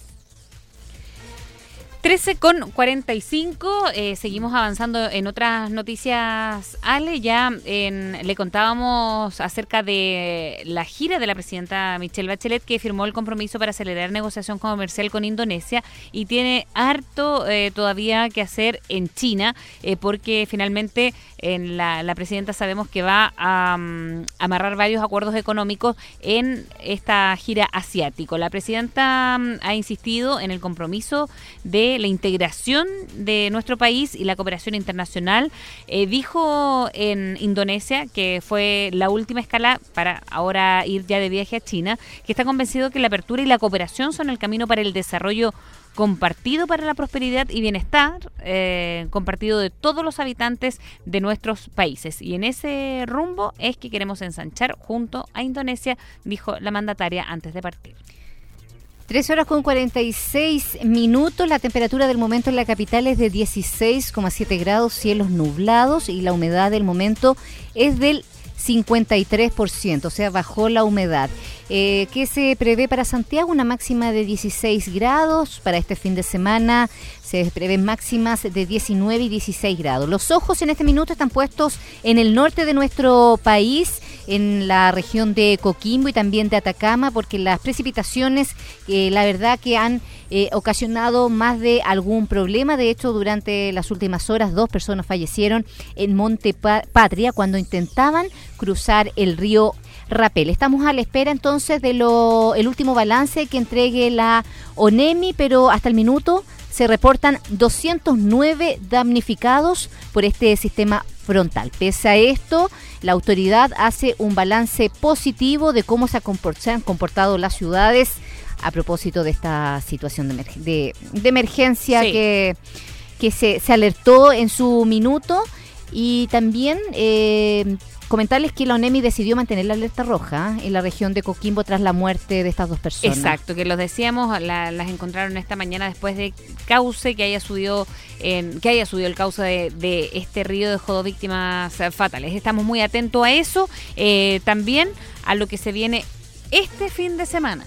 13:45, seguimos avanzando en otras noticias, Ale. Ya le contábamos acerca de la gira de la presidenta Michelle Bachelet, que firmó el compromiso para acelerar negociación comercial con Indonesia, y tiene harto todavía que hacer en China, porque finalmente la presidenta sabemos que va a amarrar varios acuerdos económicos en esta gira asiático. La presidenta ha insistido en el compromiso de la integración de nuestro país y la cooperación internacional. Dijo en Indonesia, que fue la última escala para ahora ir ya de viaje a China, que está convencido que la apertura y la cooperación son el camino para el desarrollo compartido, para la prosperidad y bienestar compartido de todos los habitantes de nuestros países. Y en ese rumbo es que queremos ensanchar junto a Indonesia, dijo la mandataria antes de partir. 3:46. La temperatura del momento en la capital es de 16,7 grados, cielos nublados, y la humedad del momento es del 53%, o sea, bajó la humedad. ¿Qué se prevé para Santiago? Una máxima de 16 grados. Para este fin de semana se prevén máximas de 19 y 16 grados. Los ojos en este minuto están puestos en el norte de nuestro país, en la región de Coquimbo y también de Atacama, porque las precipitaciones, la verdad que han ocasionado más de algún problema. De hecho, durante las últimas horas 2 personas fallecieron en Monte Patria cuando intentaban cruzar el río Rapel. Estamos a la espera entonces de el último balance que entregue la ONEMI, pero hasta el minuto se reportan 209 damnificados por este sistema frontal. Pese a esto, la autoridad hace un balance positivo de cómo se han comportado las ciudades a propósito de esta situación de emergencia, sí, que se alertó en su minuto. Y también comentarles que la ONEMI decidió mantener la alerta roja en la región de Coquimbo tras la muerte de estas 2 personas. Exacto, que los decíamos, las encontraron esta mañana después de cauce, que haya subido el cauce de este río, dejó 2 víctimas fatales. Estamos muy atentos a eso, también a lo que se viene este fin de semana.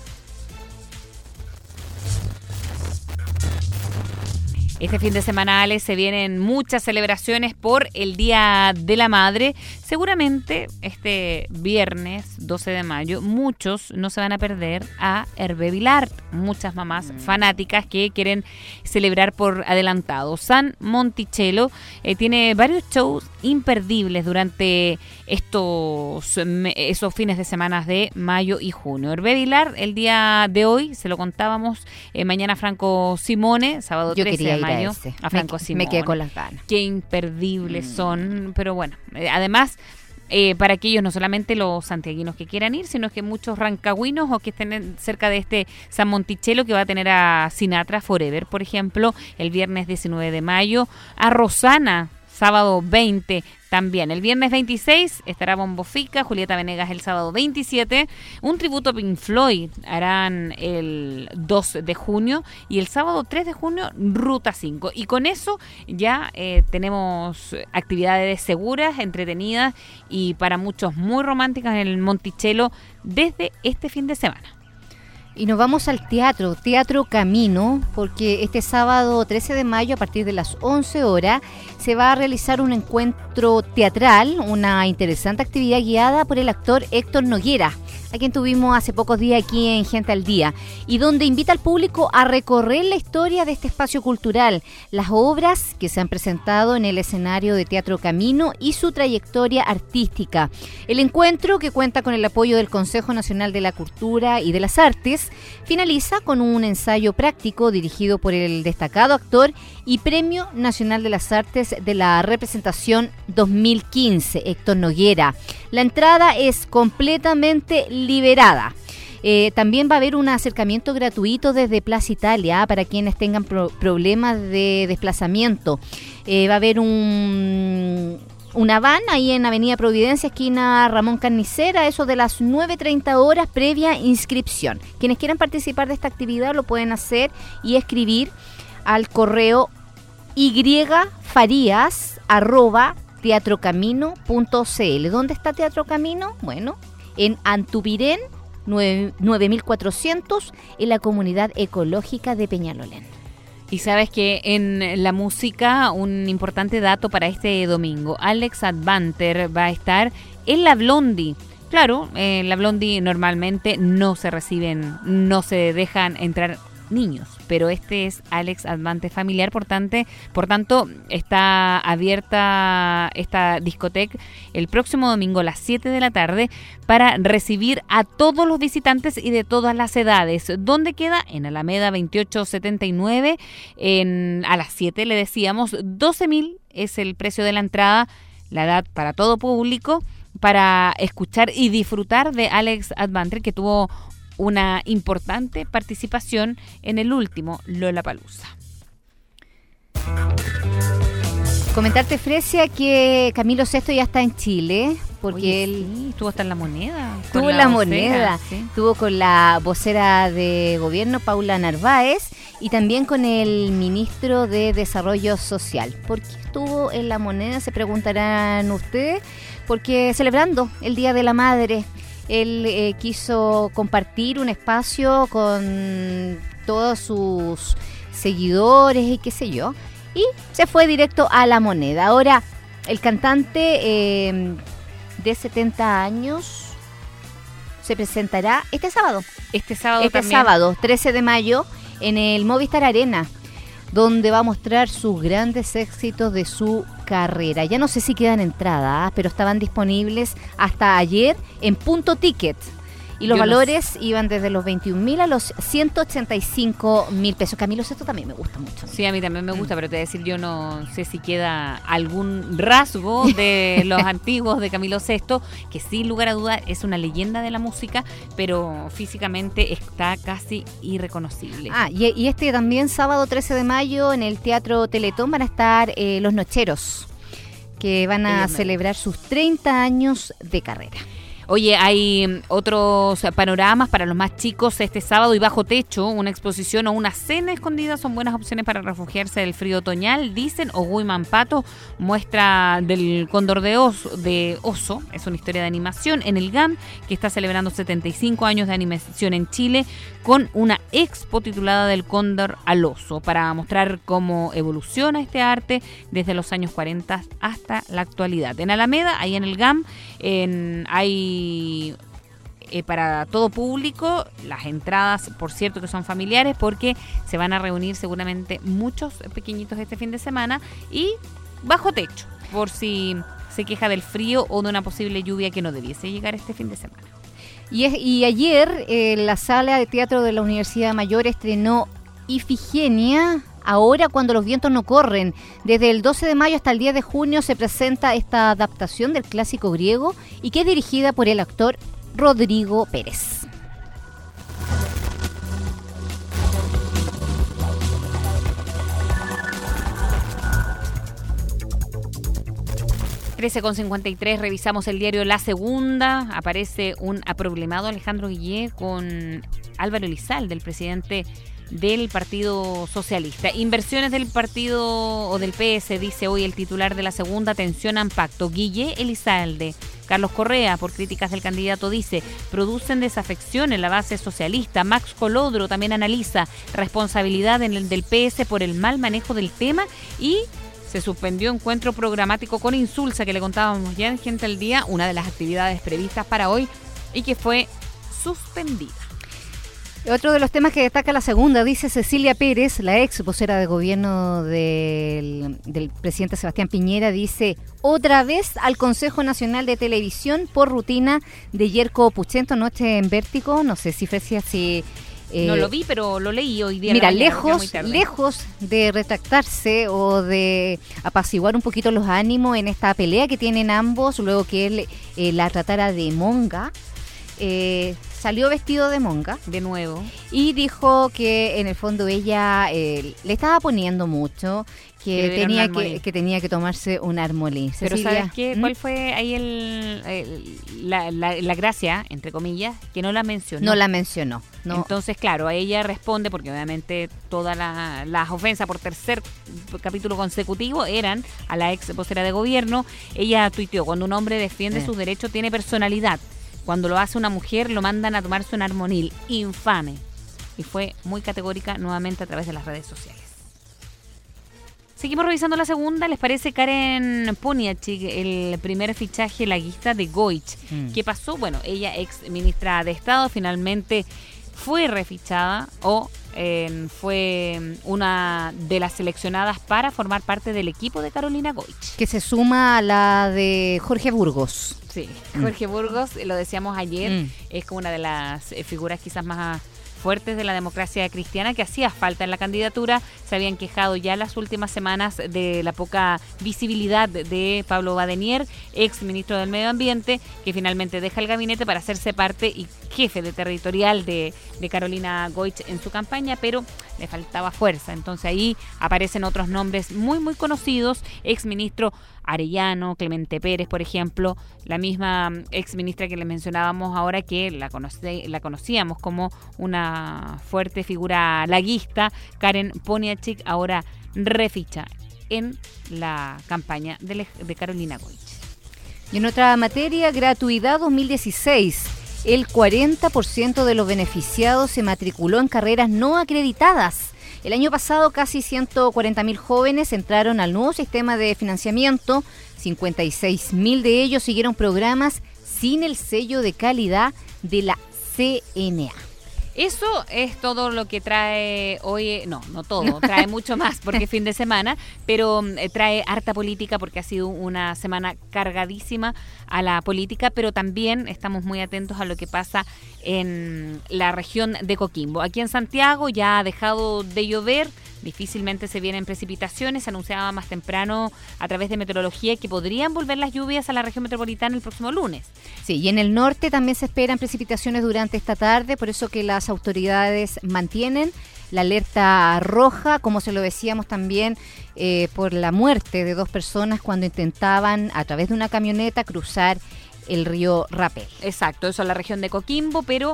Este fin de semana, Ale, se vienen muchas celebraciones por el Día de la Madre. Seguramente este viernes 12 de mayo muchos no se van a perder a Hervé Villard. Muchas mamás fanáticas que quieren celebrar por adelantado. San Monticello tiene varios shows imperdibles durante esos fines de semana de mayo y junio. Hervé Villard, el día de hoy, se lo contábamos, mañana Franco Simone, sábado 13 de mayo. A Franco Simone. Me quedé con las ganas. Qué imperdibles son, pero bueno, además, para aquellos no solamente los santiaguinos que quieran ir, sino que muchos rancagüinos o que estén cerca de este San Monticello, que va a tener a Sinatra Forever, por ejemplo, el viernes 19 de mayo, a Rosana, sábado 20 también. El viernes 26 estará Bombo Fica, Julieta Venegas el sábado 27, un tributo a Pink Floyd harán el 2 de junio y el sábado 3 de junio Ruta 5. Y con eso ya tenemos actividades seguras, entretenidas y para muchos muy románticas en el Monticello desde este fin de semana. Y nos vamos al Teatro Camino, porque este sábado 13 de mayo a partir de las 11 horas se va a realizar un encuentro teatral, una interesante actividad guiada por el actor Héctor Noguera, a quien tuvimos hace pocos días aquí en Gente al Día, y donde invita al público a recorrer la historia de este espacio cultural, las obras que se han presentado en el escenario de Teatro Camino y su trayectoria artística. El encuentro, que cuenta con el apoyo del Consejo Nacional de la Cultura y de las Artes, finaliza con un ensayo práctico dirigido por el destacado actor y Premio Nacional de las Artes de la Representación 2015, Héctor Noguera. La entrada es completamente liberada. También va a haber un acercamiento gratuito desde Plaza Italia para quienes tengan problemas de desplazamiento. Va a haber una van ahí en Avenida Providencia, esquina Ramón Carnicera, eso de las 9:30 horas, previa inscripción. Quienes quieran participar de esta actividad lo pueden hacer y escribir al correo yfarías@teatrocamino.cl. ¿Dónde está Teatro Camino? Bueno, en Antupirén 9400, en la comunidad ecológica de Peñalolén. Y sabes que en la música, un importante dato para este domingo, Alex Advanter va a estar en la Blondie. Claro, en la Blondie normalmente no se dejan entrar niños, pero este es Alex Advanter familiar, por tanto está abierta esta discoteca el próximo domingo a las 7 de la tarde para recibir a todos los visitantes y de todas las edades. ¿Dónde queda? En Alameda 2879, a las 7 le decíamos, 12.000 es el precio de la entrada, la edad para todo público, para escuchar y disfrutar de Alex Advanter, que tuvo una importante participación en el último Lollapalooza. Comentarte, Fresia, que Camilo VI ya está en Chile, porque Oye, él sí, estuvo hasta en La Moneda. Estuvo en La Moneda, sí. Estuvo con la vocera de gobierno, Paula Narváez, y también con el ministro de Desarrollo Social. ¿Por qué estuvo en La Moneda? Se preguntarán ustedes. Porque celebrando el Día de la Madre, él quiso compartir un espacio con todos sus seguidores y qué sé yo, y se fue directo a La Moneda. Ahora, el cantante de 70 años se presentará este sábado. Este sábado, 13 de mayo, en el Movistar Arena, donde va a mostrar sus grandes éxitos de su carrera. Ya no sé si quedan entradas, pero estaban disponibles hasta ayer en Punto Ticket. Y los valores iban desde los 21.000 a los 185.000 pesos. Camilo VI también me gusta mucho. Sí, a mí también me gusta, pero te voy a decir, yo no sé si queda algún rasgo de los antiguos de Camilo VI, que sin lugar a duda es una leyenda de la música, pero físicamente está casi irreconocible. Y este también sábado 13 de mayo en el Teatro Teletón van a estar Los Nocheros, que van a celebrar sus 30 años de carrera. Oye, hay otros panoramas para los más chicos este sábado y bajo techo. Una exposición o una cena escondida son buenas opciones para refugiarse del frío otoñal, dicen. Oguy Mampato, muestra del cóndor de oso. Es una historia de animación en el GAM, que está celebrando 75 años de animación en Chile, con una expo titulada Del cóndor al oso, para mostrar cómo evoluciona este arte desde los años 40 hasta la actualidad. En Alameda, ahí en el GAM, hay para todo público. Las entradas, por cierto, que son familiares, porque se van a reunir seguramente muchos pequeñitos este fin de semana, y bajo techo, por si se queja del frío o de una posible lluvia que no debiese llegar este fin de semana. Y ayer la Sala de Teatro de la Universidad Mayor estrenó Ifigenia, ahora cuando los vientos no corren. Desde el 12 de mayo hasta el 10 de junio se presenta esta adaptación del clásico griego, y que es dirigida por el actor Rodrigo Pérez. Con 53, revisamos el diario La Segunda. Aparece un aproblemado Alejandro Guillé con Álvaro Elizalde, el presidente del Partido Socialista. Inversiones del partido o del PS, dice hoy el titular de La Segunda, tensionan pacto. Guille Elizalde. Carlos Correa, por críticas del candidato, dice, producen desafección en la base socialista. Max Colodro también analiza responsabilidad del PS por el mal manejo del tema y se suspendió encuentro programático con Insulsa, que le contábamos ya en Gente al Día, una de las actividades previstas para hoy y que fue suspendida. Otro de los temas que destaca La Segunda, dice Cecilia Pérez, la ex vocera de gobierno del presidente Sebastián Piñera, dice, otra vez al Consejo Nacional de Televisión por rutina de Yerko Puchento, noche en Vértigo, no sé si Fresia, si... no lo vi, pero lo leí hoy día. Mira, lejos de retractarse o de apaciguar un poquito los ánimos en esta pelea que tienen ambos, luego que él la tratara de monga, salió vestido de monga de nuevo y dijo que en el fondo ella le estaba poniendo mucho, que tenía que tomarse un Armolín. Pero Cecilia, ¿sabes qué? ¿Cuál fue ahí la gracia, entre comillas, que no la mencionó? No la mencionó. No. Entonces, claro, a ella responde, porque obviamente todas las ofensas por tercer capítulo consecutivo eran a la ex vocera de gobierno. Ella tuiteó, cuando un hombre defiende sus derechos tiene personalidad. Cuando lo hace una mujer, lo mandan a tomarse un Armonil. Infame. Y fue muy categórica nuevamente a través de las redes sociales. Seguimos revisando La Segunda. ¿Les parece Karen Poniatchik, el primer fichaje laguista de Goich? ¿Qué pasó? Bueno, ella, ex ministra de Estado, finalmente fue refichada o fue una de las seleccionadas para formar parte del equipo de Carolina Goich. Que se suma a la de Jorge Burgos. Sí, Jorge Burgos, lo decíamos ayer, es como una de las figuras quizás más fuertes de la democracia cristiana, que hacía falta en la candidatura. Se habían quejado ya las últimas semanas de la poca visibilidad de Pablo Badenier, ex ministro del Medio Ambiente, que finalmente deja el gabinete para hacerse parte y jefe de territorial de Carolina Goich en su campaña, pero le faltaba fuerza. Entonces ahí aparecen otros nombres muy muy conocidos, ex ministro Arellano, Clemente Pérez, por ejemplo, la misma ex ministra que le mencionábamos ahora, que la conocíamos como una fuerte figura laguista, Karen Poniatchik, ahora reficha en la campaña de Carolina Goich. Y en otra materia, gratuidad 2016. El 40% de los beneficiados se matriculó en carreras no acreditadas. El año pasado casi 140.000 jóvenes entraron al nuevo sistema de financiamiento. 56.000 de ellos siguieron programas sin el sello de calidad de la CNA. Eso es todo lo que trae hoy, no todo, trae mucho más porque es fin de semana, pero trae harta política porque ha sido una semana cargadísima a la política, pero también estamos muy atentos a lo que pasa en la región de Coquimbo. Aquí en Santiago ya ha dejado de llover, difícilmente se vienen precipitaciones, se anunciaba más temprano a través de meteorología que podrían volver las lluvias a la región metropolitana el próximo lunes. Sí, y en el norte también se esperan precipitaciones durante esta tarde, por eso que las autoridades mantienen la alerta roja, como se lo decíamos también, por la muerte de 2 personas cuando intentaban a través de una camioneta cruzar el río Rapel. Exacto, eso en la región de Coquimbo, pero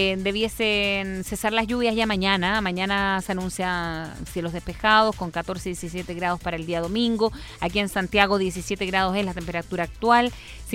debiesen cesar las lluvias ya mañana. Mañana se anuncian cielos despejados con 14 y 17 grados para el día domingo. Aquí en Santiago 17 grados es la temperatura actual,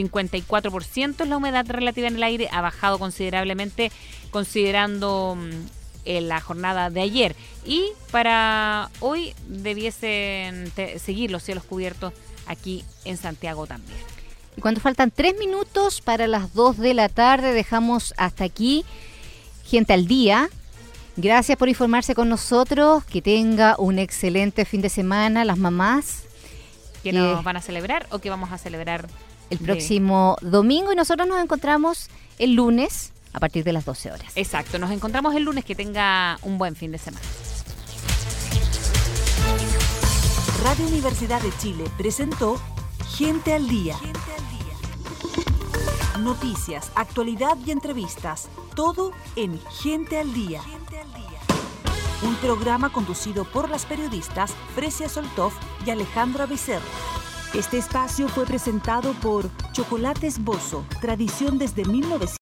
54% es la humedad relativa en el aire, ha bajado considerablemente considerando la jornada de ayer. Y para hoy debiesen seguir los cielos cubiertos aquí en Santiago también. Y cuando faltan 3 minutos para las 2 de la tarde, dejamos hasta aquí Gente al Día. Gracias por informarse con nosotros. Que tenga un excelente fin de semana. Las mamás que nos van a celebrar o que vamos a celebrar el próximo domingo. Y nosotros nos encontramos el lunes a partir de las 12 horas. Exacto, nos encontramos el lunes. Que tenga un buen fin de semana. Radio Universidad de Chile presentó Gente al Día. Noticias, actualidad y entrevistas. Todo en Gente al Día. Un programa conducido por las periodistas Fresia Soltov y Alejandra Becerra. Este espacio fue presentado por Chocolates Bozo, tradición desde 1900.